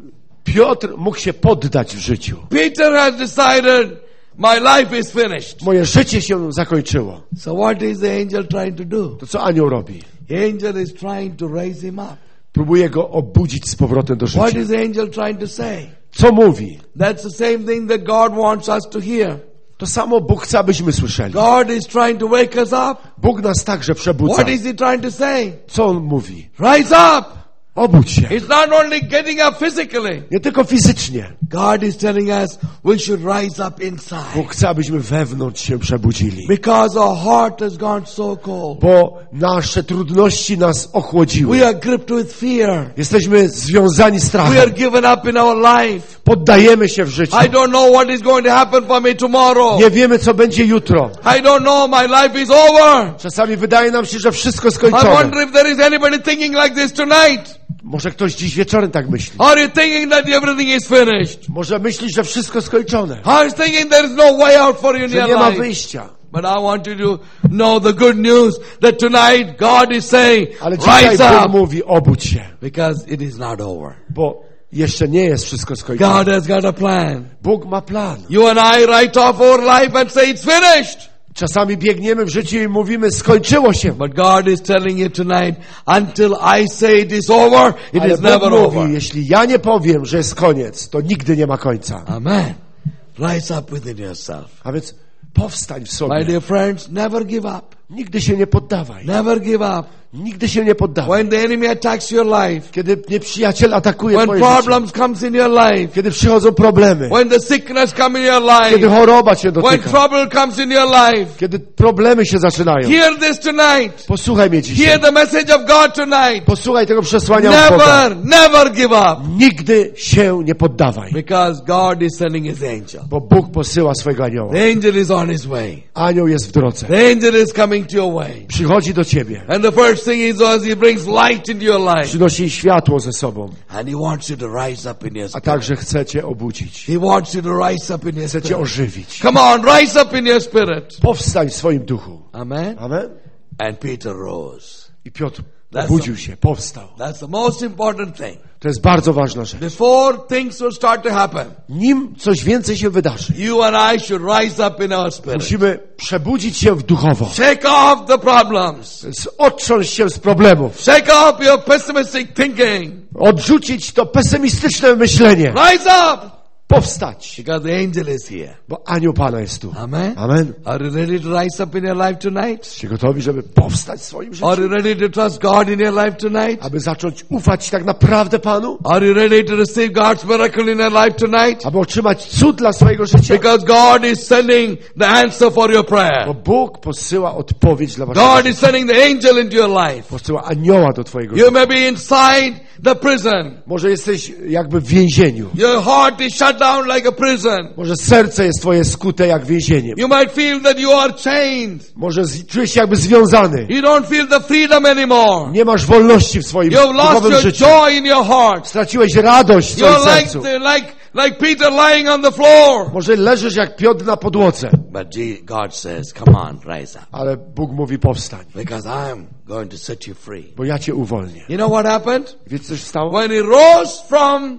Speaker 1: Piotr mógł się poddać w życiu.
Speaker 3: Peter has decided, my life is finished.
Speaker 1: Moje życie się zakończyło.
Speaker 3: So what is the angel trying to do?
Speaker 1: To co anioł robi?
Speaker 3: The angel is trying to raise him up.
Speaker 1: Próbuje go obudzić z powrotem do
Speaker 3: What
Speaker 1: życia.
Speaker 3: is the angel trying to say?
Speaker 1: Co mówi?
Speaker 3: That's the same thing that God wants us to hear.
Speaker 1: To samo Bóg chce, abyśmy słyszeli.
Speaker 3: God is trying to wake us up.
Speaker 1: Bóg nas także przebudza.
Speaker 3: What is he trying to say?
Speaker 1: Co on mówi?
Speaker 3: Rise up.
Speaker 1: Obudź się.
Speaker 3: It's not only getting up physically.
Speaker 1: Nie tylko fizycznie.
Speaker 3: God is telling us we should rise up inside.
Speaker 1: Bóg chce, abyśmy wewnątrz się przebudzili.
Speaker 3: Because our heart has gone so cold.
Speaker 1: Bo nasze trudności nas ochłodziły.
Speaker 3: We are gripped with fear.
Speaker 1: Jesteśmy związani
Speaker 3: We are
Speaker 1: strachem.
Speaker 3: given up in our life.
Speaker 1: Poddajemy się w życiu.
Speaker 3: I don't know what is going to happen for me tomorrow.
Speaker 1: Nie wiemy, co będzie jutro.
Speaker 3: I don't know, my life is over.
Speaker 1: Czasami wydaje nam się, że wszystko
Speaker 3: I
Speaker 1: skończone.
Speaker 3: wonder if there is anybody thinking like this tonight.
Speaker 1: Może ktoś dziś wieczorem tak myśli.
Speaker 3: Are you thinking that everything is finished?
Speaker 1: Może myślisz, że wszystko skończone.
Speaker 3: Are you thinking there is no way out for you in
Speaker 1: Że
Speaker 3: your
Speaker 1: nie ma
Speaker 3: life?
Speaker 1: wyjścia.
Speaker 3: But I want you to know the good news that tonight God is saying,
Speaker 1: Ale dzisiaj
Speaker 3: rise
Speaker 1: Bóg
Speaker 3: up,
Speaker 1: mówi, obudź się.
Speaker 3: because it is not over.
Speaker 1: Bo jeszcze nie jest wszystko
Speaker 3: God
Speaker 1: skończone.
Speaker 3: has got a plan.
Speaker 1: Bóg ma plan.
Speaker 3: You and I write off our life and say it's finished.
Speaker 1: Czasami biegniemy w życiu i mówimy, skończyło się.
Speaker 3: But God is telling you tonight, until I say it is over, it
Speaker 1: Ale
Speaker 3: is
Speaker 1: Bóg
Speaker 3: never
Speaker 1: mówi,
Speaker 3: over.
Speaker 1: jeśli ja nie powiem, że jest koniec, to nigdy nie ma końca.
Speaker 3: Amen. Rise up within yourself.
Speaker 1: A więc powstań w
Speaker 3: My
Speaker 1: sobie.
Speaker 3: dear friends, never give up.
Speaker 1: Nigdy się nie poddawaj.
Speaker 3: Never give up.
Speaker 1: Nigdy się nie poddawaj.
Speaker 3: When the enemy attacks your life,
Speaker 1: Kiedy nieprzyjaciel atakuje
Speaker 3: when
Speaker 1: twoje życie.
Speaker 3: problems comes in your life,
Speaker 1: Kiedy przychodzą problemy.
Speaker 3: when the sickness comes in your
Speaker 1: Kiedy
Speaker 3: life,
Speaker 1: choroba cię
Speaker 3: when
Speaker 1: dotyka.
Speaker 3: trouble comes in your life,
Speaker 1: Kiedy problemy się zaczynają.
Speaker 3: hear this tonight.
Speaker 1: Posłuchaj mnie dzisiaj.
Speaker 3: Hear the message of God tonight.
Speaker 1: Posłuchaj tego przesłania od Boga.
Speaker 3: Never, never give up.
Speaker 1: Nigdy się nie poddawaj.
Speaker 3: Because God is sending His angel.
Speaker 1: Bo Bóg posyła swojego anioła.
Speaker 3: The angel is on his way.
Speaker 1: Anioł jest w drodze.
Speaker 3: The angel is coming to your way.
Speaker 1: Przychodzi do ciebie.
Speaker 3: And the first thing he does, he brings light into your life.
Speaker 1: Przynosi światło ze sobą.
Speaker 3: And he wants you to rise up in your
Speaker 1: A
Speaker 3: spirit.
Speaker 1: także chce cię obudzić.
Speaker 3: He wants you to rise up in your
Speaker 1: Chce cię
Speaker 3: spirit.
Speaker 1: ożywić.
Speaker 3: Come on, rise up in your spirit.
Speaker 1: Powstań w swoim duchu.
Speaker 3: Amen.
Speaker 1: Amen.
Speaker 3: And Peter rose.
Speaker 1: I Piotr
Speaker 3: That's
Speaker 1: obudził się, powstał.
Speaker 3: That's the most important thing.
Speaker 1: To jest bardzo ważna rzecz.
Speaker 3: Before things will start to happen,
Speaker 1: Nim coś więcej się wydarzy,
Speaker 3: you and I should rise up in our spirit.
Speaker 1: musimy przebudzić się w duchowo.
Speaker 3: Shake off the problems.
Speaker 1: Otrząść się z problemów.
Speaker 3: Shake off your pessimistic thinking.
Speaker 1: Odrzucić to pesymistyczne myślenie.
Speaker 3: Rise up.
Speaker 1: Powstać.
Speaker 3: Because the angel is here.
Speaker 1: Bo anioł Pana jest tu.
Speaker 3: Amen.
Speaker 1: Amen.
Speaker 3: Are you ready to rise up in your life tonight?
Speaker 1: Jesteście gotowi, żeby powstać w swoim życiu?
Speaker 3: Are you ready to trust God in your life tonight?
Speaker 1: Aby zacząć ufać tak naprawdę Panu?
Speaker 3: Are you ready to receive God's miracle in your life tonight?
Speaker 1: Aby otrzymać cud dla swojego życia?
Speaker 3: Because God is sending the answer for your prayer.
Speaker 1: Bo Bóg posyła odpowiedź dla waszego
Speaker 3: God
Speaker 1: życia.
Speaker 3: is sending the angel into your life.
Speaker 1: Posyła anioła do twojego
Speaker 3: You
Speaker 1: życia.
Speaker 3: may be inside the prison.
Speaker 1: Może jesteś jakby w więzieniu.
Speaker 3: Your heart is shut down like a prison.
Speaker 1: Może serce jest twoje skute jak więzieniem.
Speaker 3: You might feel that you are chained.
Speaker 1: Może z- czujesz się jakby związany.
Speaker 3: You don't feel the freedom anymore.
Speaker 1: Nie masz wolności w swoim
Speaker 3: You've lost
Speaker 1: duchowym
Speaker 3: your
Speaker 1: życiu.
Speaker 3: joy in your heart.
Speaker 1: Straciłeś radość w
Speaker 3: You're
Speaker 1: swoim
Speaker 3: like,
Speaker 1: sercu.
Speaker 3: the, like, like Peter lying on the floor.
Speaker 1: Może leżysz jak Piotr na podłodze.
Speaker 3: But God says, come on, rise up.
Speaker 1: Ale Bóg mówi powstań,
Speaker 3: Because I'm going to set you free.
Speaker 1: bo ja cię uwolnię.
Speaker 3: You know what happened?
Speaker 1: Wiecie co się stało?
Speaker 3: When he rose from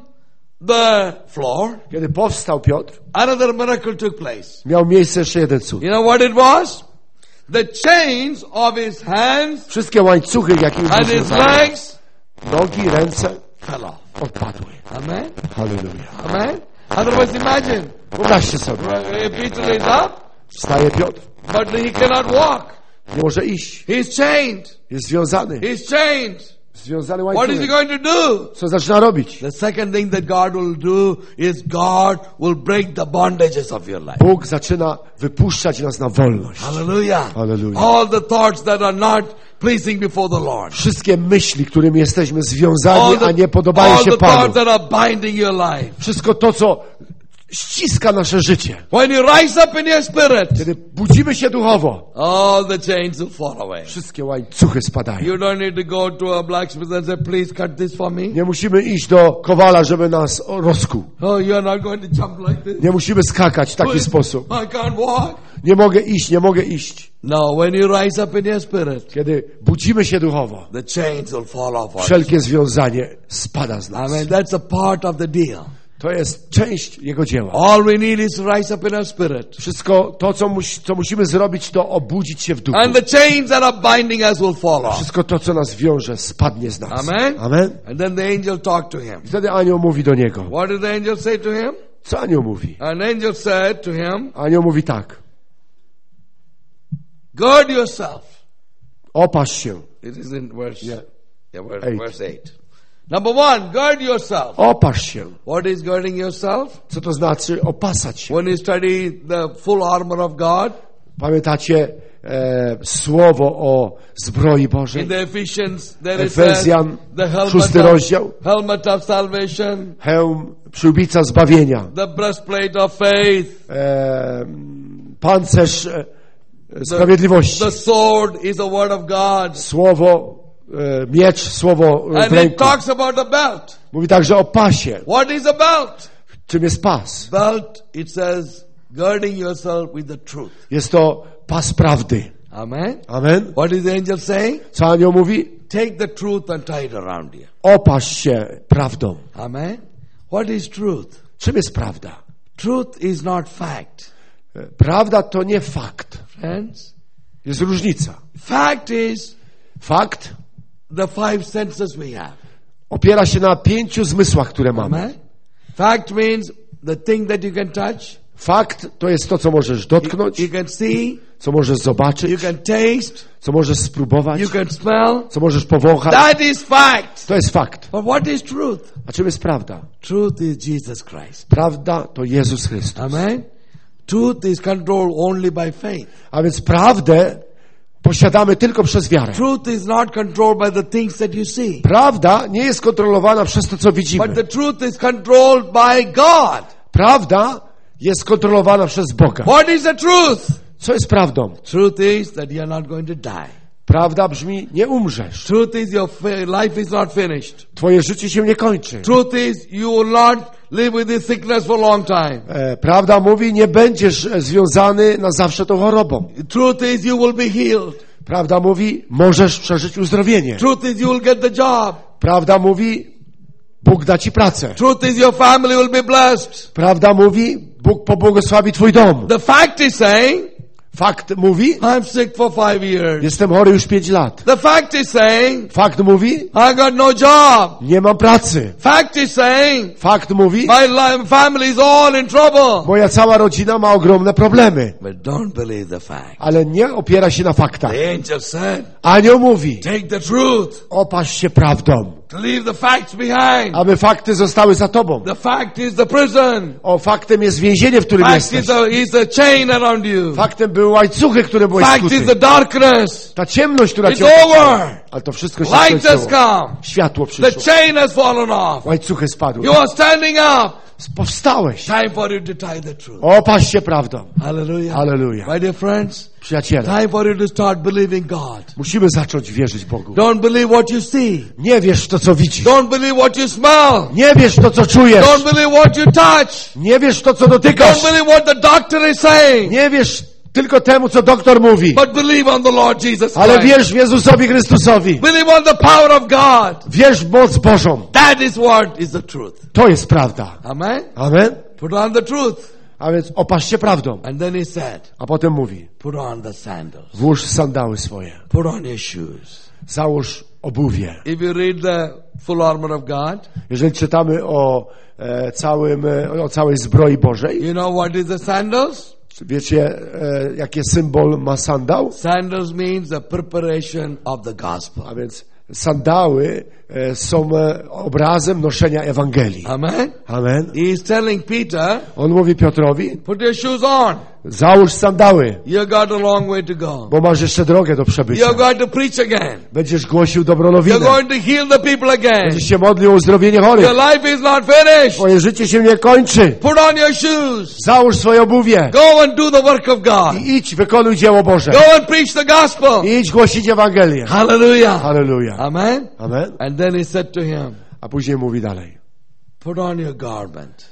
Speaker 3: the floor,
Speaker 1: Kiedy powstał Piotr,
Speaker 3: another miracle took place.
Speaker 1: miał miejsce jeszcze jeden cud.
Speaker 3: You know what it was? The chains of his hands
Speaker 1: Wszystkie łańcuchy, jakie
Speaker 3: and his
Speaker 1: uwiązane,
Speaker 3: legs
Speaker 1: nogi, ręce
Speaker 3: fell off.
Speaker 1: odpadły.
Speaker 3: Amen?
Speaker 1: Halleluja.
Speaker 3: Amen? Otherwise imagine,
Speaker 1: Wyobraźcie sobie.
Speaker 3: Peter is up,
Speaker 1: Wstaje Piotr,
Speaker 3: but he cannot walk.
Speaker 1: nie może iść.
Speaker 3: He's chained.
Speaker 1: Jest związany.
Speaker 3: He's chained.
Speaker 1: Związany
Speaker 3: What is he
Speaker 1: łańcuchem.
Speaker 3: going to do?
Speaker 1: Co zaczyna robić?
Speaker 3: The second thing that God will do is God will break the bondages of your life.
Speaker 1: Bóg zaczyna wypuszczać nas na wolność.
Speaker 3: Hallelujah.
Speaker 1: Hallelujah.
Speaker 3: All the thoughts that are not pleasing before the Lord.
Speaker 1: Wszystkie myśli, którymi jesteśmy
Speaker 3: All
Speaker 1: związani,
Speaker 3: the,
Speaker 1: a nie podobają
Speaker 3: all
Speaker 1: się
Speaker 3: the
Speaker 1: Panu.
Speaker 3: thoughts that are binding your life.
Speaker 1: Wszystko to, co ściska nasze życie.
Speaker 3: When you rise up in your spirit,
Speaker 1: Kiedy budzimy się duchowo,
Speaker 3: all the chains will fall away.
Speaker 1: wszystkie łańcuchy spadają.
Speaker 3: You don't need to go to a blacksmith and say, please cut this for me.
Speaker 1: Nie musimy iść do kowala, żeby nas rozkuł.
Speaker 3: Oh, you're not going to jump like this.
Speaker 1: Nie musimy skakać w taki
Speaker 3: Please,
Speaker 1: sposób.
Speaker 3: I can't walk.
Speaker 1: Nie mogę iść, nie mogę iść.
Speaker 3: No, when you rise up in your spirit,
Speaker 1: Kiedy budzimy się duchowo,
Speaker 3: the chains will fall off.
Speaker 1: wszelkie związanie spada z
Speaker 3: I
Speaker 1: nas.
Speaker 3: mean, that's a part of the deal.
Speaker 1: To jest część Jego dzieła.
Speaker 3: All we need is to rise up in our spirit.
Speaker 1: Wszystko to, co, musi, co musimy zrobić, to obudzić się w duchu.
Speaker 3: And the chains that are binding us will fall off.
Speaker 1: Wszystko to, co nas wiąże, spadnie z nas.
Speaker 3: Amen.
Speaker 1: Amen.
Speaker 3: And then the angel talked to him.
Speaker 1: I wtedy anioł mówi do niego.
Speaker 3: What did the angel say to him?
Speaker 1: Co anioł mówi?
Speaker 3: An angel said to him,
Speaker 1: Anioł mówi tak.
Speaker 3: gird yourself.
Speaker 1: Opasz się.
Speaker 3: It is in verse,
Speaker 1: Yeah.
Speaker 3: yeah, verse,
Speaker 1: Eight.
Speaker 3: verse eight. Number one, gird yourself.
Speaker 1: Opasz się.
Speaker 3: What is girding yourself?
Speaker 1: Co to znaczy opasać się?
Speaker 3: When you study the full armor of God,
Speaker 1: Pamiętacie e, słowo o zbroi
Speaker 3: in
Speaker 1: Bożej?
Speaker 3: the Ephesians, there it says,
Speaker 1: Efezjan,
Speaker 3: the helmet
Speaker 1: szósty
Speaker 3: of,
Speaker 1: rozdział.
Speaker 3: helmet of salvation,
Speaker 1: Hełm, przyłbica zbawienia.
Speaker 3: the breastplate of faith,
Speaker 1: E, pancerz e, sprawiedliwości.
Speaker 3: the sword is the word of God.
Speaker 1: Słowo, e, miecz, słowo e,
Speaker 3: And
Speaker 1: w
Speaker 3: it
Speaker 1: ręku.
Speaker 3: talks about the belt.
Speaker 1: Mówi także o pasie.
Speaker 3: What is a belt?
Speaker 1: Czym jest pas?
Speaker 3: Belt, it says, girding yourself with the truth.
Speaker 1: Jest to pas prawdy.
Speaker 3: Amen.
Speaker 1: Amen.
Speaker 3: What is the angel saying?
Speaker 1: Co anioł mówi?
Speaker 3: Take the truth and tie it around you.
Speaker 1: Opasz się prawdą.
Speaker 3: Amen. What is truth?
Speaker 1: Czym jest prawda?
Speaker 3: Truth is not fact.
Speaker 1: E, Prawda to nie fakt.
Speaker 3: Friends,
Speaker 1: Jest różnica.
Speaker 3: fact is
Speaker 1: Fakt
Speaker 3: the five senses we have.
Speaker 1: opiera się na pięciu zmysłach, które mamy.
Speaker 3: Amen. Fact means the thing that you can touch,
Speaker 1: Fakt to jest to, co możesz dotknąć,
Speaker 3: you can see,
Speaker 1: co możesz
Speaker 3: you
Speaker 1: zobaczyć,
Speaker 3: can taste,
Speaker 1: co możesz spróbować,
Speaker 3: you can smell.
Speaker 1: co możesz powąchać.
Speaker 3: That is fact.
Speaker 1: To jest fakt.
Speaker 3: But what is truth?
Speaker 1: A czym jest prawda?
Speaker 3: Truth is Jesus Christ.
Speaker 1: Prawda to Jezus Chrystus.
Speaker 3: Amen. Truth is controlled only by faith.
Speaker 1: A więc prawdę posiadamy tylko przez wiarę.
Speaker 3: Truth is not controlled by the things that you see.
Speaker 1: Prawda nie jest kontrolowana przez to, co
Speaker 3: But
Speaker 1: widzimy.
Speaker 3: the truth is controlled by God.
Speaker 1: Prawda jest kontrolowana przez Boga.
Speaker 3: What is the truth?
Speaker 1: Co jest prawdą?
Speaker 3: Truth is that you are not going to die.
Speaker 1: Prawda brzmi, nie umrzesz.
Speaker 3: Truth is your fa- life is not finished.
Speaker 1: Twoje życie się nie kończy.
Speaker 3: Truth is you will not live with this sickness for a long time.
Speaker 1: E, Prawda mówi, nie będziesz e, związany na zawsze tą chorobą.
Speaker 3: Truth is you will be healed.
Speaker 1: Prawda mówi, możesz przeżyć uzdrowienie.
Speaker 3: Truth is you will get the job.
Speaker 1: Prawda mówi, Bóg da ci pracę.
Speaker 3: Truth is your family will be blessed.
Speaker 1: Prawda mówi, Bóg pobłogosławi twój dom.
Speaker 3: The fact is saying,
Speaker 1: Fakt mówi,
Speaker 3: I'm sick for five years.
Speaker 1: jestem chory już pięć lat.
Speaker 3: The fact is saying,
Speaker 1: Fakt mówi,
Speaker 3: I got no job.
Speaker 1: nie mam pracy.
Speaker 3: Fact is saying,
Speaker 1: Fakt mówi,
Speaker 3: my li- family is all in trouble.
Speaker 1: moja cała rodzina ma ogromne problemy.
Speaker 3: But don't believe the fact.
Speaker 1: Ale nie opiera się na faktach.
Speaker 3: The angel said,
Speaker 1: Anioł mówi,
Speaker 3: take the truth.
Speaker 1: opasz się prawdą,
Speaker 3: To leave the facts behind.
Speaker 1: aby fakty zostały za tobą.
Speaker 3: The fact is the prison.
Speaker 1: O, faktem jest więzienie, w którym
Speaker 3: Fact
Speaker 1: jesteś.
Speaker 3: is the, is the chain around you.
Speaker 1: Faktem były łańcuchy, które byłeś
Speaker 3: Fact is
Speaker 1: skuty.
Speaker 3: the darkness.
Speaker 1: Ta ciemność, która
Speaker 3: It's
Speaker 1: cię otaczała.
Speaker 3: over.
Speaker 1: Ale to wszystko się
Speaker 3: Light has
Speaker 1: skończyło.
Speaker 3: come.
Speaker 1: Światło
Speaker 3: The
Speaker 1: przyszło.
Speaker 3: chain has fallen off.
Speaker 1: Łańcuchy spadły.
Speaker 3: You are standing up.
Speaker 1: Powstałeś.
Speaker 3: Time for you to tie the truth.
Speaker 1: Opasz się prawdą.
Speaker 3: Hallelujah.
Speaker 1: Hallelujah.
Speaker 3: My dear friends,
Speaker 1: Przyjaciele,
Speaker 3: time for you to start believing God.
Speaker 1: musimy zacząć wierzyć Bogu.
Speaker 3: Don't believe what you see.
Speaker 1: Nie wierz w to, co widzisz.
Speaker 3: Don't believe what you smell.
Speaker 1: Nie wierz w to, co czujesz.
Speaker 3: Don't believe what you touch.
Speaker 1: Nie wierz w to, co dotykasz.
Speaker 3: Don't believe what the doctor is saying.
Speaker 1: Nie wierz tylko temu, co doktor mówi.
Speaker 3: But believe on the Lord Jesus
Speaker 1: Ale
Speaker 3: Christ.
Speaker 1: wierz w Jezusowi Chrystusowi.
Speaker 3: Believe on the power of God.
Speaker 1: Wierz w moc Bożą.
Speaker 3: That is what is the truth.
Speaker 1: To jest prawda.
Speaker 3: Amen.
Speaker 1: Amen?
Speaker 3: Put on the truth.
Speaker 1: A więc opasz się prawdą.
Speaker 3: And then he said,
Speaker 1: A potem mówi,
Speaker 3: put on the sandals.
Speaker 1: włóż sandały swoje.
Speaker 3: Put on your shoes.
Speaker 1: Załóż obuwie.
Speaker 3: If you read the full armor of God,
Speaker 1: Jeżeli czytamy o, e, całym, e, o całej zbroi Bożej,
Speaker 3: you know what is the sandals?
Speaker 1: wiecie, e, jaki symbol ma sandał?
Speaker 3: Sandals means the preparation of the gospel.
Speaker 1: A więc sandały e, są e, obrazem noszenia Ewangelii.
Speaker 3: Amen.
Speaker 1: Amen.
Speaker 3: He is telling Peter,
Speaker 1: On mówi Piotrowi,
Speaker 3: put your shoes on.
Speaker 1: załóż sandały,
Speaker 3: You got a long way to go.
Speaker 1: bo masz jeszcze drogę do przebycia.
Speaker 3: You're going to preach again.
Speaker 1: Będziesz głosił dobrą nowinę.
Speaker 3: You're going to heal the people again.
Speaker 1: Będziesz się modlił o uzdrowienie chorych.
Speaker 3: Your life is not finished.
Speaker 1: Twoje życie się nie kończy.
Speaker 3: Put on your shoes.
Speaker 1: Załóż swoje obuwie
Speaker 3: Go and do the work of God.
Speaker 1: i idź, wykonuj dzieło Boże.
Speaker 3: Go and preach the gospel.
Speaker 1: I idź głosić Ewangelię.
Speaker 3: Hallelujah.
Speaker 1: Halleluja.
Speaker 3: Amen.
Speaker 1: Amen.
Speaker 3: And then he said to him,
Speaker 1: A później mówi dalej.
Speaker 3: put on your garment.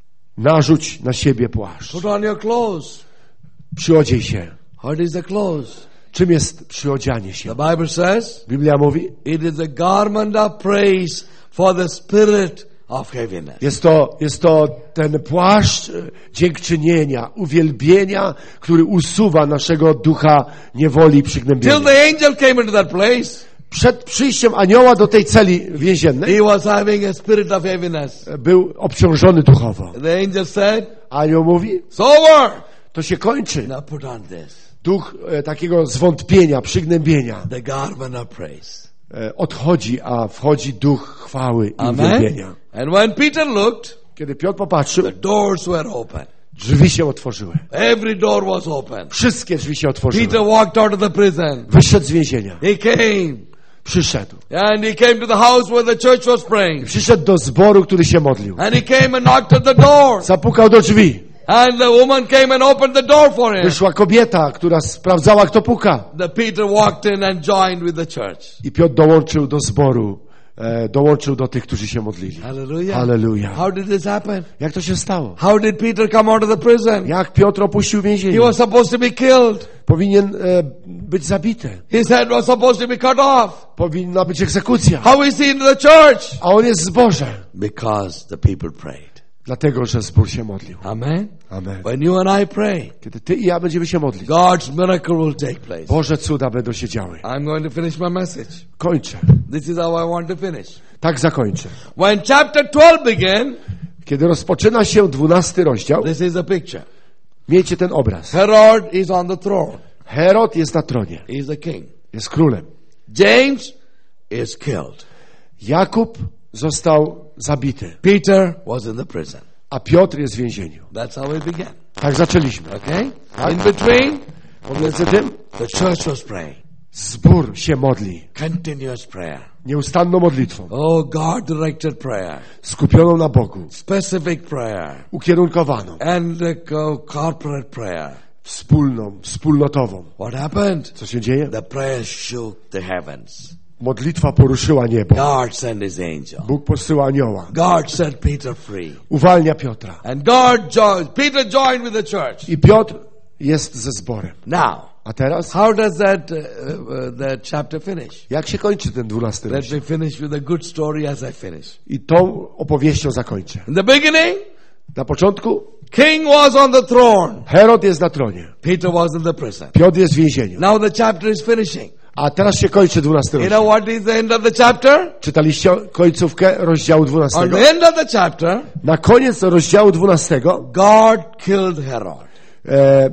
Speaker 1: Narzuć na siebie płaszcz.
Speaker 3: Put on your clothes.
Speaker 1: Przyodziej się.
Speaker 3: What is the clothes?
Speaker 1: Czym jest przyodzianie się?
Speaker 3: The Bible says,
Speaker 1: Biblia mówi,
Speaker 3: it is a garment of praise for the spirit of heaviness.
Speaker 1: jest to, jest to ten płaszcz e, dziękczynienia, uwielbienia, który usuwa naszego ducha niewoli i
Speaker 3: Till
Speaker 1: przygnębienia.
Speaker 3: the angel came into that place,
Speaker 1: Przed przyjściem anioła do tej celi więziennej
Speaker 3: he was having a spirit of heaviness.
Speaker 1: był obciążony duchowo.
Speaker 3: The angel said,
Speaker 1: Anioł mówi,
Speaker 3: it's over.
Speaker 1: to się kończy.
Speaker 3: Now put on this,
Speaker 1: Duch e, takiego zwątpienia, przygnębienia
Speaker 3: the garment of praise.
Speaker 1: e, odchodzi, a wchodzi duch chwały i
Speaker 3: Amen.
Speaker 1: uwielbienia.
Speaker 3: And when Peter looked,
Speaker 1: Kiedy Piotr popatrzył,
Speaker 3: the doors were open.
Speaker 1: drzwi się otworzyły.
Speaker 3: Every door was open.
Speaker 1: Wszystkie drzwi się otworzyły.
Speaker 3: Peter walked out of the prison.
Speaker 1: Wyszedł z więzienia.
Speaker 3: He came.
Speaker 1: Przyszedł.
Speaker 3: And he came to the house where the church was praying.
Speaker 1: Przyszedł do zboru, który się modlił.
Speaker 3: And he came and knocked at the door.
Speaker 1: Zapukał do drzwi.
Speaker 3: And the woman came and opened the door for him.
Speaker 1: Wyszła kobieta, która sprawdzała, kto puka.
Speaker 3: The Peter walked in and joined with the church.
Speaker 1: I Piotr dołączył do zboru. E, dołączył do tych, którzy się modlili.
Speaker 3: Hallelujah.
Speaker 1: Hallelujah.
Speaker 3: How did this happen?
Speaker 1: Jak to się stało?
Speaker 3: How did Peter come out of the prison?
Speaker 1: Jak Piotr opuścił
Speaker 3: He
Speaker 1: więzienie?
Speaker 3: was supposed to be killed.
Speaker 1: Powinien e, być zabity.
Speaker 3: His head was supposed to be cut off.
Speaker 1: Powinna być egzekucja.
Speaker 3: How is he in the church?
Speaker 1: A on jest w zborze.
Speaker 3: Because the people prayed.
Speaker 1: Dlatego, że zbór się modlił.
Speaker 3: Amen.
Speaker 1: Amen.
Speaker 3: When you and I pray,
Speaker 1: Kiedy ty i ja będziemy się modlić,
Speaker 3: God's miracle will take place.
Speaker 1: Boże cuda będą się działy.
Speaker 3: I'm going to finish my message.
Speaker 1: Kończę.
Speaker 3: This is how I want to finish.
Speaker 1: Tak zakończę.
Speaker 3: When chapter twelve began,
Speaker 1: Kiedy rozpoczyna się dwunasty rozdział,
Speaker 3: this is a picture.
Speaker 1: miejcie ten obraz.
Speaker 3: Herod is on the throne.
Speaker 1: Herod jest na tronie.
Speaker 3: He's the king.
Speaker 1: Jest królem.
Speaker 3: James is killed.
Speaker 1: Jakub został zabity,
Speaker 3: Peter was in the prison.
Speaker 1: a Piotr jest w więzieniu.
Speaker 3: That's how it began.
Speaker 1: Tak zaczęliśmy.
Speaker 3: Okay? In between,
Speaker 1: Pomiędzy tym
Speaker 3: the church was praying.
Speaker 1: zbór się modli.
Speaker 3: Continuous prayer.
Speaker 1: Nieustanną modlitwą.
Speaker 3: Oh, God directed prayer.
Speaker 1: Skupioną na Bogu.
Speaker 3: Specific prayer.
Speaker 1: Ukierunkowaną.
Speaker 3: And the co- corporate prayer.
Speaker 1: Wspólną, wspólnotową.
Speaker 3: What happened?
Speaker 1: Co się dzieje?
Speaker 3: The prayer shook the heavens.
Speaker 1: Modlitwa poruszyła niebo.
Speaker 3: God sent his angel.
Speaker 1: Bóg posyła anioła.
Speaker 3: God set Peter free.
Speaker 1: Uwalnia Piotra.
Speaker 3: And God jo- Peter joined with the church.
Speaker 1: I Piotr jest ze zborem.
Speaker 3: Now,
Speaker 1: A teraz?
Speaker 3: how does that uh, uh, that chapter finish?
Speaker 1: Jak się kończy ten dwunasty
Speaker 3: Let
Speaker 1: rozdział?
Speaker 3: me finish with a good story as I finish.
Speaker 1: I tą opowieścią zakończę.
Speaker 3: In the beginning,
Speaker 1: Na początku
Speaker 3: king was on the throne.
Speaker 1: Herod jest na tronie.
Speaker 3: Peter was in the prison.
Speaker 1: Piotr jest w więzieniu.
Speaker 3: Now the chapter is finishing.
Speaker 1: A teraz się kończy dwunasty
Speaker 3: You
Speaker 1: rozdział.
Speaker 3: know what is the end of the chapter?
Speaker 1: Czytaliście końcówkę rozdziału
Speaker 3: On
Speaker 1: dwunastego?
Speaker 3: the end of the chapter,
Speaker 1: Na koniec rozdziału dwunastego
Speaker 3: God killed Herod.
Speaker 1: e,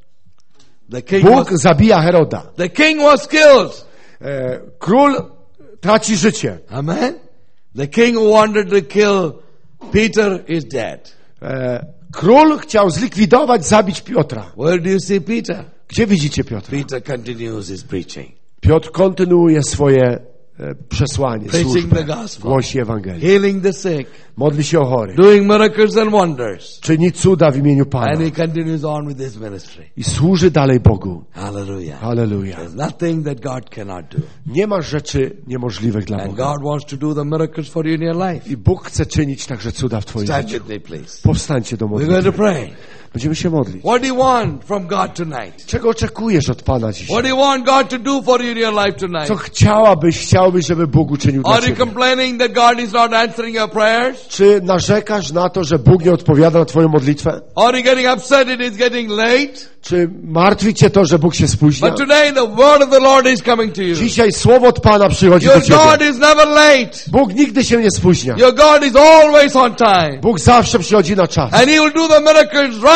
Speaker 3: The king
Speaker 1: Bóg
Speaker 3: was,
Speaker 1: zabija Heroda.
Speaker 3: the king was killed.
Speaker 1: E, król traci życie.
Speaker 3: Amen. The king who wanted to kill Peter is dead.
Speaker 1: E, król chciał zlikwidować, zabić Piotra.
Speaker 3: Where do you see Peter?
Speaker 1: Gdzie widzicie Piotra?
Speaker 3: Peter continues his preaching.
Speaker 1: Piotr kontynuuje swoje e, przesłanie,
Speaker 3: Preaching
Speaker 1: służbę.
Speaker 3: the gospel.
Speaker 1: Głosi Ewangelię.
Speaker 3: Healing the sick.
Speaker 1: Modli się o chorych.
Speaker 3: Doing miracles and wonders.
Speaker 1: Czyni cuda w imieniu Pana.
Speaker 3: And he continues on with his ministry.
Speaker 1: I służy dalej Bogu.
Speaker 3: Hallelujah.
Speaker 1: Halleluja.
Speaker 3: There's nothing that God cannot do.
Speaker 1: Nie ma rzeczy niemożliwych dla
Speaker 3: And
Speaker 1: Boga.
Speaker 3: God wants to do the miracles for you in your life.
Speaker 1: I Bóg chce czynić także cuda w Twoim
Speaker 3: Stand
Speaker 1: życiu.
Speaker 3: with me, please.
Speaker 1: Powstańcie do
Speaker 3: We're going
Speaker 1: modlitwy.
Speaker 3: to pray.
Speaker 1: Będziemy się modlić.
Speaker 3: What do you want from God tonight?
Speaker 1: Czego oczekujesz od Pana dziś?
Speaker 3: What do you want God to do for you in your life tonight?
Speaker 1: Co chciałabyś, chciałbyś, żeby Bóg uczynił dla
Speaker 3: Are you
Speaker 1: Ciebie?
Speaker 3: complaining that God is not answering your prayers?
Speaker 1: Czy narzekasz na to, że Bóg nie odpowiada na Twoją modlitwę?
Speaker 3: Are you getting upset it is getting late?
Speaker 1: Czy martwi Cię to, że Bóg się spóźnia?
Speaker 3: But today the word of the Lord is coming to you.
Speaker 1: Dzisiaj słowo od Pana przychodzi
Speaker 3: Your
Speaker 1: do Ciebie.
Speaker 3: God is never late.
Speaker 1: Bóg nigdy się nie spóźnia.
Speaker 3: Your God is always on time.
Speaker 1: Bóg zawsze przychodzi na czas.
Speaker 3: And He will do the miracles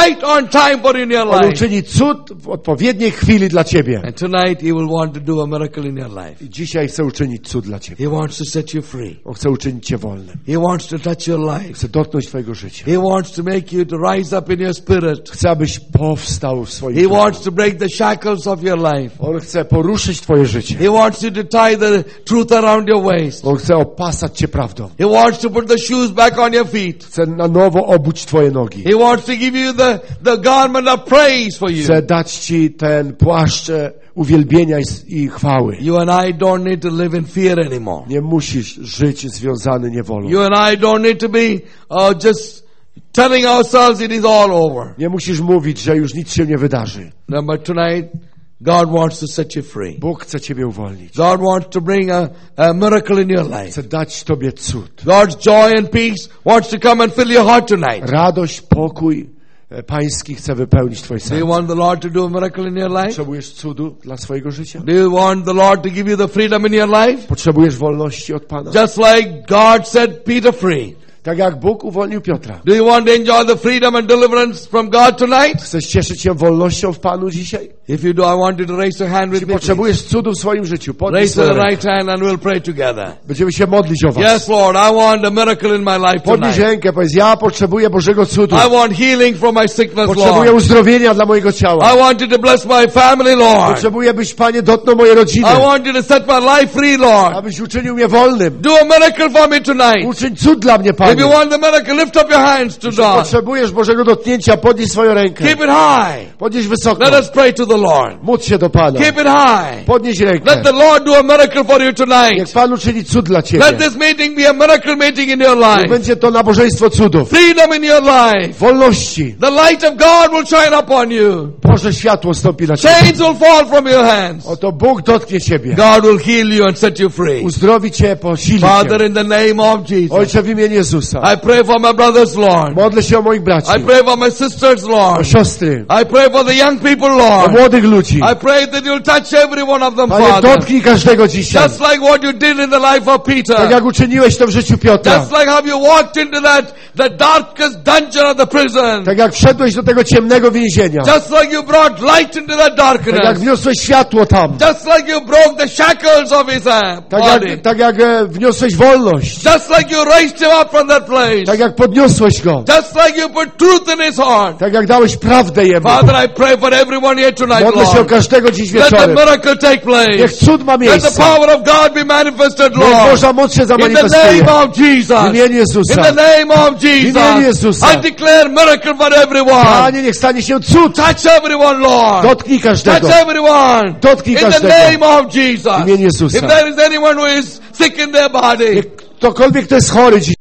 Speaker 3: right on time for in your
Speaker 1: On
Speaker 3: life.
Speaker 1: uczyni cud w odpowiedniej chwili dla ciebie.
Speaker 3: And tonight He will want to do a miracle in your life.
Speaker 1: I dzisiaj chce uczynić cud dla ciebie.
Speaker 3: He wants to set you free.
Speaker 1: On chce uczynić cię wolnym.
Speaker 3: He wants to touch your life.
Speaker 1: Chce dotknąć twojego życia.
Speaker 3: He wants to make you to rise up in your spirit.
Speaker 1: Chce, abyś powstał w swoim
Speaker 3: He
Speaker 1: duchu.
Speaker 3: wants to break the shackles of your life.
Speaker 1: On chce poruszyć twoje życie.
Speaker 3: He wants you to tie the truth around your waist.
Speaker 1: On chce opasać cię prawdą.
Speaker 3: He wants to put the shoes back on your feet.
Speaker 1: Chce na nowo obuć twoje nogi.
Speaker 3: He wants to give you the, the garment of praise for you.
Speaker 1: Chce dać ci ten płaszcz uwielbienia i, i chwały.
Speaker 3: You and I don't need to live in fear anymore.
Speaker 1: Nie musisz żyć związany niewolą.
Speaker 3: You and I don't need to be uh, just telling ourselves it is all over.
Speaker 1: Nie musisz mówić, że już nic się nie wydarzy.
Speaker 3: No, but tonight, God wants to set you free.
Speaker 1: Bóg chce ciebie uwolnić.
Speaker 3: God wants to bring a, a miracle in your life.
Speaker 1: Chce dać tobie cud.
Speaker 3: God's joy and peace wants to come and fill your heart tonight.
Speaker 1: Radość, pokój e, pański chce wypełnić twoje
Speaker 3: Do you
Speaker 1: serce.
Speaker 3: want the Lord to do a miracle in your life?
Speaker 1: Potrzebujesz cudu dla swojego życia?
Speaker 3: Do you want the Lord to give you the freedom in your life?
Speaker 1: Potrzebujesz wolności od Pana?
Speaker 3: Just like God set Peter free.
Speaker 1: Tak jak Bóg uwolnił Piotra.
Speaker 3: Do you want to enjoy the freedom and deliverance from God tonight?
Speaker 1: Chcesz cieszyć się wolnością w Panu dzisiaj?
Speaker 3: If you do, I want you to raise your hand with
Speaker 1: Jeśli
Speaker 3: me.
Speaker 1: potrzebujesz cudu w swoim życiu, podnieś
Speaker 3: Raise
Speaker 1: swoją
Speaker 3: the
Speaker 1: rękę.
Speaker 3: right hand and we'll pray together.
Speaker 1: Będziemy się modlić o was.
Speaker 3: Yes, Lord, I want a miracle in my life
Speaker 1: Podnieś
Speaker 3: tonight.
Speaker 1: rękę, powiedz, ja potrzebuję Bożego cudu.
Speaker 3: I want healing from my sickness,
Speaker 1: Potrzebuję
Speaker 3: Lord.
Speaker 1: uzdrowienia dla mojego ciała.
Speaker 3: I want you to bless my family, Lord.
Speaker 1: Potrzebuję, byś, Panie, dotknął mojej rodziny.
Speaker 3: I want you to set my life free, Lord.
Speaker 1: Abyś uczynił mnie wolnym.
Speaker 3: Do a miracle for me tonight.
Speaker 1: Uczyń cud dla mnie,
Speaker 3: If
Speaker 1: Panie.
Speaker 3: you want the miracle, lift up your hands to
Speaker 1: Jeśli
Speaker 3: God.
Speaker 1: potrzebujesz Bożego dotknięcia, podnieś swoją rękę.
Speaker 3: Keep it high.
Speaker 1: Podnieś wysoko.
Speaker 3: Let us pray to the Lord.
Speaker 1: Módl się do Pana.
Speaker 3: Keep it high.
Speaker 1: Podnieś
Speaker 3: Let
Speaker 1: rękę.
Speaker 3: the Lord do a miracle for you
Speaker 1: Niech
Speaker 3: tonight.
Speaker 1: Pan uczyni cud dla Ciebie.
Speaker 3: Let this meeting be a miracle meeting in your
Speaker 1: Niech
Speaker 3: life.
Speaker 1: będzie to nabożeństwo cudów.
Speaker 3: Freedom in your life.
Speaker 1: Wolności.
Speaker 3: The light of God will shine upon you.
Speaker 1: Boże światło stąpi na Ciebie.
Speaker 3: Chains will fall from your hands.
Speaker 1: Oto Bóg dotknie Ciebie.
Speaker 3: God will heal you and set you free.
Speaker 1: Uzdrowi Cię, posili
Speaker 3: Father,
Speaker 1: Cię.
Speaker 3: in the name of Jesus,
Speaker 1: Ojcze, w imieniu Jezusa.
Speaker 3: I pray for my brothers, Lord.
Speaker 1: Modlę się o moich braci.
Speaker 3: I pray for my sisters,
Speaker 1: O
Speaker 3: Lord.
Speaker 1: siostry.
Speaker 3: I pray for the young people,
Speaker 1: O
Speaker 3: Lord.
Speaker 1: młodych ludzi.
Speaker 3: I pray that you'll touch every one of them,
Speaker 1: Panie,
Speaker 3: Father.
Speaker 1: dotknij każdego dzisiaj.
Speaker 3: Just like what you did in the life of
Speaker 1: Tak
Speaker 3: Peter.
Speaker 1: jak uczyniłeś to w życiu Piotra.
Speaker 3: Just like how you walked into that, the darkest dungeon of the prison.
Speaker 1: Tak jak wszedłeś do tego ciemnego więzienia.
Speaker 3: Just like you brought light into that
Speaker 1: Tak jak
Speaker 3: darkness.
Speaker 1: wniosłeś światło tam.
Speaker 3: Just like you broke the shackles of his uh,
Speaker 1: Tak
Speaker 3: body.
Speaker 1: jak, tak jak e, wniosłeś wolność.
Speaker 3: Just like you raised him up from that place.
Speaker 1: Tak jak podniosłeś go.
Speaker 3: Just like you put truth in his heart.
Speaker 1: Tak jak dałeś prawdę jemu.
Speaker 3: Father, I pray for everyone here tonight,
Speaker 1: Modlę się o
Speaker 3: Lord.
Speaker 1: każdego dziś
Speaker 3: Let the
Speaker 1: wieczorem.
Speaker 3: miracle take
Speaker 1: Niech
Speaker 3: place.
Speaker 1: cud ma
Speaker 3: Let the
Speaker 1: miejsce.
Speaker 3: power of God be manifested,
Speaker 1: Niech
Speaker 3: Lord.
Speaker 1: Boża moc się
Speaker 3: In the
Speaker 1: zamanifestuje.
Speaker 3: name of Jesus.
Speaker 1: W imieniu
Speaker 3: In
Speaker 1: Jezusa.
Speaker 3: the name of
Speaker 1: W imieniu
Speaker 3: Jesus.
Speaker 1: Jezusa.
Speaker 3: I declare miracle for everyone.
Speaker 1: Panie, niech stanie się cud.
Speaker 3: Touch everyone, Lord.
Speaker 1: Dotknij każdego.
Speaker 3: Touch everyone.
Speaker 1: Dotknij
Speaker 3: In the
Speaker 1: każdego.
Speaker 3: name of Jesus.
Speaker 1: W imieniu Jezusa.
Speaker 3: If there is anyone who is sick in their body,
Speaker 1: Niech ktokolwiek, kto jest chory dziś,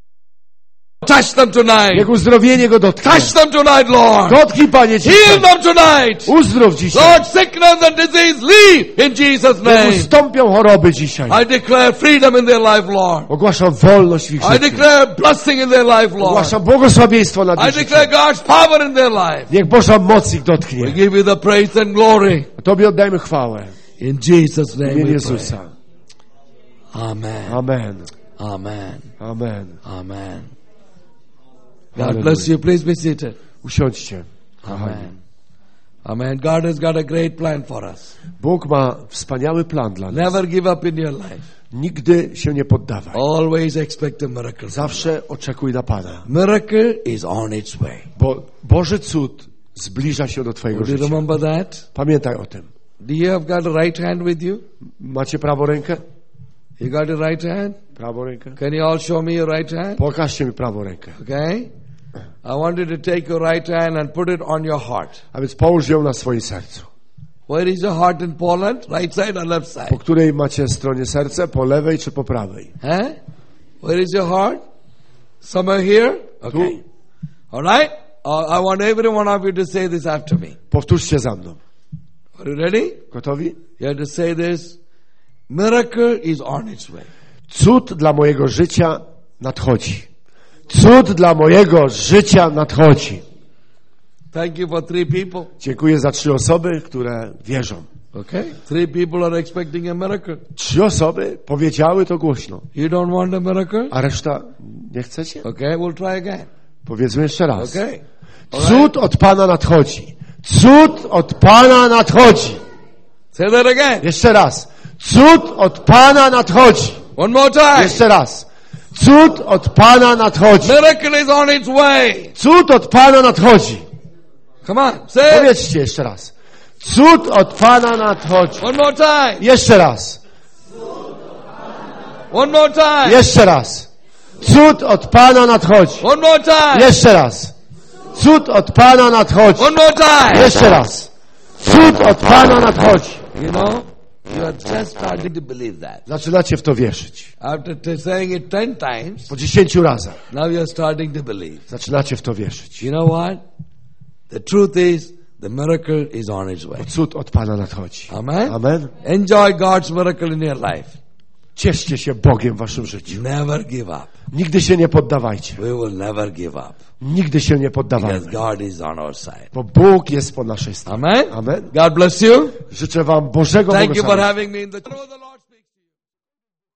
Speaker 3: touch them tonight.
Speaker 1: niech uzdrowienie go dotknie.
Speaker 3: Touch them tonight, Lord.
Speaker 1: Dotknij, Panie,
Speaker 3: Heal
Speaker 1: dzisiaj.
Speaker 3: them tonight.
Speaker 1: Uzdrów dzisiaj.
Speaker 3: Lord, sickness and disease leave in Jesus'
Speaker 1: Niech
Speaker 3: name.
Speaker 1: ustąpią choroby dzisiaj.
Speaker 3: I declare freedom in their life, Lord.
Speaker 1: Ogłaszam wolność w ich
Speaker 3: I
Speaker 1: życiu.
Speaker 3: declare blessing in their life, Lord.
Speaker 1: Ogłaszam błogosławieństwo nad
Speaker 3: I
Speaker 1: ich
Speaker 3: declare
Speaker 1: życiem.
Speaker 3: God's power in their life.
Speaker 1: Niech Boża moc ich
Speaker 3: We
Speaker 1: dotknie.
Speaker 3: give you the praise and glory.
Speaker 1: Tobie oddajmy chwałę.
Speaker 3: In Jesus'
Speaker 1: W
Speaker 3: name
Speaker 1: imieniu
Speaker 3: we
Speaker 1: Jezusa.
Speaker 3: pray. Amen.
Speaker 1: Amen.
Speaker 3: Amen.
Speaker 1: Amen.
Speaker 3: Amen. God
Speaker 1: Hallelujah.
Speaker 3: bless you. Please be seated.
Speaker 1: Usiądźcie. Kochani.
Speaker 3: Amen. Amen. God has got a great plan for us.
Speaker 1: Bóg ma wspaniały plan dla nas.
Speaker 3: Never give up in your life.
Speaker 1: Nigdy się nie poddawaj.
Speaker 3: Always expect a miracle.
Speaker 1: Zawsze oczekuj na Pana.
Speaker 3: Miracle is on its way.
Speaker 1: Bo Boży cud zbliża się do Twojego
Speaker 3: Do you
Speaker 1: życia.
Speaker 3: remember that?
Speaker 1: Pamiętaj o tym.
Speaker 3: Do you have got a right hand with you?
Speaker 1: Macie prawą rękę?
Speaker 3: You got a right hand?
Speaker 1: Prawą rękę?
Speaker 3: Can you all show me your right hand?
Speaker 1: Pokażcie mi prawą rękę.
Speaker 3: Okay? I want you to take your right hand and put it on your heart.
Speaker 1: A więc połóż ją na swoim sercu.
Speaker 3: Where is your heart in Poland? Right side or left
Speaker 1: Po
Speaker 3: side?
Speaker 1: której macie stronie serce? Po lewej czy po prawej?
Speaker 3: Huh? Where is your heart? Somewhere here? Okay. All right? Uh, I want every one of you to say this after me.
Speaker 1: Powtórzcie za mną.
Speaker 3: Are you ready?
Speaker 1: Gotowi?
Speaker 3: You have to say this. Miracle is on its way.
Speaker 1: Cud dla mojego życia nadchodzi. Cud dla mojego życia nadchodzi.
Speaker 3: Thank you for three people.
Speaker 1: Dziękuję za trzy osoby, które wierzą.
Speaker 3: Okay? Three people are expecting a miracle.
Speaker 1: Trzy osoby powiedziały to głośno.
Speaker 3: You don't want a miracle?
Speaker 1: A reszta nie chcecie?
Speaker 3: Okay, we'll try again.
Speaker 1: Powiedzmy jeszcze raz.
Speaker 3: Okay.
Speaker 1: Cud od Pana nadchodzi. Cud od Pana nadchodzi.
Speaker 3: Say that again.
Speaker 1: Jeszcze raz. Cud od Pana nadchodzi.
Speaker 3: One more time.
Speaker 1: Jeszcze raz. Cud od Pana nadchodzi.
Speaker 3: Miracle is on its way.
Speaker 1: Cud od Pana nadchodzi.
Speaker 3: Come on, say it.
Speaker 1: Powiedzcie jeszcze raz. Cud od Pana nadchodzi.
Speaker 3: One more time.
Speaker 1: Jeszcze raz.
Speaker 3: One more time.
Speaker 1: Jeszcze raz. Cud od Pana nadchodzi.
Speaker 3: One more time.
Speaker 1: Jeszcze raz. Cud od Pana nadchodzi.
Speaker 3: One more time.
Speaker 1: Jeszcze raz. Cud od Pana nadchodzi.
Speaker 3: You know, you are just starting to believe that.
Speaker 1: Zaczynacie w to wierzyć.
Speaker 3: After t- saying it ten times,
Speaker 1: Po dziesięciu razach
Speaker 3: now you are starting to believe.
Speaker 1: zaczynacie w to wierzyć.
Speaker 3: You know what? The truth is, the miracle is on its way.
Speaker 1: Cud od Pana nadchodzi.
Speaker 3: Amen?
Speaker 1: Amen.
Speaker 3: Enjoy God's miracle in your life.
Speaker 1: Cieszcie się Bogiem w waszym życiu.
Speaker 3: Never give up.
Speaker 1: Nigdy się nie poddawajcie.
Speaker 3: We will never give up.
Speaker 1: Nigdy się nie
Speaker 3: Because
Speaker 1: poddawajmy.
Speaker 3: God is on our side.
Speaker 1: Bo Bóg jest po naszej stronie.
Speaker 3: Amen?
Speaker 1: Amen.
Speaker 3: God bless you.
Speaker 1: Życzę wam Bożego
Speaker 3: Thank you for
Speaker 1: błogosławieństwa.
Speaker 3: having me in the...